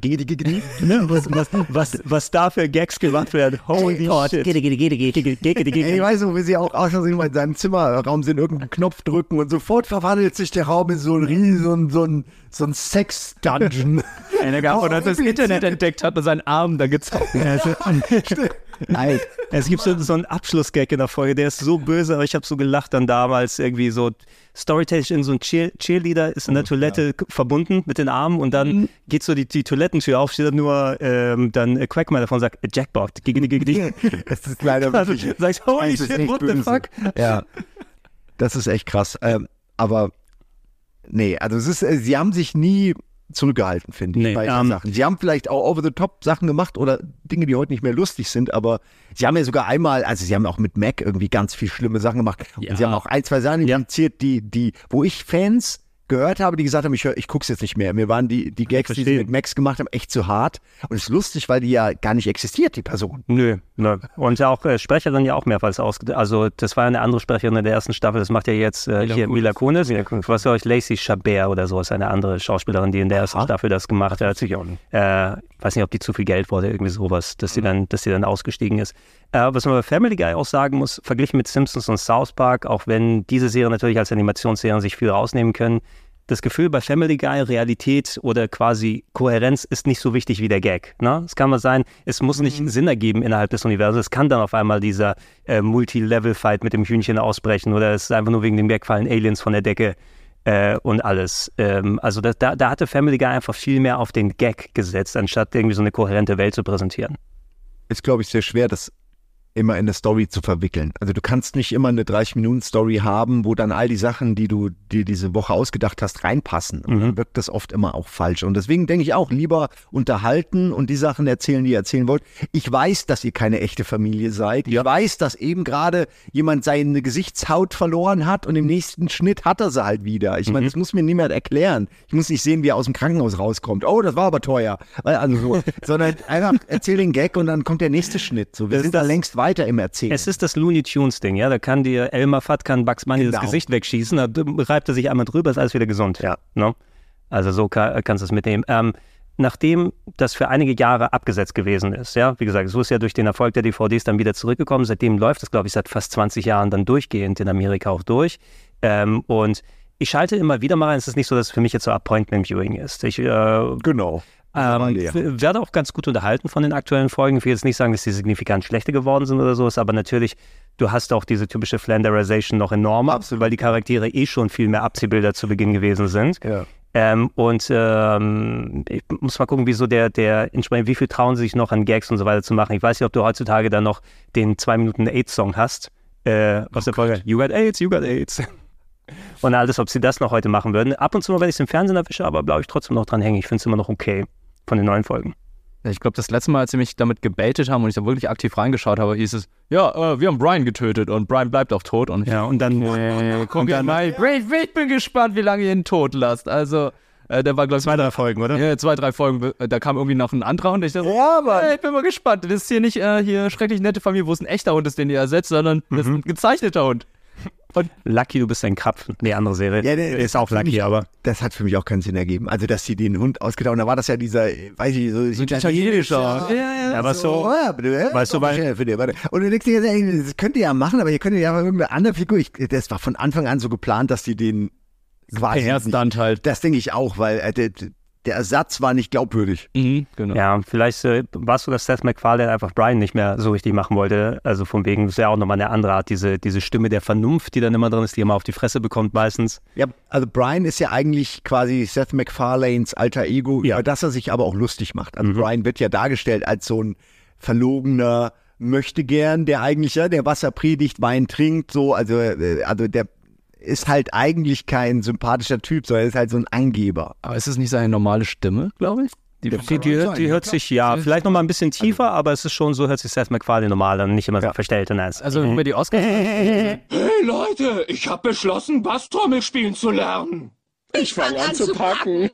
was, was, was, was da für Gags gemacht werden, holy shit. Ich weiß so, wie sie auch aussehen, in seinem Zimmerraum sind, irgendeinen Knopf drücken und sofort verwandelt sich der Raum in so ein riesen, so ein, so ein Sex-Dungeon. Und als er das Internet entdeckt hat und seinen Arm da gezogen hat. Nein. Es gibt so, so einen Abschlussgag in der Folge, der ist so böse, aber ich habe so gelacht dann damals irgendwie so storytechnisch in so ein Cheer- Cheerleader ist in der Toilette ja. verbunden mit den Armen und dann mhm. geht so die, die Toilettentür auf, steht dann nur ähm, dann äh, Quagmire davon und sagt Jackpot gegen gegen die. Das ist leider wirklich. Also, sagst holy shit, what the fuck? Ja, das ist echt krass. Ähm, aber nee, also es ist, äh, sie haben sich nie zurückgehalten, finde ich, nee, bei um, Sachen. Sie haben vielleicht auch over-the-top-Sachen gemacht oder Dinge, die heute nicht mehr lustig sind, aber sie haben ja sogar einmal, also sie haben auch mit Mac irgendwie ganz viel schlimme Sachen gemacht ja. und sie haben auch ein, zwei Sachen initiiert, die, die, wo ich Fans gehört habe, die gesagt haben, ich, hör, ich guck's jetzt nicht mehr. Mir waren die, die Gags, die sie mit Max gemacht haben, echt zu hart. Und es ist lustig, weil die ja gar nicht existiert, die Person. Nö, nö. Und ja auch äh, Sprecherin ja auch mehrfals ausgedacht. Also das war ja eine andere Sprecherin in der ersten Staffel. Das macht ja jetzt äh, Mila hier Mila Kunis. Was soll ich, Lacey Chabert oder so ist eine andere Schauspielerin, die in der ersten Aha. Staffel das gemacht hat. Ich auch nicht. Äh, weiß nicht, ob die zu viel Geld wollte, irgendwie sowas, dass sie dann, dass sie dann ausgestiegen ist. Äh, was man bei Family Guy auch sagen muss, verglichen mit Simpsons und South Park, auch wenn diese Serien natürlich als Animationsserien sich viel rausnehmen können, das Gefühl bei Family Guy, Realität oder quasi Kohärenz ist nicht so wichtig wie der Gag. Ne? Es kann mal sein, es muss nicht Sinn ergeben innerhalb des Universums. Es kann dann auf einmal dieser äh, Multi-Level-Fight mit dem Hühnchen ausbrechen oder es ist einfach nur wegen dem Gag fallen Aliens von der Decke äh, und alles. Ähm, also das, da, da hatte Family Guy einfach viel mehr auf den Gag gesetzt, anstatt irgendwie so eine kohärente Welt zu präsentieren. Ist, glaube ich, sehr schwer, das immer in eine Story zu verwickeln. Also du kannst nicht immer eine dreißig-Minuten-Story haben, wo dann all die Sachen, die du dir diese Woche ausgedacht hast, reinpassen. Und dann wirkt das oft immer auch falsch. Und deswegen denke ich auch, lieber unterhalten und die Sachen erzählen, die ihr erzählen wollt. Ich weiß, dass ihr keine echte Familie seid. Ich weiß, dass eben gerade jemand seine Gesichtshaut verloren hat und im nächsten Schnitt hat er sie halt wieder. Ich meine, das muss mir niemand erklären. Ich muss nicht sehen, wie er aus dem Krankenhaus rauskommt. Oh, das war aber teuer. Also so. Sondern einfach erzähl den Gag und dann kommt der nächste Schnitt. So, wir Das sind da längst weiter im Erzählen. Es ist das Looney Tunes Ding, ja, da kann dir Elmer Fudd, kann Bugs Bunny Genau. das Gesicht wegschießen, da reibt er sich einmal drüber, ist alles wieder gesund. Ja. Ne? Also so kann, kannst du es mitnehmen. Ähm, nachdem das für einige Jahre abgesetzt gewesen ist, ja, wie gesagt, so ist ja durch den Erfolg der D V Ds dann wieder zurückgekommen, seitdem läuft es, glaube ich, seit fast zwanzig Jahren dann durchgehend in Amerika auch durch. Ähm, und ich schalte immer wieder mal rein, es ist nicht so, dass es für mich jetzt so Appointment Viewing ist. Ich, äh, genau. Ähm, ja. werde auch ganz gut unterhalten von den aktuellen Folgen. Ich will jetzt nicht sagen, dass die signifikant schlechter geworden sind oder so, aber natürlich, du hast auch diese typische Flanderization noch enorm, absolut, weil die Charaktere eh schon viel mehr Abziehbilder zu Beginn gewesen sind. Ja. Ähm, und ähm, ich muss mal gucken, wieso der, der entsprechend, wie viel trauen sie sich noch an Gags und so weiter zu machen. Ich weiß nicht, ob du heutzutage dann noch den zwei Minuten AIDS-Song hast. Äh, aus oh der Folge, You got AIDS, you got AIDS. Und alles, ob sie das noch heute machen würden. Ab und zu mal, wenn ich es im Fernsehen erwische, aber bleibe ich trotzdem noch dran hängen. Ich finde es immer noch okay von den neuen Folgen. Ja, ich glaube, das letzte Mal, als sie mich damit gebaitet haben und ich da wirklich aktiv reingeschaut habe, hieß es, ja, äh, wir haben Brian getötet und Brian bleibt auch tot. Und ja, und dann, äh, guck und dann mal, ich bin gespannt, wie lange ihr ihn tot lasst. Also, äh, der war, glaube ich, zwei, drei Folgen, oder? Ja, zwei, drrer Folgen. Da kam irgendwie noch ein anderer Hund. Ich dachte, ja, Mann. Äh, ich bin mal gespannt. Das ist hier nicht äh, hier schrecklich nette Familie, wo es ein echter Hund ist, den ihr ersetzt, sondern mhm. das ist ein gezeichneter Hund. Und Lucky, du bist ein Krapfen. Nee, andere Serie. Ja, der ist auch Lucky, mich, aber. Das hat für mich auch keinen Sinn ergeben. Also, dass sie den Hund ausgedacht haben, da war das ja dieser, weiß ich, so, so italienischer. Ja, ja, ja. Aber so. so ja, bitte, weißt du, weil. Und du denkst dir, das könnt ihr ja machen, aber ihr könnt ja irgendeine andere Figur. Ich, das war von Anfang an so geplant, dass die den quasi. Herzdant halt. Das denke ich auch, weil äh, der, der Ersatz war nicht glaubwürdig. Mhm, genau. Ja, vielleicht äh, war es so, dass Seth MacFarlane einfach Brian nicht mehr so richtig machen wollte. Also von wegen, das ist ja auch nochmal eine andere Art, diese, diese Stimme der Vernunft, die dann immer drin ist, die immer auf die Fresse bekommt meistens. Ja, also Brian ist ja eigentlich quasi Seth MacFarlanes alter Ego, ja. über das er sich aber auch lustig macht. Also mhm. Brian wird ja dargestellt als so ein verlogener Möchtegern, der eigentlich, ja, der Wasser predigt, Wein trinkt, so, also, also der ist halt eigentlich kein sympathischer Typ, sondern ist halt so ein Angeber. Aber ist es nicht seine normale Stimme, glaube ich? Die, die, die, die hört sich, ja, vielleicht noch mal ein bisschen tiefer, also, aber es ist schon so, hört sich Seth MacFarlane normal an, nicht immer so ja. verstellt. Und also über die Oscars. Hey Leute, ich habe beschlossen, Basstrommel spielen zu lernen. Ich fange an, an zu packen.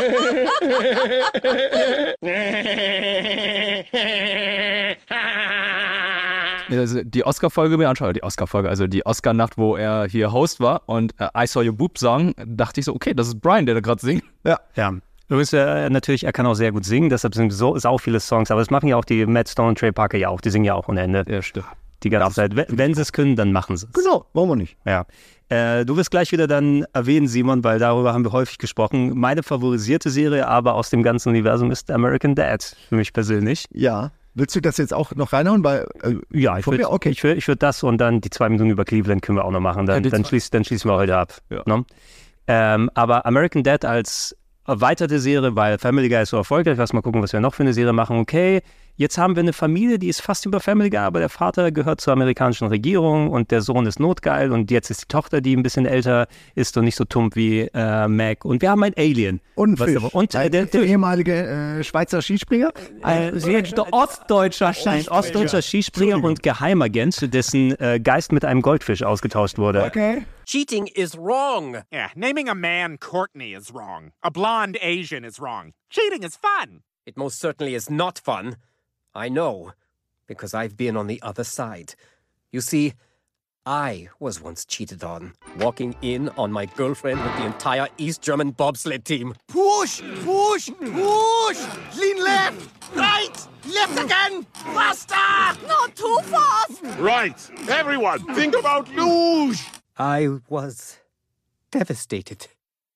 Also die Oscar-Folge mir anschaue, die Oscar-Folge, also die Oscar-Nacht, wo er hier Host war und äh, I Saw Your Boob Song, dachte ich so, okay, das ist Brian, der da gerade singt. Ja. Ja. Übrigens, äh, natürlich, er kann auch sehr gut singen, deshalb sind so sau viele Songs, aber das machen ja auch die Matt Stone und Trey Parker ja auch, die singen ja auch ohne Ende. Ja, stimmt. Die ganze Zeit. Wenn, wenn sie es können, dann machen sie es. Genau, wollen wir nicht. Ja. Äh, du wirst gleich wieder dann erwähnen, Simon, weil darüber haben wir häufig gesprochen. Meine favorisierte Serie aber aus dem ganzen Universum ist American Dad, für mich persönlich. Ja. Willst du das jetzt auch noch reinhauen? Weil, äh, ja, ich würde okay. ich würd, ich würd das und dann die zwei Minuten über Cleveland können wir auch noch machen. Dann, ja, dann, schließ, dann schließen wir heute ab. Ja. Ne? Ähm, aber American Dad als erweiterte Serie, weil Family Guy ist so erfolgreich. Lass mal gucken, was wir noch für eine Serie machen. Okay, jetzt haben wir eine Familie, die ist fast über Family Guy, aber der Vater gehört zur amerikanischen Regierung und der Sohn ist notgeil und jetzt ist die Tochter, die ein bisschen älter ist und nicht so tump wie äh, Mac. Und wir haben ein Alien. Und ein Fisch. Und äh, der, der ehemalige äh, Schweizer Skispringer? Äh, der ostdeutscher, ein ostdeutscher Skispringer und Geheimagent, dessen äh, Geist mit einem Goldfisch ausgetauscht wurde. Okay. Cheating is wrong. Yeah, naming a man Courtney is wrong. A blonde Asian is wrong. Cheating is fun. It most certainly is not fun. I know, because I've been on the other side. You see, I was once cheated on, walking in on my girlfriend with the entire East German bobsled team. Push, push, push! Lean left, right, left again, faster! Not too fast! Right, everyone, think about luge! I was devastated.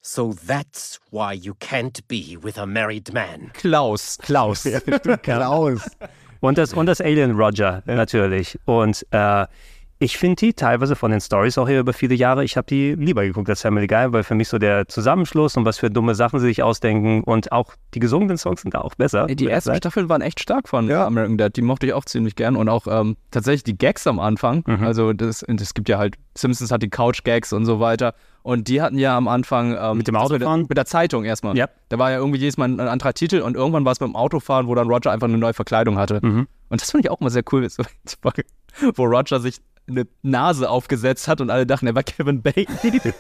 So that's why you can't be with a married man. Klaus. Klaus. Klaus. Und das, und das Alien Roger, natürlich. Und äh, ich finde die teilweise von den Storys auch hier über viele Jahre, ich habe die lieber geguckt als Family Guy, weil für mich so der Zusammenschluss und was für dumme Sachen sie sich ausdenken und auch die gesungenen Songs sind da auch besser. Ey, die ersten Staffeln waren echt stark von ja. American Dad, die mochte ich auch ziemlich gern und auch ähm, tatsächlich die Gags am Anfang, mhm. also das, das gibt ja halt, Simpsons hat die Couch-Gags und so weiter und die hatten ja am Anfang ähm, mit dem Autofahren? Mit der, mit der Zeitung erstmal. Ja. Da war ja irgendwie jedes Mal ein anderer Titel und irgendwann war es beim Autofahren, wo dann Roger einfach eine neue Verkleidung hatte. Mhm. Und das fand ich auch mal sehr cool, wo Roger sich eine Nase aufgesetzt hat und alle dachten, er war Kevin Bacon.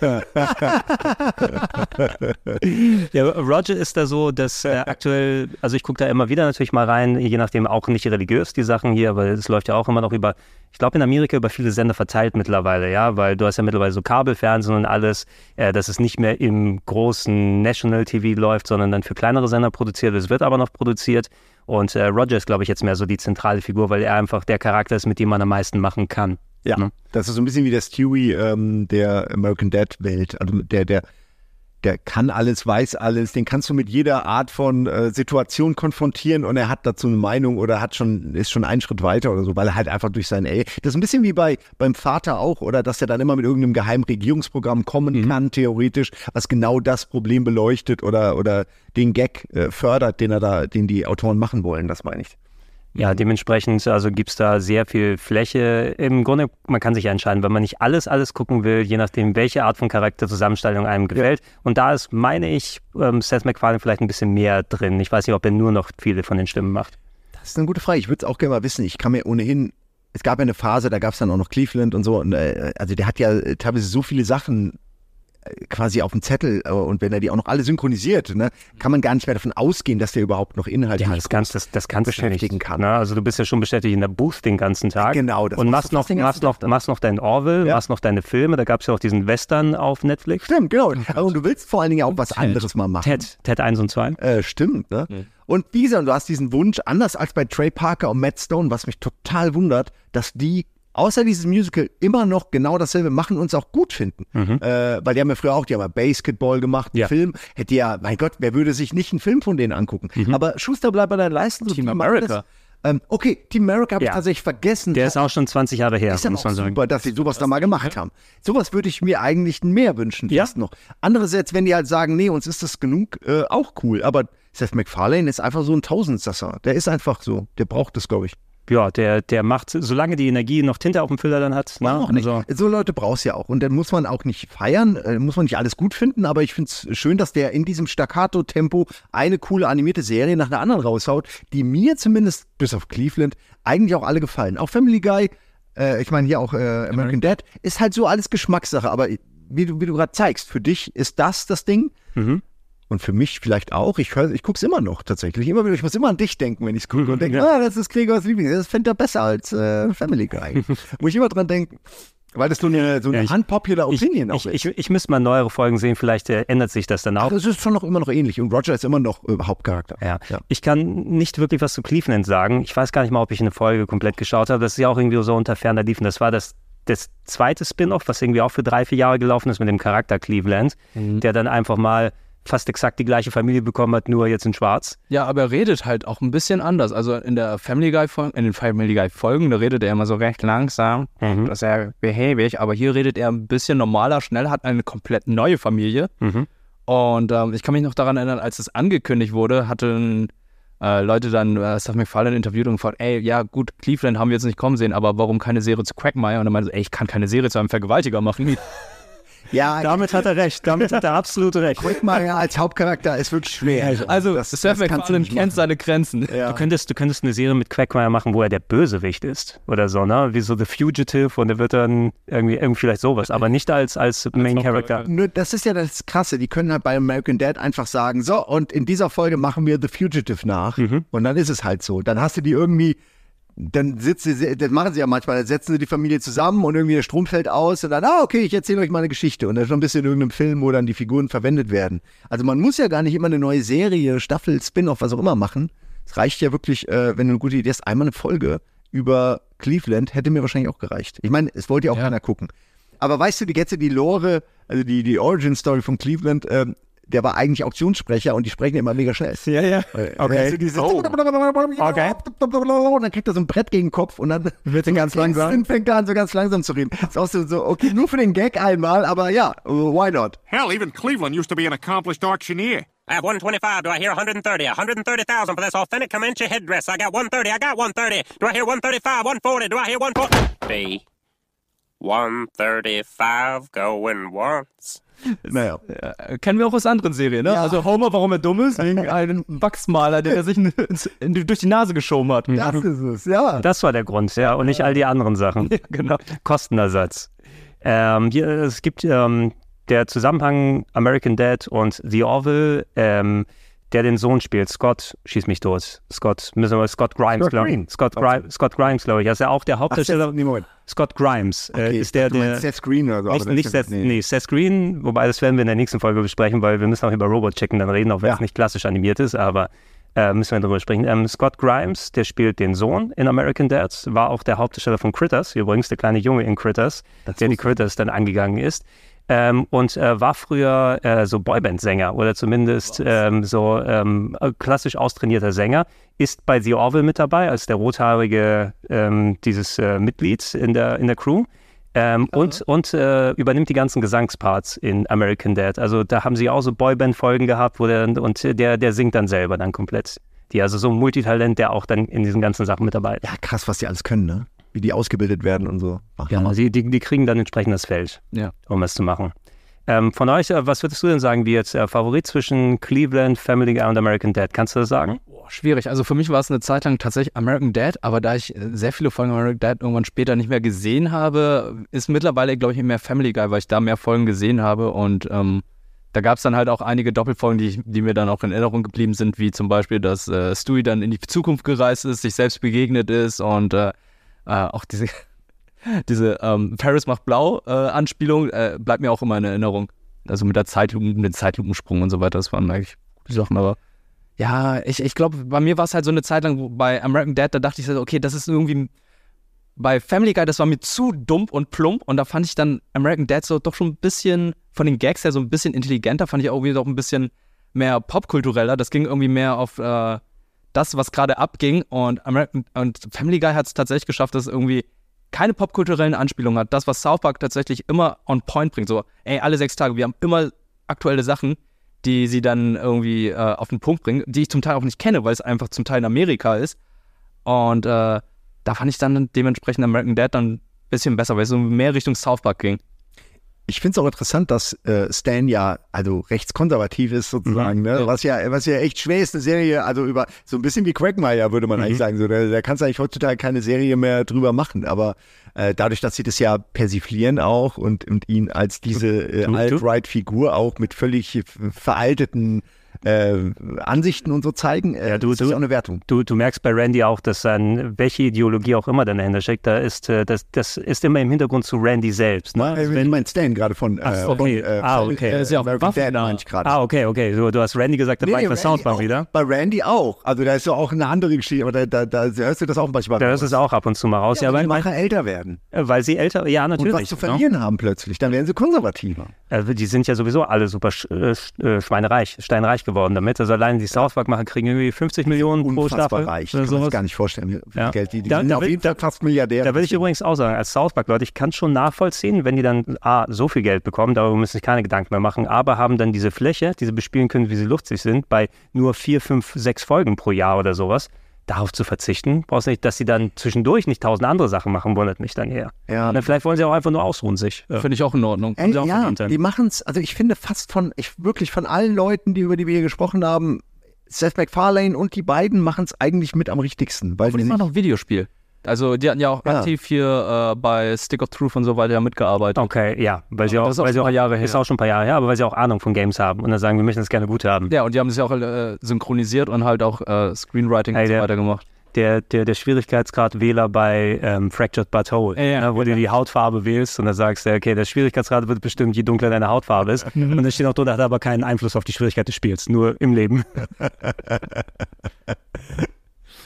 Ja, Roger ist da so, dass äh, aktuell, also ich gucke da immer wieder natürlich mal rein, je nachdem auch nicht religiös die Sachen hier, aber es läuft ja auch immer noch über, ich glaube in Amerika über viele Sender verteilt mittlerweile, ja, weil du hast ja mittlerweile so Kabelfernsehen und alles, äh, dass es nicht mehr im großen National T V läuft, sondern dann für kleinere Sender produziert, es wird aber noch produziert. Und äh, Roger ist, glaube ich, jetzt mehr so die zentrale Figur, weil er einfach der Charakter ist, mit dem man am meisten machen kann. Ja, ne? Das ist so ein bisschen wie der Stewie ähm, der American Dad-Welt. Also der, der, der kann alles, weiß alles, den kannst du mit jeder Art von äh, Situation konfrontieren und er hat dazu eine Meinung oder hat schon, ist schon einen Schritt weiter oder so, weil er halt einfach durch sein Ey. Das ist ein bisschen wie bei beim Vater auch, oder dass er dann immer mit irgendeinem geheimen Regierungsprogramm kommen mhm. kann, theoretisch, was genau das Problem beleuchtet oder, oder den Gag äh, fördert, den er da, den die Autoren machen wollen, das meine ich. Ja, dementsprechend, also gibt es da sehr viel Fläche. Im Grunde, man kann sich ja entscheiden, wenn man nicht alles, alles gucken will, je nachdem, welche Art von Charakterzusammenstellung einem gefällt. Ja. Und da ist, meine ich, ähm, Seth MacFarlane vielleicht ein bisschen mehr drin. Ich weiß nicht, ob er nur noch viele von den Stimmen macht. Das ist eine gute Frage. Ich würde es auch gerne mal wissen. Ich kann mir ohnehin, es gab ja eine Phase, da gab es dann auch noch Cleveland und so. Und, äh, also der hat ja teilweise so viele Sachen quasi auf dem Zettel und wenn er die auch noch alle synchronisiert, ne, kann man gar nicht mehr davon ausgehen, dass der überhaupt noch Inhalte ja, das kannst, das, das kannst beschäftigen kann. Ne? Also du bist ja schon beschäftigt in der Booth den ganzen Tag. Genau. Das und machst noch, machst, noch, machst noch dein Orville, ja. machst noch deine Filme, da gab es ja auch diesen Western auf Netflix. Stimmt, genau. Und du willst vor allen Dingen auch was Ted. anderes mal machen. Ted, Ted eins und zwei. Äh, stimmt, ne? Mhm. Und wie gesagt, du hast diesen Wunsch, anders als bei Trey Parker und Matt Stone, was mich total wundert, dass die außer dieses Musical immer noch genau dasselbe machen und uns auch gut finden. Mhm. Äh, weil die haben ja früher auch, die haben ja Basketball gemacht, einen ja. Film. Hätte ja, mein Gott, wer würde sich nicht einen Film von denen angucken? Mhm. Aber Schuster bleibt bei deinen Leisten. So Team America. Ähm, okay, Team America habe ja. ich tatsächlich vergessen. Der ist auch schon zwanzig Jahre her, ist muss man sagen. Super, dass sie sowas da mal gemacht haben. Sowas würde ich mir eigentlich mehr wünschen, ja. fast noch. Andererseits, wenn die halt sagen, nee, uns ist das genug, äh, auch cool. Aber Seth MacFarlane ist einfach so ein Tausendsasser. Der ist einfach so. Der braucht das, glaube ich. Ja, der, der macht, solange die Energie noch Tinte auf dem Füller dann hat. Na, auch nicht. So. so Leute brauchst du ja auch. Und dann muss man auch nicht feiern, äh, muss man nicht alles gut finden, aber ich finde es schön, dass der in diesem Staccato-Tempo eine coole animierte Serie nach einer anderen raushaut, die mir zumindest, bis auf Cleveland, eigentlich auch alle gefallen. Auch Family Guy, äh, ich meine hier auch äh, American Dad, ist halt so alles Geschmackssache, aber wie du, wie du gerade zeigst, für dich ist das das Ding. Mhm. Und für mich vielleicht auch. Ich, ich gucke es immer noch tatsächlich. Immer wieder, ich muss immer an dich denken, wenn ich es gucke und denke, ja. ah, das ist Gregors Liebling. Das fände er besser als äh, Family Guy. Muss ich immer dran denken. Weil das so eine, so eine ja, unpopular Opinion ich, auch ich, ist. Ich, ich müsste mal neuere Folgen sehen, vielleicht äh, ändert sich das dann auch. Ach, es ist schon noch immer noch ähnlich und Roger ist immer noch äh, Hauptcharakter. Ja. ja. Ich kann nicht wirklich was zu Cleveland sagen. Ich weiß gar nicht mal, ob ich eine Folge komplett geschaut habe. Das ist ja auch irgendwie so unter ferner liefen. Das war das das zweite Spin-off, was irgendwie auch für drei, vier Jahre gelaufen ist mit dem Charakter Cleveland, mhm. der dann einfach mal fast exakt die gleiche Familie bekommen hat, nur jetzt in schwarz. Ja, aber er redet halt auch ein bisschen anders. Also in der Family Guy Folgen, in den Family Guy Folgen, da redet er immer so recht langsam, mhm. das ist sehr behäbig, aber hier redet er ein bisschen normaler, schnell, hat eine komplett neue Familie. Mhm. Und ähm, ich kann mich noch daran erinnern, als es angekündigt wurde, hatten äh, Leute dann äh, Seth MacFarlane interviewt und gefragt, ey, ja gut, Cleveland haben wir jetzt nicht kommen sehen, aber warum keine Serie zu Quagmire? Und er meinte, ey, ich kann keine Serie zu einem Vergewaltiger machen. Ja, damit hat er recht, damit hat er absolut recht. Quagmire als Hauptcharakter ist wirklich schwer. Also, also das, Seth MacFarlane kennt seine Grenzen. Ja. Du, könntest, du könntest eine Serie mit Quagmire machen, wo er der Bösewicht ist oder so, ne? Wie so The Fugitive und er wird dann irgendwie, irgendwie vielleicht sowas, aber nicht als, als Main Character. Nur das ist ja das Krasse, die können halt bei American Dad einfach sagen, so, und in dieser Folge machen wir The Fugitive nach mhm. und dann ist es halt so. Dann hast du die irgendwie dann sitzen sie, das machen sie ja manchmal, dann setzen sie die Familie zusammen und irgendwie der Strom fällt aus und dann, ah, okay, ich erzähle euch mal eine Geschichte und dann schon ein bisschen in irgendeinem Film, wo dann die Figuren verwendet werden. Also man muss ja gar nicht immer eine neue Serie, Staffel, Spin-off, was auch immer machen. Es reicht ja wirklich, äh, wenn du eine gute Idee hast, einmal eine Folge über Cleveland hätte mir wahrscheinlich auch gereicht. Ich meine, es wollte ja auch ja. keiner gucken. Aber weißt du, die jetzt die Lore, also die, die Origin-Story von Cleveland, ähm, der war eigentlich Auktionssprecher und die sprechen immer mega schnell. Ja, ja. Okay. So dieses Oh. Okay. Und dann kriegt er so ein Brett gegen den Kopf und dann wird er ganz langsam. Dann fängt er an, so ganz langsam zu reden. Das ist auch so, so, okay, nur für den Gag einmal, aber ja, why not? Hell, even Cleveland used to be an accomplished auctioneer. I have one twenty-five. Do I hear one hundred thirty? one hundred thirty thousand for this authentic Comanche headdress. I got one thirty. I got one thirty. Do I hear one thirty-five? one forty. Do I hear one forty? B. one thirty-five going once. Naja. Ja, kennen wir auch aus anderen Serien, ne? Ja. Also Homer, warum er dumm ist, wegen einem Wachsmaler, der sich in, in, durch die Nase geschoben hat. Das ist es, ja. Das war der Grund, ja, und nicht all die anderen Sachen. Ja, genau. Kostenersatz. Ähm, hier, es gibt ähm, der Zusammenhang American Dad und The Orville, ähm, der den Sohn spielt, Scott, schieß mich tot, Scott, müssen wir Scott Grimes, Scott glaube ich. Green. Scott, Gri- Scott Grimes, glaube ich. Das ist ja auch der Hauptdarsteller. Ach, Seth, nee, Moment. Scott Grimes äh, Okay, ist der, du meinst der... Seth Green oder so. Echt, aber das nicht ist- Seth, nee. nee, Seth Green, wobei das werden wir in der nächsten Folge besprechen, weil wir müssen auch über Robot Chicken dann reden, auch wenn Ja. es nicht klassisch animiert ist, aber äh, müssen wir darüber sprechen. Ähm, Scott Grimes, der spielt den Sohn in American Dad, war auch der Hauptdarsteller von Critters, übrigens der kleine Junge in Critters, der die Critters dann angegangen ist. Ähm, und äh, war früher äh, so Boyband-Sänger oder zumindest ähm, so ähm, klassisch austrainierter Sänger, ist bei The Orville mit dabei als der rothaarige ähm, dieses äh, Mitglied in der, in der Crew ähm, und, und äh, übernimmt die ganzen Gesangsparts in American Dad. Also da haben sie auch so Boyband-Folgen gehabt, wo der, und der, der singt dann selber dann komplett. Die also so ein Multitalent, der auch dann in diesen ganzen Sachen mit dabei ist. Ja, krass, was die alles können, ne? Wie die ausgebildet werden und so. Ach, Ja, Hammer. die, die, die kriegen dann entsprechend das Feld, Ja. um es zu machen. Ähm, von euch, äh, was würdest du denn sagen, wie jetzt äh, Favorit zwischen Cleveland, Family Guy und American Dad? Kannst du das sagen? Boah, schwierig. Also für mich war es eine Zeit lang tatsächlich American Dad, aber da ich äh, sehr viele Folgen American Dad irgendwann später nicht mehr gesehen habe, ist mittlerweile, glaube ich, mehr Family Guy, weil ich da mehr Folgen gesehen habe und ähm, da gab es dann halt auch einige Doppelfolgen, die, ich, die mir dann auch in Erinnerung geblieben sind, wie zum Beispiel, dass äh, Stewie dann in die Zukunft gereist ist, sich selbst begegnet ist und äh, äh, auch diese Diese ähm, Paris macht blau äh, Anspielung äh, bleibt mir auch immer in Erinnerung. Also mit der Zeitlupen, mit dem Zeitlupensprung und so weiter, das waren eigentlich gute Sachen, aber ja, ich, ich glaube, bei mir war es halt so eine Zeit lang, wo bei American Dad, da dachte ich so, okay, das ist irgendwie, bei Family Guy, das war mir zu dumm und plump und da fand ich dann American Dad so doch schon ein bisschen, von den Gags her so ein bisschen intelligenter, fand ich auch wieder doch ein bisschen mehr popkultureller, das ging irgendwie mehr auf äh, das, was gerade abging und American und Family Guy hat es tatsächlich geschafft, dass es irgendwie keine popkulturellen Anspielungen hat. Das, was South Park tatsächlich immer on point bringt. So, ey, alle sechs Tage, wir haben immer aktuelle Sachen, die sie dann irgendwie äh, auf den Punkt bringen, die ich zum Teil auch nicht kenne, weil es einfach zum Teil in Amerika ist. Und äh, da fand ich dann dementsprechend American Dad dann ein bisschen besser, weil es so mehr Richtung South Park ging. Ich finde es auch interessant, dass äh, Stan ja also rechtskonservativ ist sozusagen, Mhm. ne? was ja was ja echt schwer ist, eine Serie, also über so ein bisschen wie Quagmire würde man Mhm. eigentlich sagen, so da, da kannst du eigentlich heutzutage keine Serie mehr drüber machen, aber äh, dadurch, dass sie das ja persiflieren auch und, und ihn als diese äh, Du- du- Alt-Right-Figur auch mit völlig veralteten äh, Ansichten und so zeigen, äh, Ja, du- das ist du- ja auch eine Wertung. Du, du merkst bei Randy auch, dass dann, welche Ideologie auch immer dann dahinter steckt, da ist, äh, das, das ist immer im Hintergrund zu Randy selbst. Ne? Äh, Wenn mein Stan gerade von, äh, Ach so, okay. von äh, Ah, okay. äh, Ist ja auch American Waffen Dad da. meine ich gerade. Ah, okay, okay. Du, du hast Randy gesagt, da Nee, war ich nee, bei South Park auch, wieder. Bei Randy auch. Also da ist ja auch eine andere Geschichte, aber da, da, da hörst du das auch manchmal. Da hörst du es auch ab und zu mal raus. Ja, Ja, weil weil, die Macher älter werden. weil sie älter, ja, natürlich. Und was zu ne? verlieren haben plötzlich. Dann werden sie konservativer. Also die sind ja sowieso alle super sch äh, sch- äh, schweinereich, steinreich geworden damit. Also allein die South Park-Macher kriegen irgendwie fünfzig Millionen pro Unfassbar Staffel. reich. oder Ich kann mir sowas. das gar nicht vorstellen, wie viel Ja. Geld die, die Da- sind da auf will- jeden Fall fast Milliardäre. Da will ich übrigens auch sagen, als South Park-Leute, ich kann schon nachvollziehen, wenn die dann A, so viel Geld bekommen, darüber müssen sich keine Gedanken mehr machen, aber haben dann diese Fläche, die sie bespielen können, wie sie lustig sind, bei nur vier, fünf, sechs Folgen pro Jahr oder sowas, darauf zu verzichten, brauchst nicht, dass sie dann zwischendurch nicht tausend andere Sachen machen, wundert mich dann eher. Ja. Und dann vielleicht wollen sie auch einfach nur ausruhen sich. Ja. Finde ich auch in Ordnung. Ey, sie auch ja, verdient haben. die machen es, also ich finde fast von, ich wirklich von allen Leuten, die über die wir hier gesprochen haben, Seth MacFarlane und die beiden machen es eigentlich mit am richtigsten. Weil Und die die machen nicht, noch ein Videospiel. Also die hatten ja auch Ja. aktiv hier äh, bei Stick of Truth und so weiter mitgearbeitet. Okay, ja, weil sie auch, Das ist auch weil sie schon auch ein paar Jahre her. ist auch schon ein paar Jahre her, aber weil sie auch Ahnung von Games haben und dann sagen, wir möchten das gerne gut haben. Ja, und die haben das ja auch äh, synchronisiert und halt auch äh, Screenwriting Hey, und so der- weiter gemacht. Der, der, der Schwierigkeitsgrad Wähler bei ähm, Fractured But Whole, Ja, ja. ne, wo du die Hautfarbe wählst und dann sagst du, okay, der Schwierigkeitsgrad wird bestimmt, je dunkler deine Hautfarbe ist. Und dann steht auch drunter, hat aber keinen Einfluss auf die Schwierigkeit des Spiels, nur im Leben.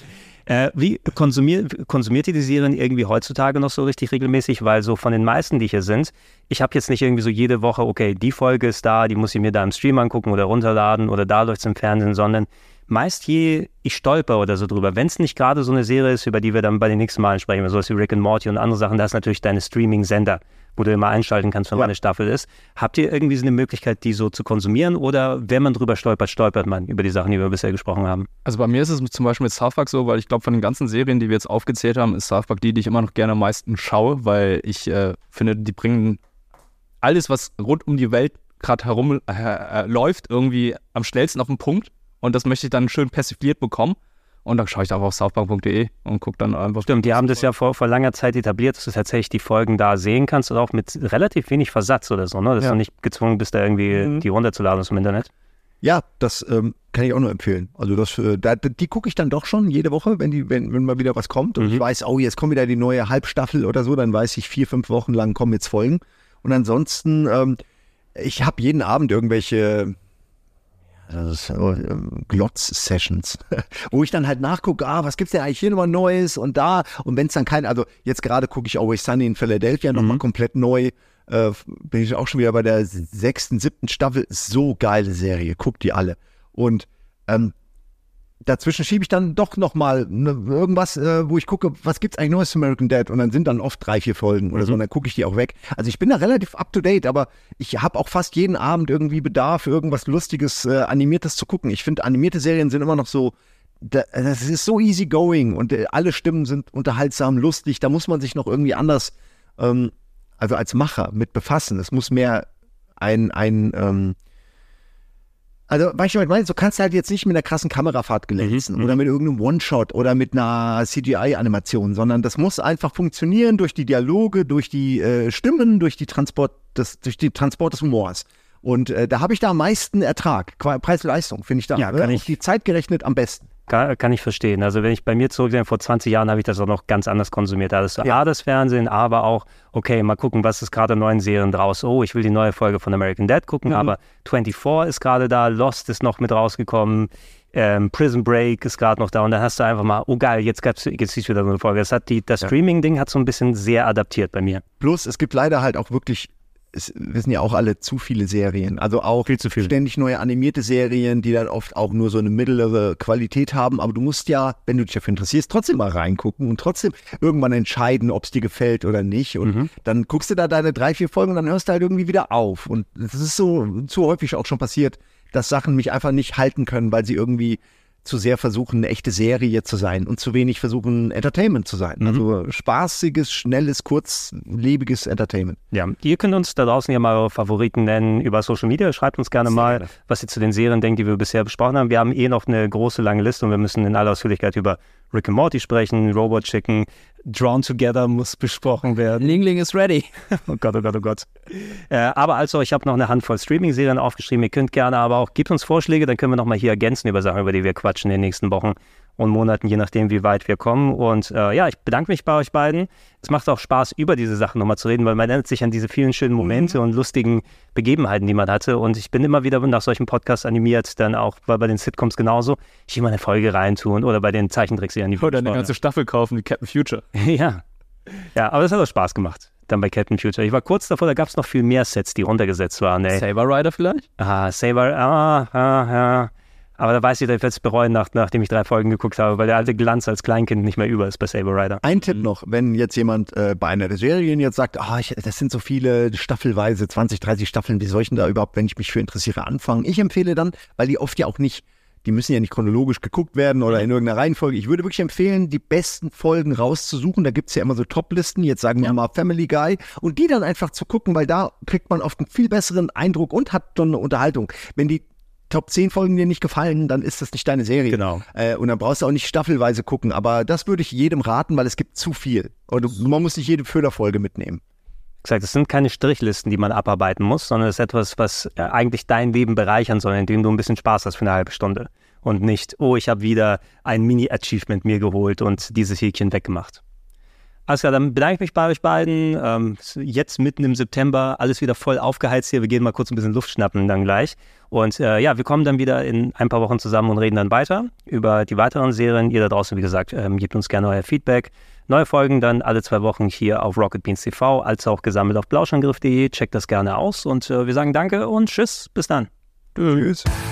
Äh, wie konsumiert, konsumiert ihr die Serien irgendwie heutzutage noch so richtig regelmäßig? Weil so von den meisten, die hier sind, ich habe jetzt nicht irgendwie so jede Woche, okay, die Folge ist da, die muss ich mir da im Stream angucken oder runterladen oder da läuft's im Fernsehen, sondern meist je ich stolper oder so drüber. Wenn es nicht gerade so eine Serie ist, über die wir dann bei den nächsten Malen sprechen, sowas wie Rick and Morty und andere Sachen, da ist natürlich deine Streaming-Sender, wo du immer einschalten kannst, wenn ja. eine Staffel ist. Habt ihr irgendwie so eine Möglichkeit, die so zu konsumieren oder wenn man drüber stolpert, stolpert man über die Sachen, die wir bisher gesprochen haben? Also bei mir ist es zum Beispiel mit South Park so, weil ich glaube, von den ganzen Serien, die wir jetzt aufgezählt haben, ist South Park die, die ich immer noch gerne am meisten schaue, weil ich äh, finde, die bringen alles, was rund um die Welt gerade herum äh, äh, läuft, irgendwie am schnellsten auf den Punkt und das möchte ich dann schön persifliert bekommen. Und dann schaue ich einfach auf southpark punkt de und gucke dann einfach. Stimmt, die haben das ja vor, vor langer Zeit etabliert, dass du tatsächlich die Folgen da sehen kannst und auch mit relativ wenig Versatz oder so, ne? Dass ja. du nicht gezwungen bist, da irgendwie mhm. die runterzuladen aus dem Internet. Ja, das ähm, kann ich auch nur empfehlen. Also das, äh, da, die gucke ich dann doch schon jede Woche, wenn die, wenn, wenn mal wieder was kommt und mhm. ich weiß, oh, jetzt kommt wieder die neue Halbstaffel oder so, dann weiß ich, vier, fünf Wochen lang kommen jetzt Folgen. Und ansonsten, ähm, ich habe jeden Abend irgendwelche So, Glotz-Sessions, wo ich dann halt nachgucke, ah, was gibt's denn eigentlich hier nochmal Neues und da und wenn es dann kein, also jetzt gerade gucke ich Always Sunny in Philadelphia nochmal mhm. komplett neu, äh, bin ich auch schon wieder bei der sechsten, siebten Staffel, so geile Serie, guck die alle und ähm, dazwischen schiebe ich dann doch nochmal ne, irgendwas, äh, wo ich gucke, was gibt's eigentlich Neues zu American Dad? Und dann sind dann oft drei, vier Folgen oder mhm. so und dann gucke ich die auch weg. Also ich bin da relativ up to date, aber ich habe auch fast jeden Abend irgendwie Bedarf, irgendwas Lustiges, äh, Animiertes zu gucken. Ich finde, animierte Serien sind immer noch so, da, das ist so easy going und äh, alle Stimmen sind unterhaltsam, lustig. Da muss man sich noch irgendwie anders, ähm, also als Macher mit befassen. Es muss mehr ein, ein, ähm, Also, weißt du, was ich meine? So kannst du halt jetzt nicht mit einer krassen Kamerafahrt glänzen mhm. oder mit irgendeinem One-Shot oder mit einer C G I-Animation, sondern das muss einfach funktionieren durch die Dialoge, durch die äh, Stimmen, durch die Transport des, durch den Transport des Humors. Und äh, da habe ich da am meisten Ertrag. Preis-Leistung finde ich da. Ja, kann äh, ich. Auf die Zeit gerechnet am besten. Kann, kann ich verstehen. Also wenn ich bei mir zurückdenke, vor zwanzig Jahren habe ich das auch noch ganz anders konsumiert. Da ist so ja. A, das Fernsehen, aber auch, okay, mal gucken, was ist gerade in neuen Serien draus. Oh, ich will die neue Folge von American Dad gucken, mhm. aber vierundzwanzig ist gerade da, Lost ist noch mit rausgekommen, ähm, Prison Break ist gerade noch da und dann hast du einfach mal, oh geil, jetzt gab's, jetzt siehst du wieder so eine Folge. Das, hat die, das ja. Streaming-Ding hat so ein bisschen sehr adaptiert bei mir. Plus, es gibt leider halt auch wirklich, es wissen ja auch alle, zu viele Serien. Also auch viel zu viel. Ständig neue animierte Serien, die dann oft auch nur so eine mittlere Qualität haben. Aber du musst ja, wenn du dich dafür interessierst, trotzdem mal reingucken und trotzdem irgendwann entscheiden, ob es dir gefällt oder nicht. Und mhm. dann guckst du da deine drei, vier Folgen und dann hörst du halt irgendwie wieder auf. Und das ist so zu häufig auch schon passiert, dass Sachen mich einfach nicht halten können, weil sie irgendwie zu sehr versuchen, eine echte Serie zu sein und zu wenig versuchen, Entertainment zu sein. Mhm. Also spaßiges, schnelles, kurzlebiges Entertainment. Ja, ihr könnt uns da draußen ja mal eure Favoriten nennen über Social Media. Schreibt uns gerne Sehr mal, gerne. was ihr zu den Serien denkt, die wir bisher besprochen haben. Wir haben eh noch eine große, lange Liste und wir müssen in aller Ausführlichkeit über Rick and Morty sprechen, Robot Chicken, Drawn Together muss besprochen werden. Ling Ling is ready. Oh Gott, oh Gott, oh Gott. Äh, aber also, ich habe noch eine Handvoll Streaming-Serien aufgeschrieben. Ihr könnt gerne aber auch, gebt uns Vorschläge, dann können wir nochmal hier ergänzen über Sachen, über die wir quatschen in den nächsten Wochen und Monaten, je nachdem, wie weit wir kommen. Und äh, ja, ich bedanke mich bei euch beiden. Es macht auch Spaß, über diese Sachen nochmal zu reden, weil man erinnert sich an diese vielen schönen Momente mhm. und lustigen Begebenheiten, die man hatte. Und ich bin immer wieder nach solchen Podcasts animiert, dann auch bei, bei den Sitcoms genauso, ich immer eine Folge reintun oder bei den Zeichentrickserien. Die oder eine ganze Staffel kaufen, wie Captain Future. ja. Ja, aber das hat auch Spaß gemacht, dann bei Captain Future. Ich war kurz davor, da gab es noch viel mehr Sets, die runtergesetzt waren. Ey. Saber Rider vielleicht? Ah, Saber, ah, ah, ja. Aber da weiß ich, ich werde es bereuen, nach, nachdem ich drei Folgen geguckt habe, weil der alte Glanz als Kleinkind nicht mehr über ist bei Saber Rider. Ein Tipp noch, wenn jetzt jemand äh, bei einer der Serien jetzt sagt, ah, ich, das sind so viele staffelweise, zwanzig, dreißig Staffeln, wie soll ich denn da überhaupt, wenn ich mich für interessiere, anfangen? Ich empfehle dann, weil die oft ja auch nicht, die müssen ja nicht chronologisch geguckt werden oder in irgendeiner Reihenfolge. Ich würde wirklich empfehlen, die besten Folgen rauszusuchen. Da gibt es ja immer so Top-Listen, jetzt sagen wir ja. mal Family Guy, und die dann einfach zu gucken, weil da kriegt man oft einen viel besseren Eindruck und hat dann eine Unterhaltung. Wenn die Top zehn Folgen dir nicht gefallen, dann ist das nicht deine Serie. Genau. Äh, und dann brauchst du auch nicht staffelweise gucken. Aber das würde ich jedem raten, weil es gibt zu viel. Und man muss nicht jede Förderfolge mitnehmen. Gesagt, es sind keine Strichlisten, die man abarbeiten muss, sondern es ist etwas, was eigentlich dein Leben bereichern soll, indem du ein bisschen Spaß hast für eine halbe Stunde. Und nicht, oh, ich habe wieder ein Mini-Achievement mir geholt und dieses Häkchen weggemacht. Alles klar, dann bedanke ich mich bei euch beiden. Ähm, jetzt mitten im September, alles wieder voll aufgeheizt hier. Wir gehen mal kurz ein bisschen Luft schnappen dann gleich. Und äh, ja, wir kommen dann wieder in ein paar Wochen zusammen und reden dann weiter über die weiteren Serien. Ihr da draußen, wie gesagt, ähm, gebt uns gerne euer Feedback. Neue Folgen dann alle zwei Wochen hier auf Rocket Beans T V, als auch gesammelt auf blauschangriff punkt de. Checkt das gerne aus und äh, wir sagen danke und tschüss, bis dann. Tschüss.